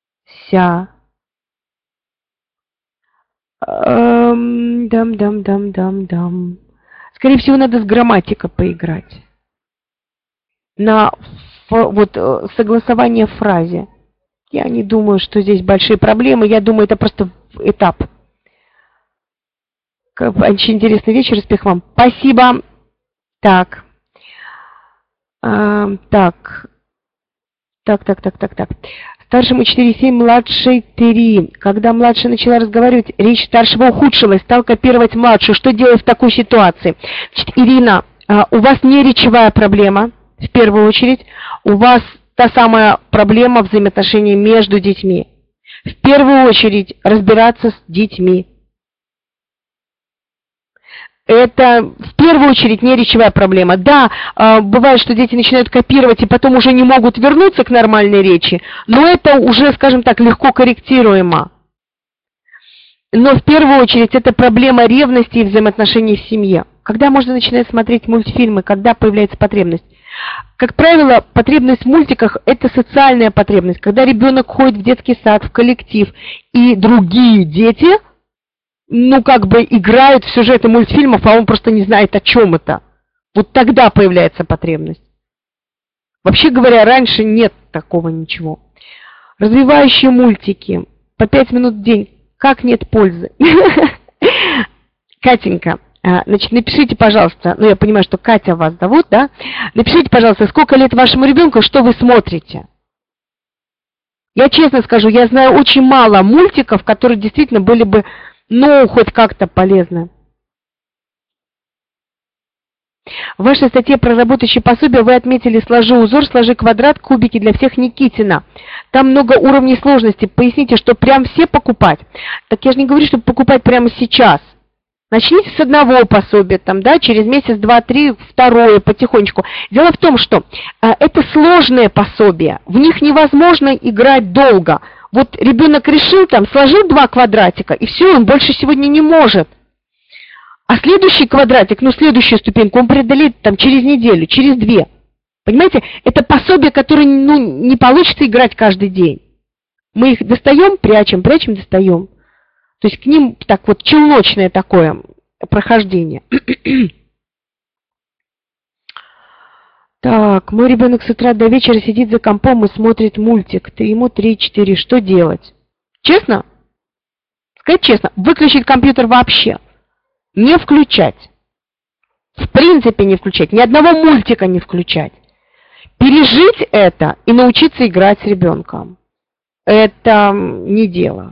Дам. Скорее всего, надо с грамматикой поиграть. На согласование в фразе. Я не думаю, что здесь большие проблемы. Я думаю, это просто этап. Очень интересный вечер. Успех вам. Спасибо. Так. Так. Старшему 4,7, младшей 3. Когда младшая начала разговаривать, речь старшего ухудшилась, стал копировать младшую. Что делать в такой ситуации? Значит, Ирина, у вас не речевая проблема, в первую очередь. У вас та самая проблема взаимоотношений между детьми. В первую очередь разбираться с детьми. Это в первую очередь не речевая проблема. Да, бывает, что дети начинают копировать и потом уже не могут вернуться к нормальной речи, но это уже, скажем так, легко корректируемо. Но в первую очередь это проблема ревности и взаимоотношений в семье. Когда можно начинать смотреть мультфильмы, когда появляется потребность? Как правило, потребность в мультиках – это социальная потребность. Когда ребенок ходит в детский сад, в коллектив, и другие дети, ну, как бы играют в сюжеты мультфильмов, а он просто не знает, о чем это. Вот тогда появляется потребность. Вообще говоря, раньше нет такого ничего. Развивающие мультики по 5 минут в день. Как нет пользы? Катенька, значит, напишите, пожалуйста, ну, я понимаю, что Катя вас зовут, да? Напишите, пожалуйста, сколько лет вашему ребенку, что вы смотрите. Я честно скажу, я знаю очень мало мультиков, которые действительно были бы, ну, хоть как-то полезны. В вашей статье про работающие пособия вы отметили «Сложи узор, сложи квадрат, кубики для всех Никитина». Там много уровней сложности. Поясните, что прям все покупать. Так я же не говорю, чтобы покупать прямо сейчас. Начните с одного пособия, там, да, через месяц, два, три, второе, потихонечку. Дело в том, что это сложные пособия. В них невозможно играть долго. Вот ребенок решил, там, сложил два квадратика, и все, он больше сегодня не может. А следующий квадратик, ну, следующую ступеньку он преодолеет там через неделю, через две. Понимаете, это пособие, которое, ну, не получится играть каждый день. Мы их достаем, прячем, прячем, достаем. То есть к ним так вот челночное такое прохождение. Так, мой ребенок с утра до вечера сидит за компом и смотрит мультик. Ему 3-4. Что делать? Честно? Сказать честно, выключить компьютер вообще. Не включать. В принципе не включать. Ни одного мультика не включать. Пережить это и научиться играть с ребенком. Это не дело.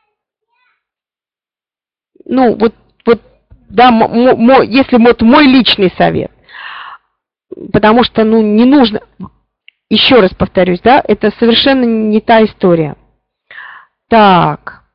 Ну, вот да, если вот мой личный совет. Потому что, ну, не нужно, еще раз повторюсь, да, это совершенно не та история. Так.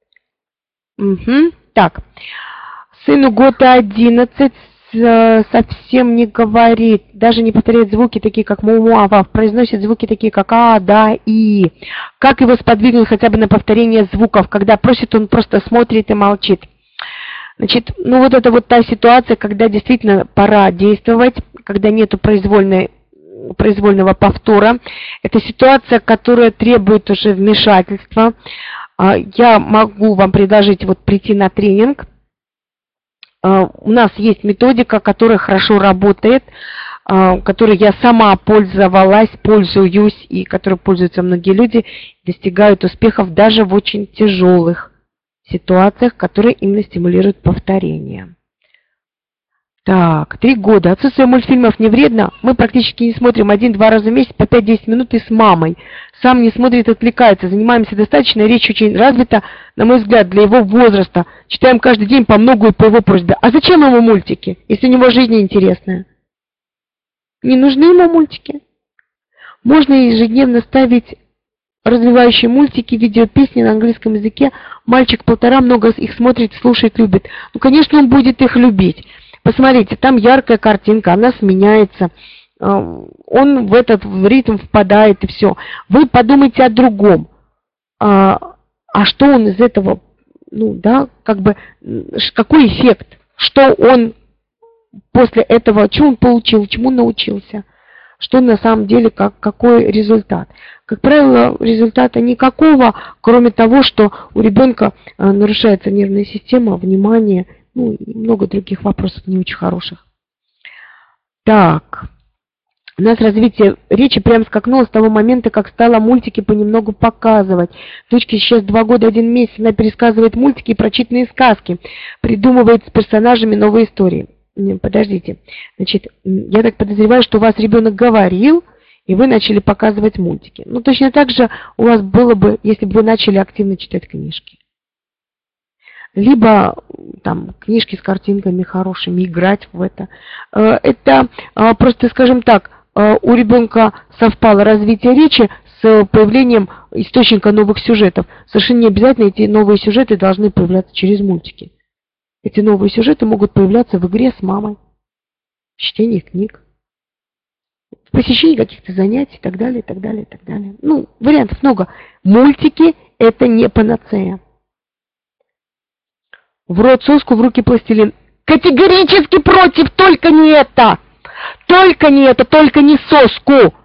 Так. Сыну год 11, совсем не говорит, даже не повторяет звуки такие, как му-му-а-ва, произносит звуки такие, как а, да, и. Как его сподвигнуть хотя бы на повторение звуков? Когда просит, он просто смотрит и молчит. Значит, ну вот это вот та ситуация, когда действительно пора действовать, когда нету произвольного повтора. Это ситуация, которая требует уже вмешательства. Я могу вам предложить вот прийти на тренинг. У нас есть методика, которая хорошо работает, которой я сама пользовалась, пользуюсь, и которой пользуются многие люди, достигают успехов даже в очень тяжелых ситуациях, которые именно стимулируют повторение. Так, 3 года. Отсутствие мультфильмов не вредно. Мы практически не смотрим 1-2 раза в месяц по 5-10 минут и с мамой. Сам не смотрит, отвлекается. Занимаемся достаточно, речь очень развита, на мой взгляд, для его возраста. Читаем каждый день по многу и по его просьбе. А зачем ему мультики, если у него жизнь интересная? Не нужны ему мультики. Можно ежедневно ставить развивающие мультики, видеопесни на английском языке. Мальчик 1,5 много их смотрит, слушает, любит. Ну, конечно, он будет их любить. Посмотрите, там яркая картинка, она сменяется. Он в этот ритм впадает и все. Вы подумайте о другом. А что он из этого, ну, да, как бы, какой эффект? Что он после этого, что он получил, чему научился? Что на самом деле, какой результат? Как правило, результата никакого, кроме того, что у ребенка нарушается нервная система, внимание, ну и много других вопросов не очень хороших. Так, у нас развитие речи прям скакнуло с того момента, как стала мультики понемногу показывать. Дочке сейчас 2 года 1 месяц, она пересказывает мультики и прочитанные сказки, придумывает с персонажами новые истории. Подождите, значит, я так подозреваю, что у вас ребенок говорил, и вы начали показывать мультики. Ну, точно так же у вас было бы, если бы вы начали активно читать книжки. Либо там книжки с картинками хорошими, играть в это. Это просто, скажем так, у ребенка совпало развитие речи с появлением источника новых сюжетов. Совершенно не обязательно эти новые сюжеты должны появляться через мультики. Эти новые сюжеты могут появляться в игре с мамой, в чтении книг, в посещении каких-то занятий и так далее, и так далее, и так далее. Ну, вариантов много. Мультики – это не панацея. В рот соску, в руки пластилин. Категорически против, только не это! Только не это, только не соску!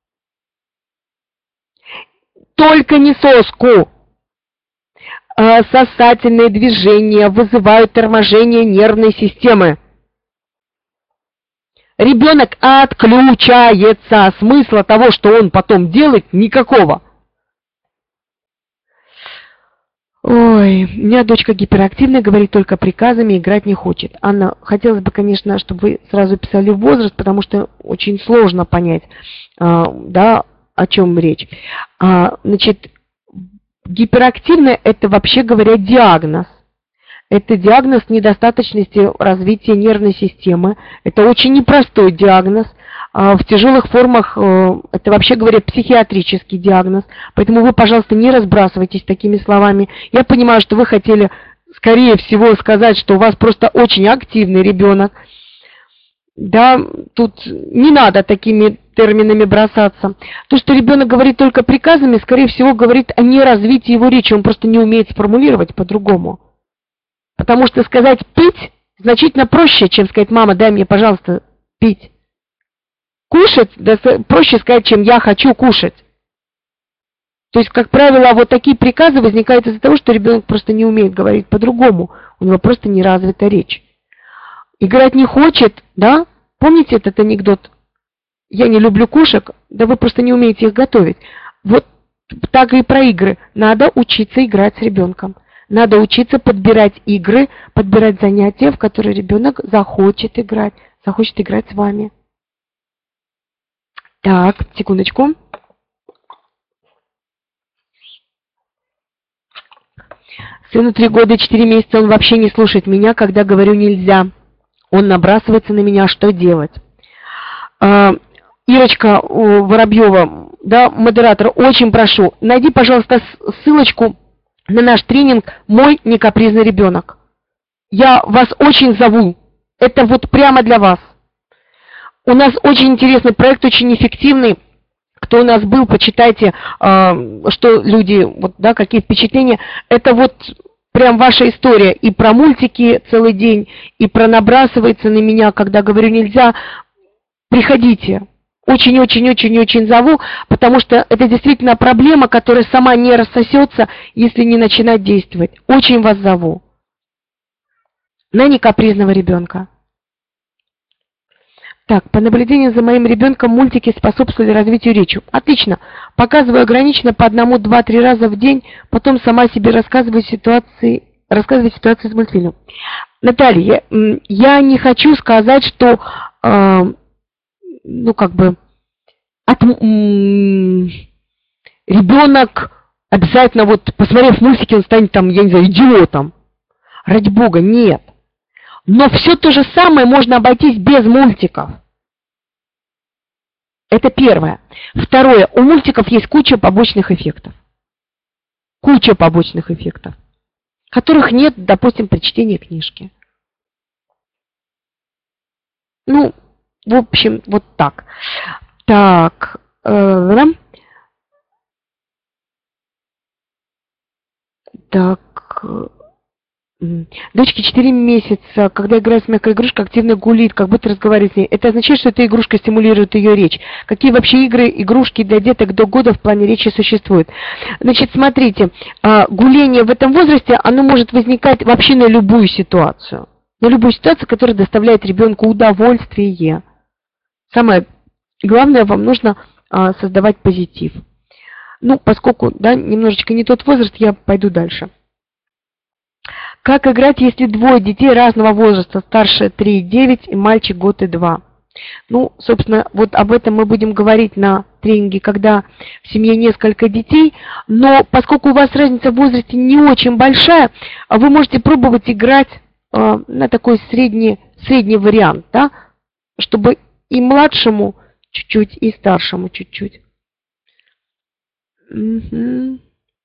Только не соску! Сосательные движения вызывают торможение нервной системы. Ребенок отключается. Смысла того, что он потом делает, никакого. Ой, у меня дочка гиперактивная, говорит только приказами, играть не хочет. Анна, хотелось бы, конечно, чтобы вы сразу писали возраст, потому что очень сложно понять, да, о чем речь. Значит, гиперактивная – это, вообще говоря, диагноз. Это диагноз недостаточности развития нервной системы. Это очень непростой диагноз. В тяжелых формах это, вообще говоря, психиатрический диагноз. Поэтому вы, пожалуйста, не разбрасывайтесь такими словами. Я понимаю, что вы хотели, скорее всего, сказать, что у вас просто очень активный ребенок. Да, тут не надо такими терминами бросаться. То, что ребенок говорит только приказами, скорее всего, говорит о неразвитии его речи. Он просто не умеет сформулировать по-другому. Потому что сказать «пить» значительно проще, чем сказать «мама, дай мне, пожалуйста, пить». Кушать да, проще сказать, чем «я хочу кушать». То есть, как правило, вот такие приказы возникают из-за того, что ребенок просто не умеет говорить по-другому. У него просто не развита речь. Играть не хочет, да? Помните этот анекдот? Я не люблю кошек, да вы просто не умеете их готовить. Вот так и про игры. Надо учиться играть с ребенком. Надо учиться подбирать игры, подбирать занятия, в которые ребенок захочет играть с вами. Так, секундочку. Сыну 3 года и 4 месяца, он вообще не слушает меня, когда говорю «нельзя». Он набрасывается на меня, что делать? Ирочка Воробьева, да, модератор, очень прошу, найди, пожалуйста, ссылочку на наш тренинг «Мой некапризный ребенок». Я вас очень зову. Это вот прямо для вас. У нас очень интересный проект, очень эффективный. Кто у нас был, почитайте, что люди, вот, да, какие впечатления. Это вот прям ваша история. И про мультики целый день, и про набрасывается на меня, когда говорю «нельзя». Приходите. Очень-очень-очень-очень зову, потому что это действительно проблема, которая сама не рассосется, если не начинать действовать. Очень вас зову. На некапризного ребенка. Так, по наблюдению за моим ребенком мультики способствовали развитию речи. Отлично. Показываю ограниченно по 1, 2, 3 раза в день, потом сама себе рассказываю ситуации из мультфильма. Наталья, я не хочу сказать, что ребенок обязательно, вот, посмотрев мультики, он станет там, я не знаю, идиотом. Ради бога, нет. Но все то же самое можно обойтись без мультиков. Это первое. Второе. У мультиков есть куча побочных эффектов. Куча побочных эффектов, которых нет, допустим, при чтении книжки. Ну, в общем, вот так. Так. Дочке 4 месяца, когда играет с мягкой игрушкой, активно гулит, как будто разговаривает с ней. Это означает, что эта игрушка стимулирует ее речь. Какие вообще игры, игрушки для деток до года в плане речи существуют? Значит, смотрите, гуление в этом возрасте, оно может возникать вообще на любую ситуацию. На любую ситуацию, которая доставляет ребенку удовольствие. Самое главное, вам нужно создавать позитив. Ну, поскольку, да, немножечко не тот возраст, я пойду дальше. Как играть, если 2 детей разного возраста, старше 3,9 и мальчик год и 2? Ну, собственно, вот об этом мы будем говорить на тренинге, когда в семье несколько детей. Но поскольку у вас разница в возрасте не очень большая, вы можете пробовать играть на такой средний вариант, да, чтобы и младшему чуть-чуть, и старшему чуть-чуть. Угу.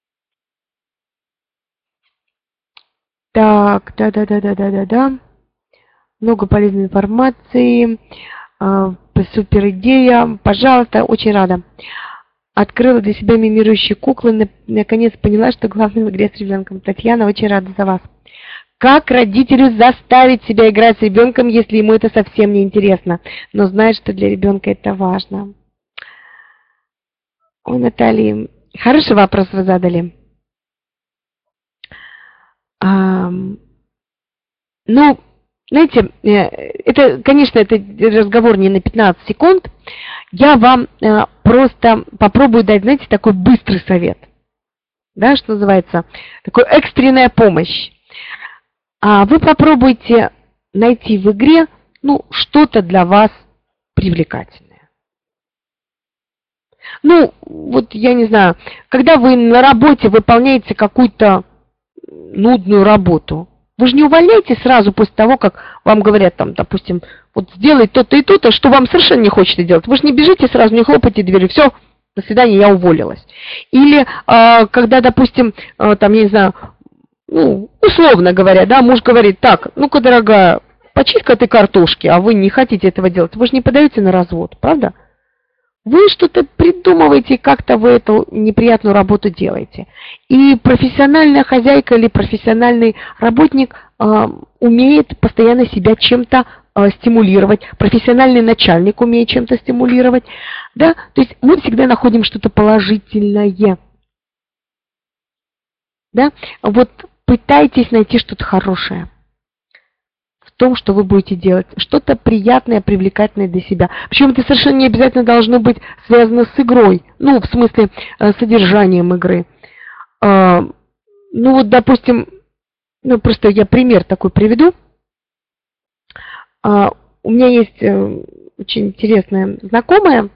Так, да. Много полезной информации. Супер идея. Пожалуйста, очень рада. Открыла для себя мимирующие куклы. Наконец поняла, что главное в игре с ребенком. Татьяна, очень рада за вас. Как родителю заставить себя играть с ребенком, если ему это совсем не интересно, но знает, что для ребенка это важно? Ой, Наталья, хороший вопрос вы задали. Ну, знаете, это, конечно, это разговор не на 15 секунд. Я вам просто попробую дать, знаете, такой быстрый совет. Да, что называется, такой экстренная помощь. Вы попробуйте найти в игре, ну, что-то для вас привлекательное. Ну, вот я не знаю, когда вы на работе выполняете какую-то нудную работу, вы же не увольняетесь сразу после того, как вам говорят, там, допустим, вот сделай то-то и то-то, что вам совершенно не хочется делать. Вы же не бежите сразу, не хлопайте дверью, все, до свидания, я уволилась. Или когда, допустим, там, я не знаю, ну, условно говоря, да, муж говорит, так, ну-ка, дорогая, почисть-ка ты картошки, а вы не хотите этого делать. Вы же не подаете на развод, правда? Вы что-то придумываете, как-то вы эту неприятную работу делаете. И профессиональная хозяйка или профессиональный работник умеет постоянно себя чем-то стимулировать. Профессиональный начальник умеет чем-то стимулировать. Да? То есть мы всегда находим что-то положительное. Да? Вот пытайтесь найти что-то хорошее в том, что вы будете делать. Что-то приятное, привлекательное для себя. Причем это совершенно не обязательно должно быть связано с игрой. Ну, в смысле, содержанием игры. Ну, вот, допустим, ну, просто я пример такой приведу. У меня есть очень интересная знакомая.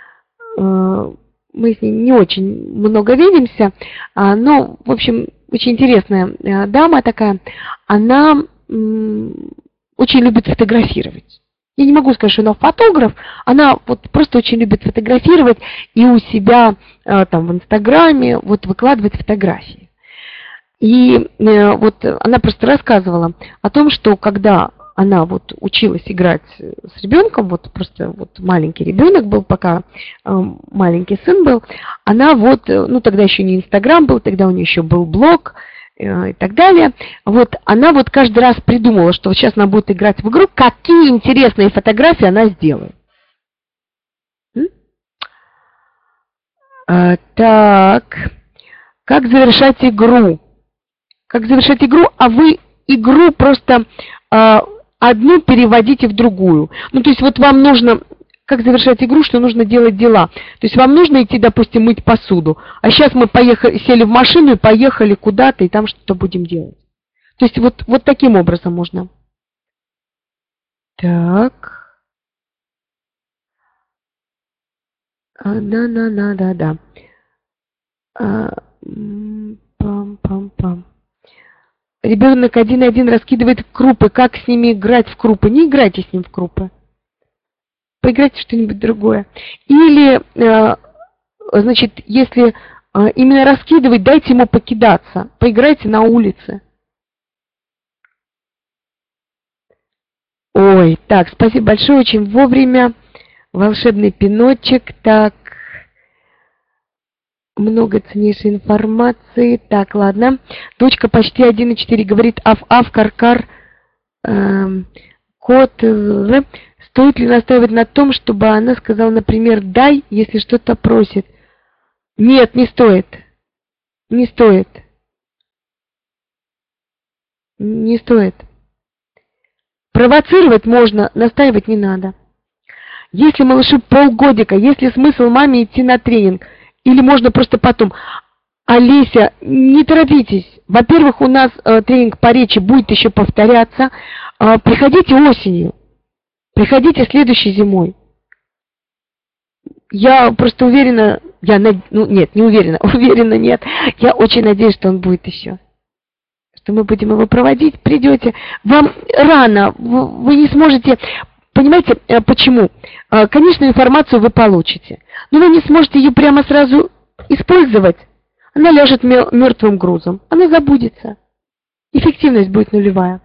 Мы с ней не очень много видимся. Но, в общем, очень интересная дама такая. Она очень любит фотографировать. Я не могу сказать, что она фотограф, она вот просто очень любит фотографировать и у себя там в Инстаграме вот выкладывает фотографии. И вот она просто рассказывала о том, что когда она вот училась играть с ребенком, вот просто вот маленький ребенок был, пока маленький сын был, она вот, ну тогда еще не Инстаграм был, тогда у нее еще был блог, и так далее. Вот она вот каждый раз придумала, что вот сейчас она будет играть в игру, какие интересные фотографии она сделает. Так, как завершать игру? Как завершать игру, а вы игру просто одну переводите в другую. Ну, то есть вот вам нужно, как завершать игру, что нужно делать дела. То есть вам нужно идти, допустим, мыть посуду. А сейчас мы поехали, сели в машину и поехали куда-то, и там что-то будем делать. То есть вот таким образом можно. Так. Да. Пам-пам-пам. Ребенок 1-1 раскидывает крупы. Как с ними играть в крупы? Не играйте с ним в крупы. Поиграйте что-нибудь другое. Или, значит, если именно раскидывать, дайте ему покидаться. Поиграйте на улице. Ой, так, спасибо большое, очень вовремя. Волшебный пиночек, так. Много ценнейшей информации. Так, ладно. Дочка почти 1,4 говорит аф-аф, кар-кар, кот. Стоит ли настаивать на том, чтобы она сказала, например, дай, если что-то просит? Нет, не стоит. Не стоит. Не стоит. Провоцировать можно, настаивать не надо. Если малышу полгодика, есть ли смысл маме идти на тренинг? Или можно просто потом? Олеся, не торопитесь. Во-первых, у нас тренинг по речи будет еще повторяться. Приходите осенью. Приходите следующей зимой. Я просто уверена, нет, не уверена, уверена нет. Я очень надеюсь, что он будет еще. Что мы будем его проводить, придете. Вам рано, вы не сможете... Понимаете, почему? Конечно, информацию вы получите, но вы не сможете ее прямо сразу использовать. Она ляжет мертвым грузом, она забудется. Эффективность будет нулевая.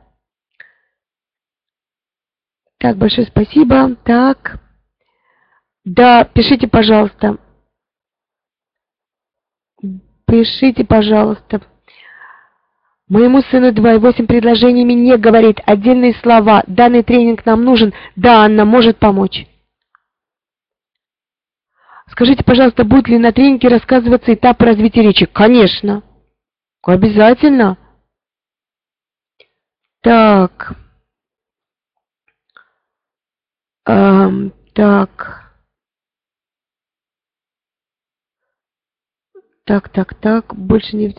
Так, большое спасибо. Так. Да, пишите, пожалуйста. Пишите, пожалуйста. Моему сыну 2,8 предложениями не говорит. Отдельные слова. Данный тренинг нам нужен. Да, Анна может помочь. Скажите, пожалуйста, будет ли на тренинге рассказываться этапы развития речи? Конечно. Обязательно. Так. Так. Так. Больше не...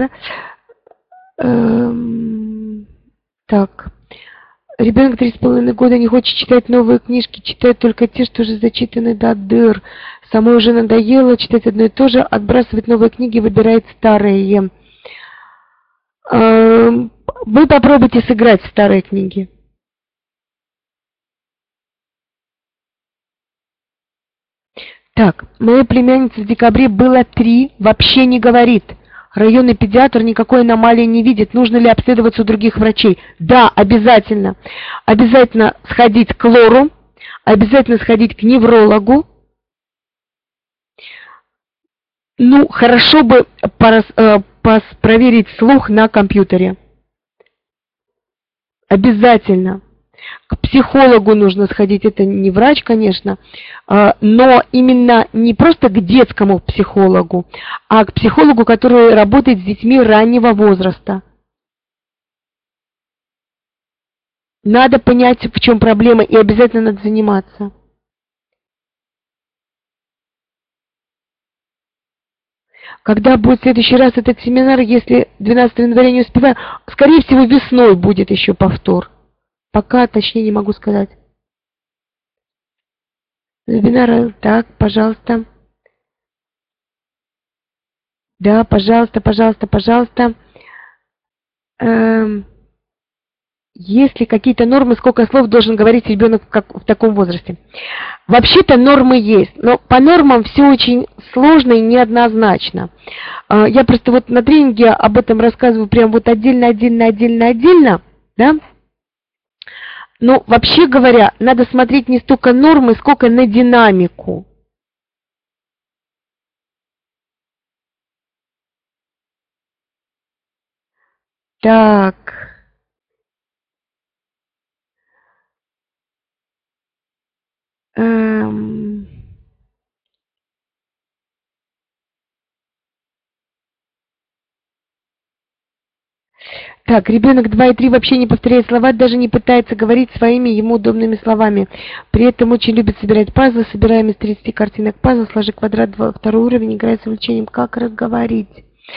Так. Ребенок 3,5 года не хочет читать новые книжки, читает только те, что уже зачитаны до дыр. Самой уже надоело читать одно и то же, отбрасывает новые книги, выбирает старые. Вы попробуйте сыграть в старые книги. Так, моей племяннице в декабре было 3, вообще не говорит. Районный педиатр никакой аномалии не видит. Нужно ли обследоваться у других врачей? Да, обязательно. Обязательно сходить к лору, обязательно сходить к неврологу. Ну, хорошо бы проверить слух на компьютере. Обязательно. К психологу нужно сходить, это не врач, конечно, но именно не просто к детскому психологу, а к психологу, который работает с детьми раннего возраста. Надо понять, в чем проблема, и обязательно надо заниматься. Когда будет в следующий раз этот семинар, если 12 января не успеваю, скорее всего, весной будет еще повтор. Пока точнее не могу сказать. Вебинар, так, пожалуйста. Да, пожалуйста. Есть ли какие-то нормы, сколько слов должен говорить ребенок в таком возрасте? Вообще-то нормы есть, но по нормам все очень сложно и неоднозначно. Я просто вот на тренинге об этом рассказываю прям вот отдельно, да? Но вообще говоря, надо смотреть не столько нормы, сколько на динамику. Так. Так, ребенок 2 и 3 вообще не повторяет слова, даже не пытается говорить своими ему удобными словами. При этом очень любит собирать пазлы, собираем из 30 картинок пазл, сложи квадрат, второй уровень, играет с увлечением. Как разговорить?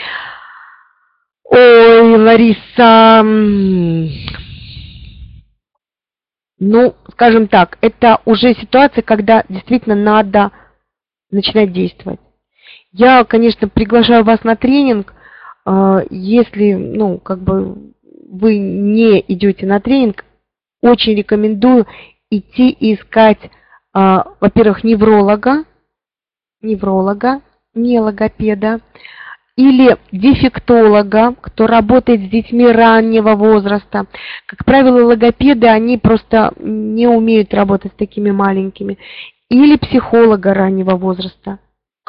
Ой, Лариса, ну, скажем так, это уже ситуация, когда действительно надо начинать действовать. Я, конечно, приглашаю вас на тренинг. Если, ну, как бы вы не идете на тренинг, очень рекомендую идти и искать, во-первых, невролога, не логопеда, или дефектолога, кто работает с детьми раннего возраста. Как правило, логопеды, они просто не умеют работать с такими маленькими. Или психолога раннего возраста.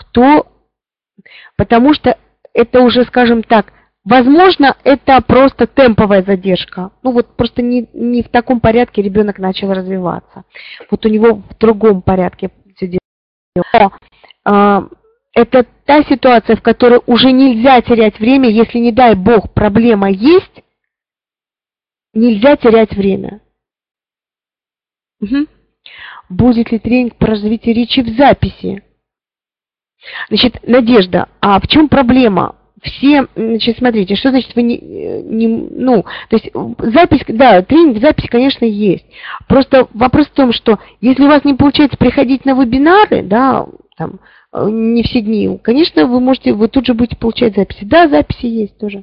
Потому что это уже, скажем так, возможно, это просто темповая задержка. Ну вот просто не в таком порядке ребенок начал развиваться. Вот у него в другом порядке все дело. Но, это та ситуация, в которой уже нельзя терять время, если, не дай бог, проблема есть, нельзя терять время. Угу. Будет ли тренинг по развитию речи в записи? Значит, Надежда, а в чем проблема? Значит, смотрите, что значит вы то есть запись, да, тренинг, запись, конечно, есть. Просто вопрос в том, что если у вас не получается приходить на вебинары, да, там, не все дни, конечно, вы тут же будете получать записи. Да, записи есть тоже.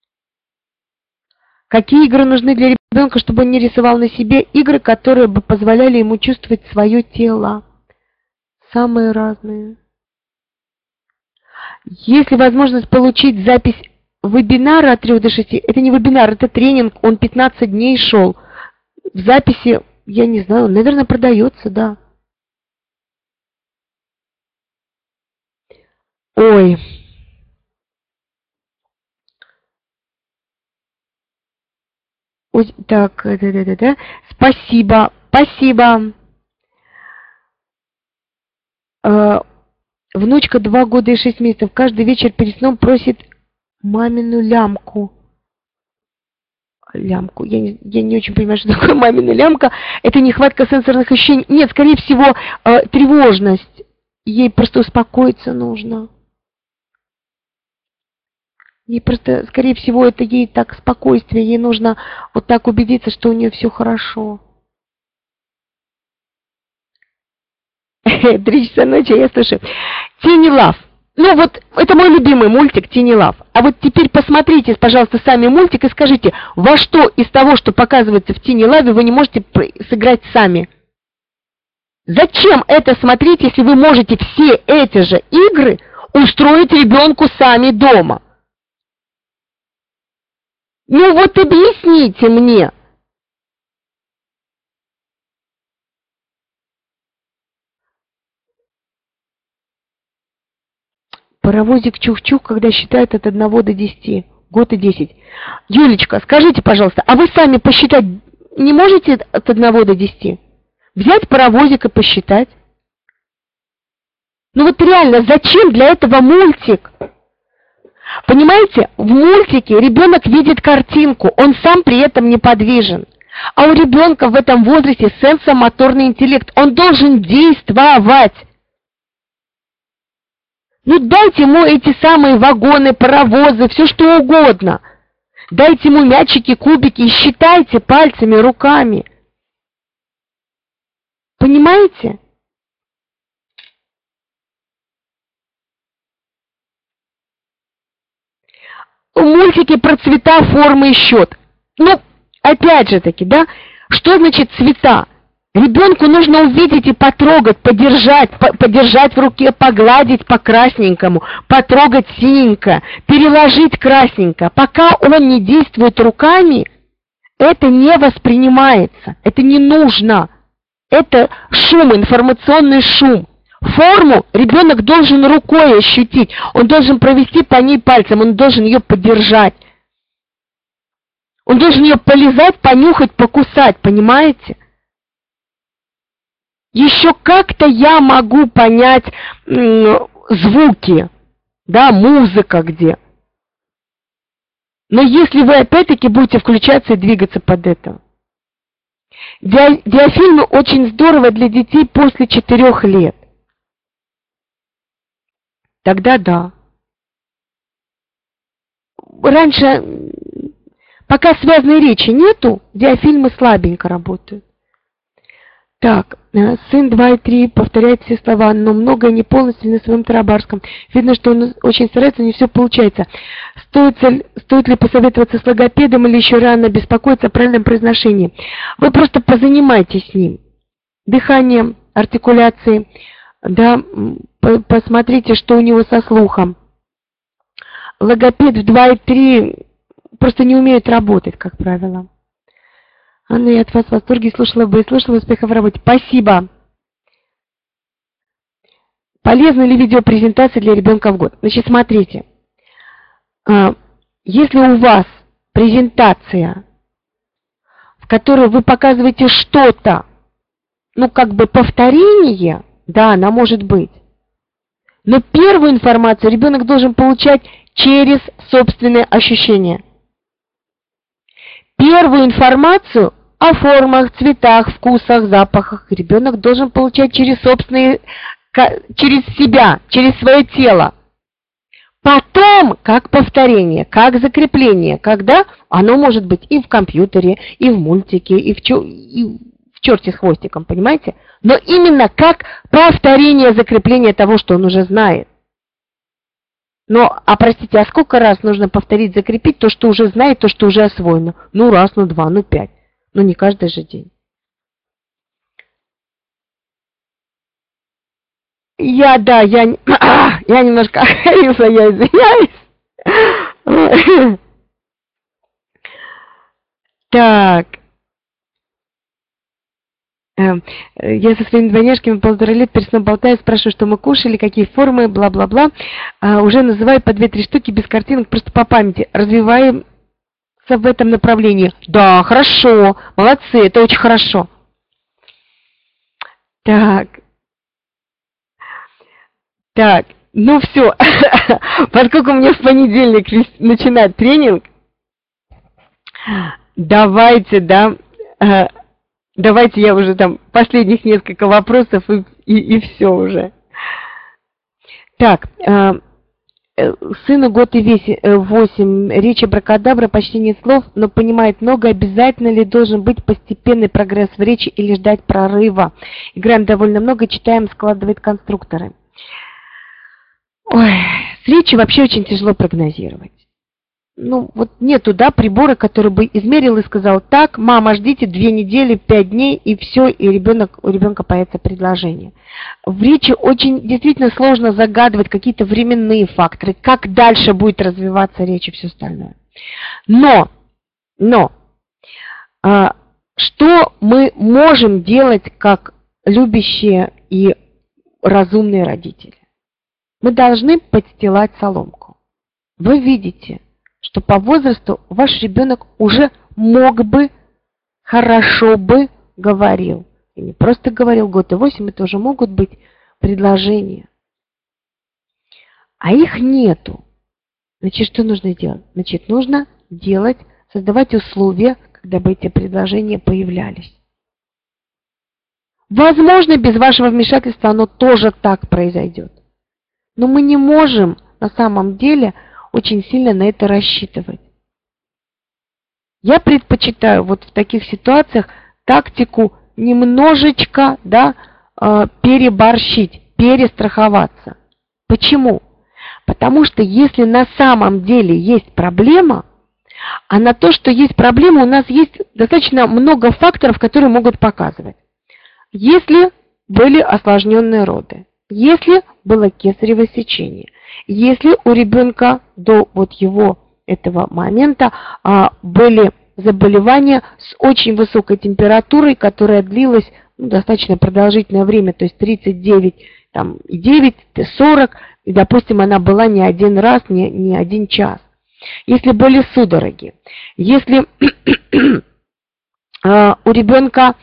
Какие игры нужны для ребенка, чтобы он не рисовал на себе? Игры, которые бы позволяли ему чувствовать свое тело. Самые разные. Если возможность получить запись вебинара от 3 до 6, это не вебинар, это тренинг, он 15 дней шел. В записи, я не знаю, наверное, продается, да. Ой. Так, да. Спасибо. Внучка 2 года и 6 месяцев. Каждый вечер перед сном просит мамину лямку. Лямку. Я не очень понимаю, что такое мамина лямка. Это нехватка сенсорных ощущений. Нет, скорее всего, тревожность. Ей просто успокоиться нужно. Ей просто, скорее всего, это ей так спокойствие. Ей нужно вот так убедиться, что у нее все хорошо. 3 часа ночи, я слышу. Тини Лав. Ну вот, это мой любимый мультик Тини Лав. А вот теперь посмотрите, пожалуйста, сами мультик и скажите, во что из того, что показывается в Тини Лаве, вы не можете сыграть сами? Зачем это смотреть, если вы можете все эти же игры устроить ребенку сами дома? Ну вот объясните мне. Паровозик чух-чух, когда считает от 1 до 10. Год и 10. Юлечка, скажите, пожалуйста, а вы сами посчитать не можете от 1 до 10? Взять паровозик и посчитать? Ну вот реально, зачем для этого мультик? Понимаете, в мультике ребенок видит картинку, он сам при этом неподвижен. А у ребенка в этом возрасте сенсомоторный интеллект, он должен действовать. Ну дайте ему эти самые вагоны, паровозы, все что угодно. Дайте ему мячики, кубики и считайте пальцами, руками. Понимаете? Мультики про цвета, формы и счет. Ну, опять же таки, да, что значит цвета? Ребенку нужно увидеть и потрогать, подержать в руке, погладить по красненькому, потрогать синенько, переложить красненько. Пока он не действует руками, это не воспринимается, это не нужно. Это шум, информационный шум. Форму ребенок должен рукой ощутить, он должен провести по ней пальцем, он должен ее подержать. Он должен ее полизать, понюхать, покусать, понимаете? Еще как-то я могу понять звуки, да, музыка где. Но если вы опять-таки будете включаться и двигаться под это. Диафильмы очень здорово для детей после 4 лет. Тогда да. Раньше, пока связанной речи нету, диафильмы слабенько работают. Так, сын 2 и 3 повторяет все слова, но многое не полностью на своем тарабарском. Видно, что он очень старается, не все получается. Стоит ли посоветоваться с логопедом или еще рано беспокоиться о правильном произношении? Вы просто позанимайтесь с ним. Дыханием, артикуляцией, да, посмотрите, что у него со слухом. Логопед в 2 и 3 просто не умеют работать, как правило. Анна, я от вас в восторге, слушала бы и слушала, успехов в работе. Спасибо. Полезна ли видеопрезентация для ребенка в год? Значит, смотрите. Если у вас презентация, в которой вы показываете что-то, ну, как бы повторение, да, она может быть. Но первую информацию ребенок должен получать через собственные ощущения. Первую информацию о формах, цветах, вкусах, запахах ребенок должен получать через через себя, через свое тело. Потом, как повторение, как закрепление, когда оно может быть и в компьютере, и в мультике, и в черте с хвостиком, понимаете? Но именно как повторение, закрепление того, что он уже знает. Но, простите, а сколько раз нужно повторить, закрепить то, что уже знает, то, что уже освоено? Ну, раз, ну, 2, ну, 5. Ну, не каждый же день. Я немножко охренела, я извиняюсь. Так. Я со своими двойняшками 1,5 лет перед сном болтаю, спрашиваю, что мы кушали, какие формы, бла-бла-бла. Уже называю по 2-3 штуки без картинок, просто по памяти. Развиваем в этом направлении. Да, хорошо, молодцы, это очень хорошо. Так, ну все, поскольку мне в понедельник начинать тренинг, давайте я уже там последних несколько вопросов и все уже. Так, сыну год и 8, речь абракадабра, почти нет слов, но понимает много. Обязательно ли должен быть постепенный прогресс в речи или ждать прорыва? Играем довольно много, читаем, складывает конструкторы. Ой, с речью вообще очень тяжело прогнозировать. Ну, вот нету, прибора, который бы измерил и сказал: так, мама, ждите 2 недели, 5 дней, и все, и у ребенка появится предложение. В речи очень действительно сложно загадывать какие-то временные факторы, как дальше будет развиваться речь и все остальное. Но, что мы можем делать как любящие и разумные родители? Мы должны подстилать соломку. Вы видите, что по возрасту ваш ребенок уже мог бы, хорошо бы говорил. И не просто говорил, год и 8, это уже могут быть предложения. А их нету. Значит, что нужно делать? Значит, нужно создавать условия, когда бы эти предложения появлялись. Возможно, без вашего вмешательства оно тоже так произойдет. Но мы не можем на самом деле очень сильно на это рассчитывать. Я предпочитаю вот в таких ситуациях тактику немножечко переборщить, перестраховаться. Почему? Потому что если на самом деле есть проблема, а на то, что есть проблема, у нас есть достаточно много факторов, которые могут показывать. Если были осложненные роды, если было кесарево сечение, если у ребенка до его этого момента были заболевания с очень высокой температурой, которая длилась достаточно продолжительное время, то есть 39,9, 40, и, допустим, она была не один раз, не один час. Если были судороги, если у ребенка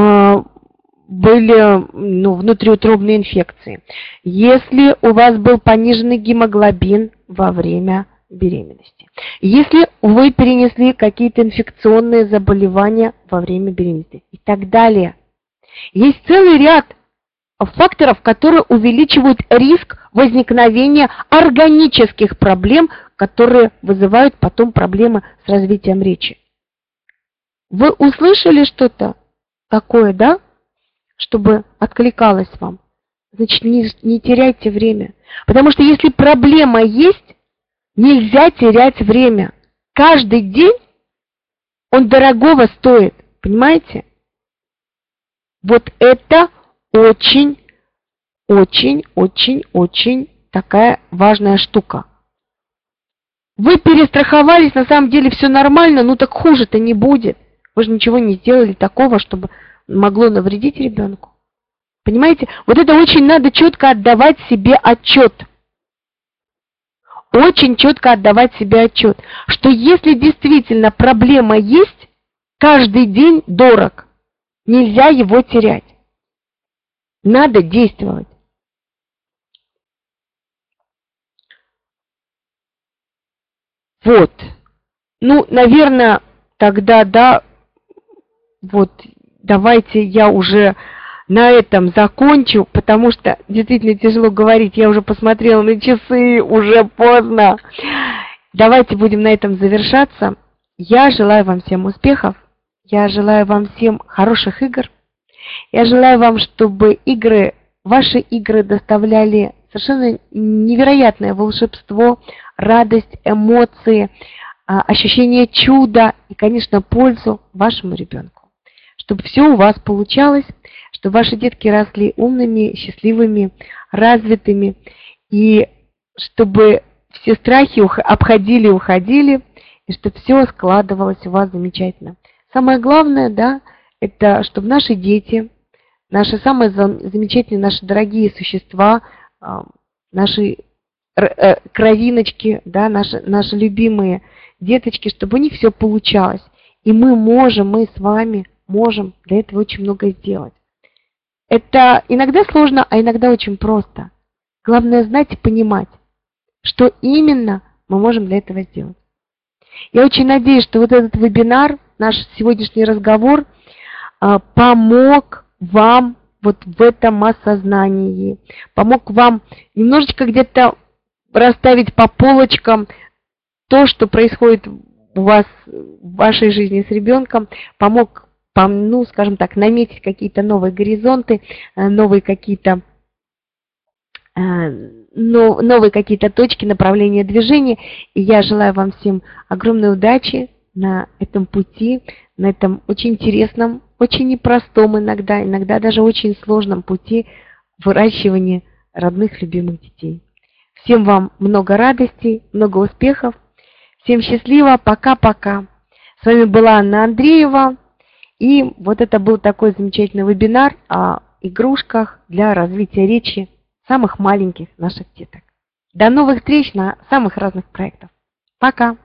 были внутриутробные инфекции, если у вас был пониженный гемоглобин во время беременности, если вы перенесли какие-то инфекционные заболевания во время беременности и так далее. Есть целый ряд факторов, которые увеличивают риск возникновения органических проблем, которые вызывают потом проблемы с развитием речи. Вы услышали что-то такое, да? Чтобы откликалось вам? Значит, не теряйте время. Потому что если проблема есть, нельзя терять время. Каждый день он дорогого стоит. Понимаете? Вот это очень такая важная штука. Вы перестраховались, на самом деле все нормально, так хуже-то не будет. Вы же ничего не сделали такого, чтобы могло навредить ребенку. Понимаете? Вот это очень надо четко отдавать себе отчет. Очень четко отдавать себе отчет, что если действительно проблема есть, каждый день дорог. Нельзя его терять. Надо действовать. Вот. Наверное, тогда, давайте я уже на этом закончу, потому что действительно тяжело говорить. Я уже посмотрела на часы, уже поздно. Давайте будем на этом завершаться. Я желаю вам всем успехов. Я желаю вам всем хороших игр. Я желаю вам, чтобы ваши игры доставляли совершенно невероятное волшебство, радость, эмоции, ощущение чуда и, конечно, пользу вашему ребенку. Чтобы все у вас получалось, чтобы ваши детки росли умными, счастливыми, развитыми, и чтобы все страхи обходили и уходили, и чтобы все складывалось у вас замечательно. Самое главное, это чтобы наши дети, наши самые замечательные, наши дорогие существа, наши кровиночки, наши любимые деточки, чтобы у них все получалось. И мы с вами можем для этого очень много сделать. Это иногда сложно, а иногда очень просто. Главное знать и понимать, что именно мы можем для этого сделать. Я очень надеюсь, что вот этот вебинар, наш сегодняшний разговор помог вам вот в этом осознании, помог вам немножечко где-то расставить по полочкам то, что происходит у вас в вашей жизни с ребенком, помог, ну, скажем так, наметить какие-то новые горизонты, новые какие-то точки направления движения. И я желаю вам всем огромной удачи на этом пути, на этом очень интересном, очень непростом иногда даже очень сложном пути выращивания родных, любимых детей. Всем вам много радостей, много успехов. Всем счастливо, пока-пока. С вами была Анна Андреева. И вот это был такой замечательный вебинар о игрушках для развития речи самых маленьких наших деток. До новых встреч на самых разных проектах. Пока!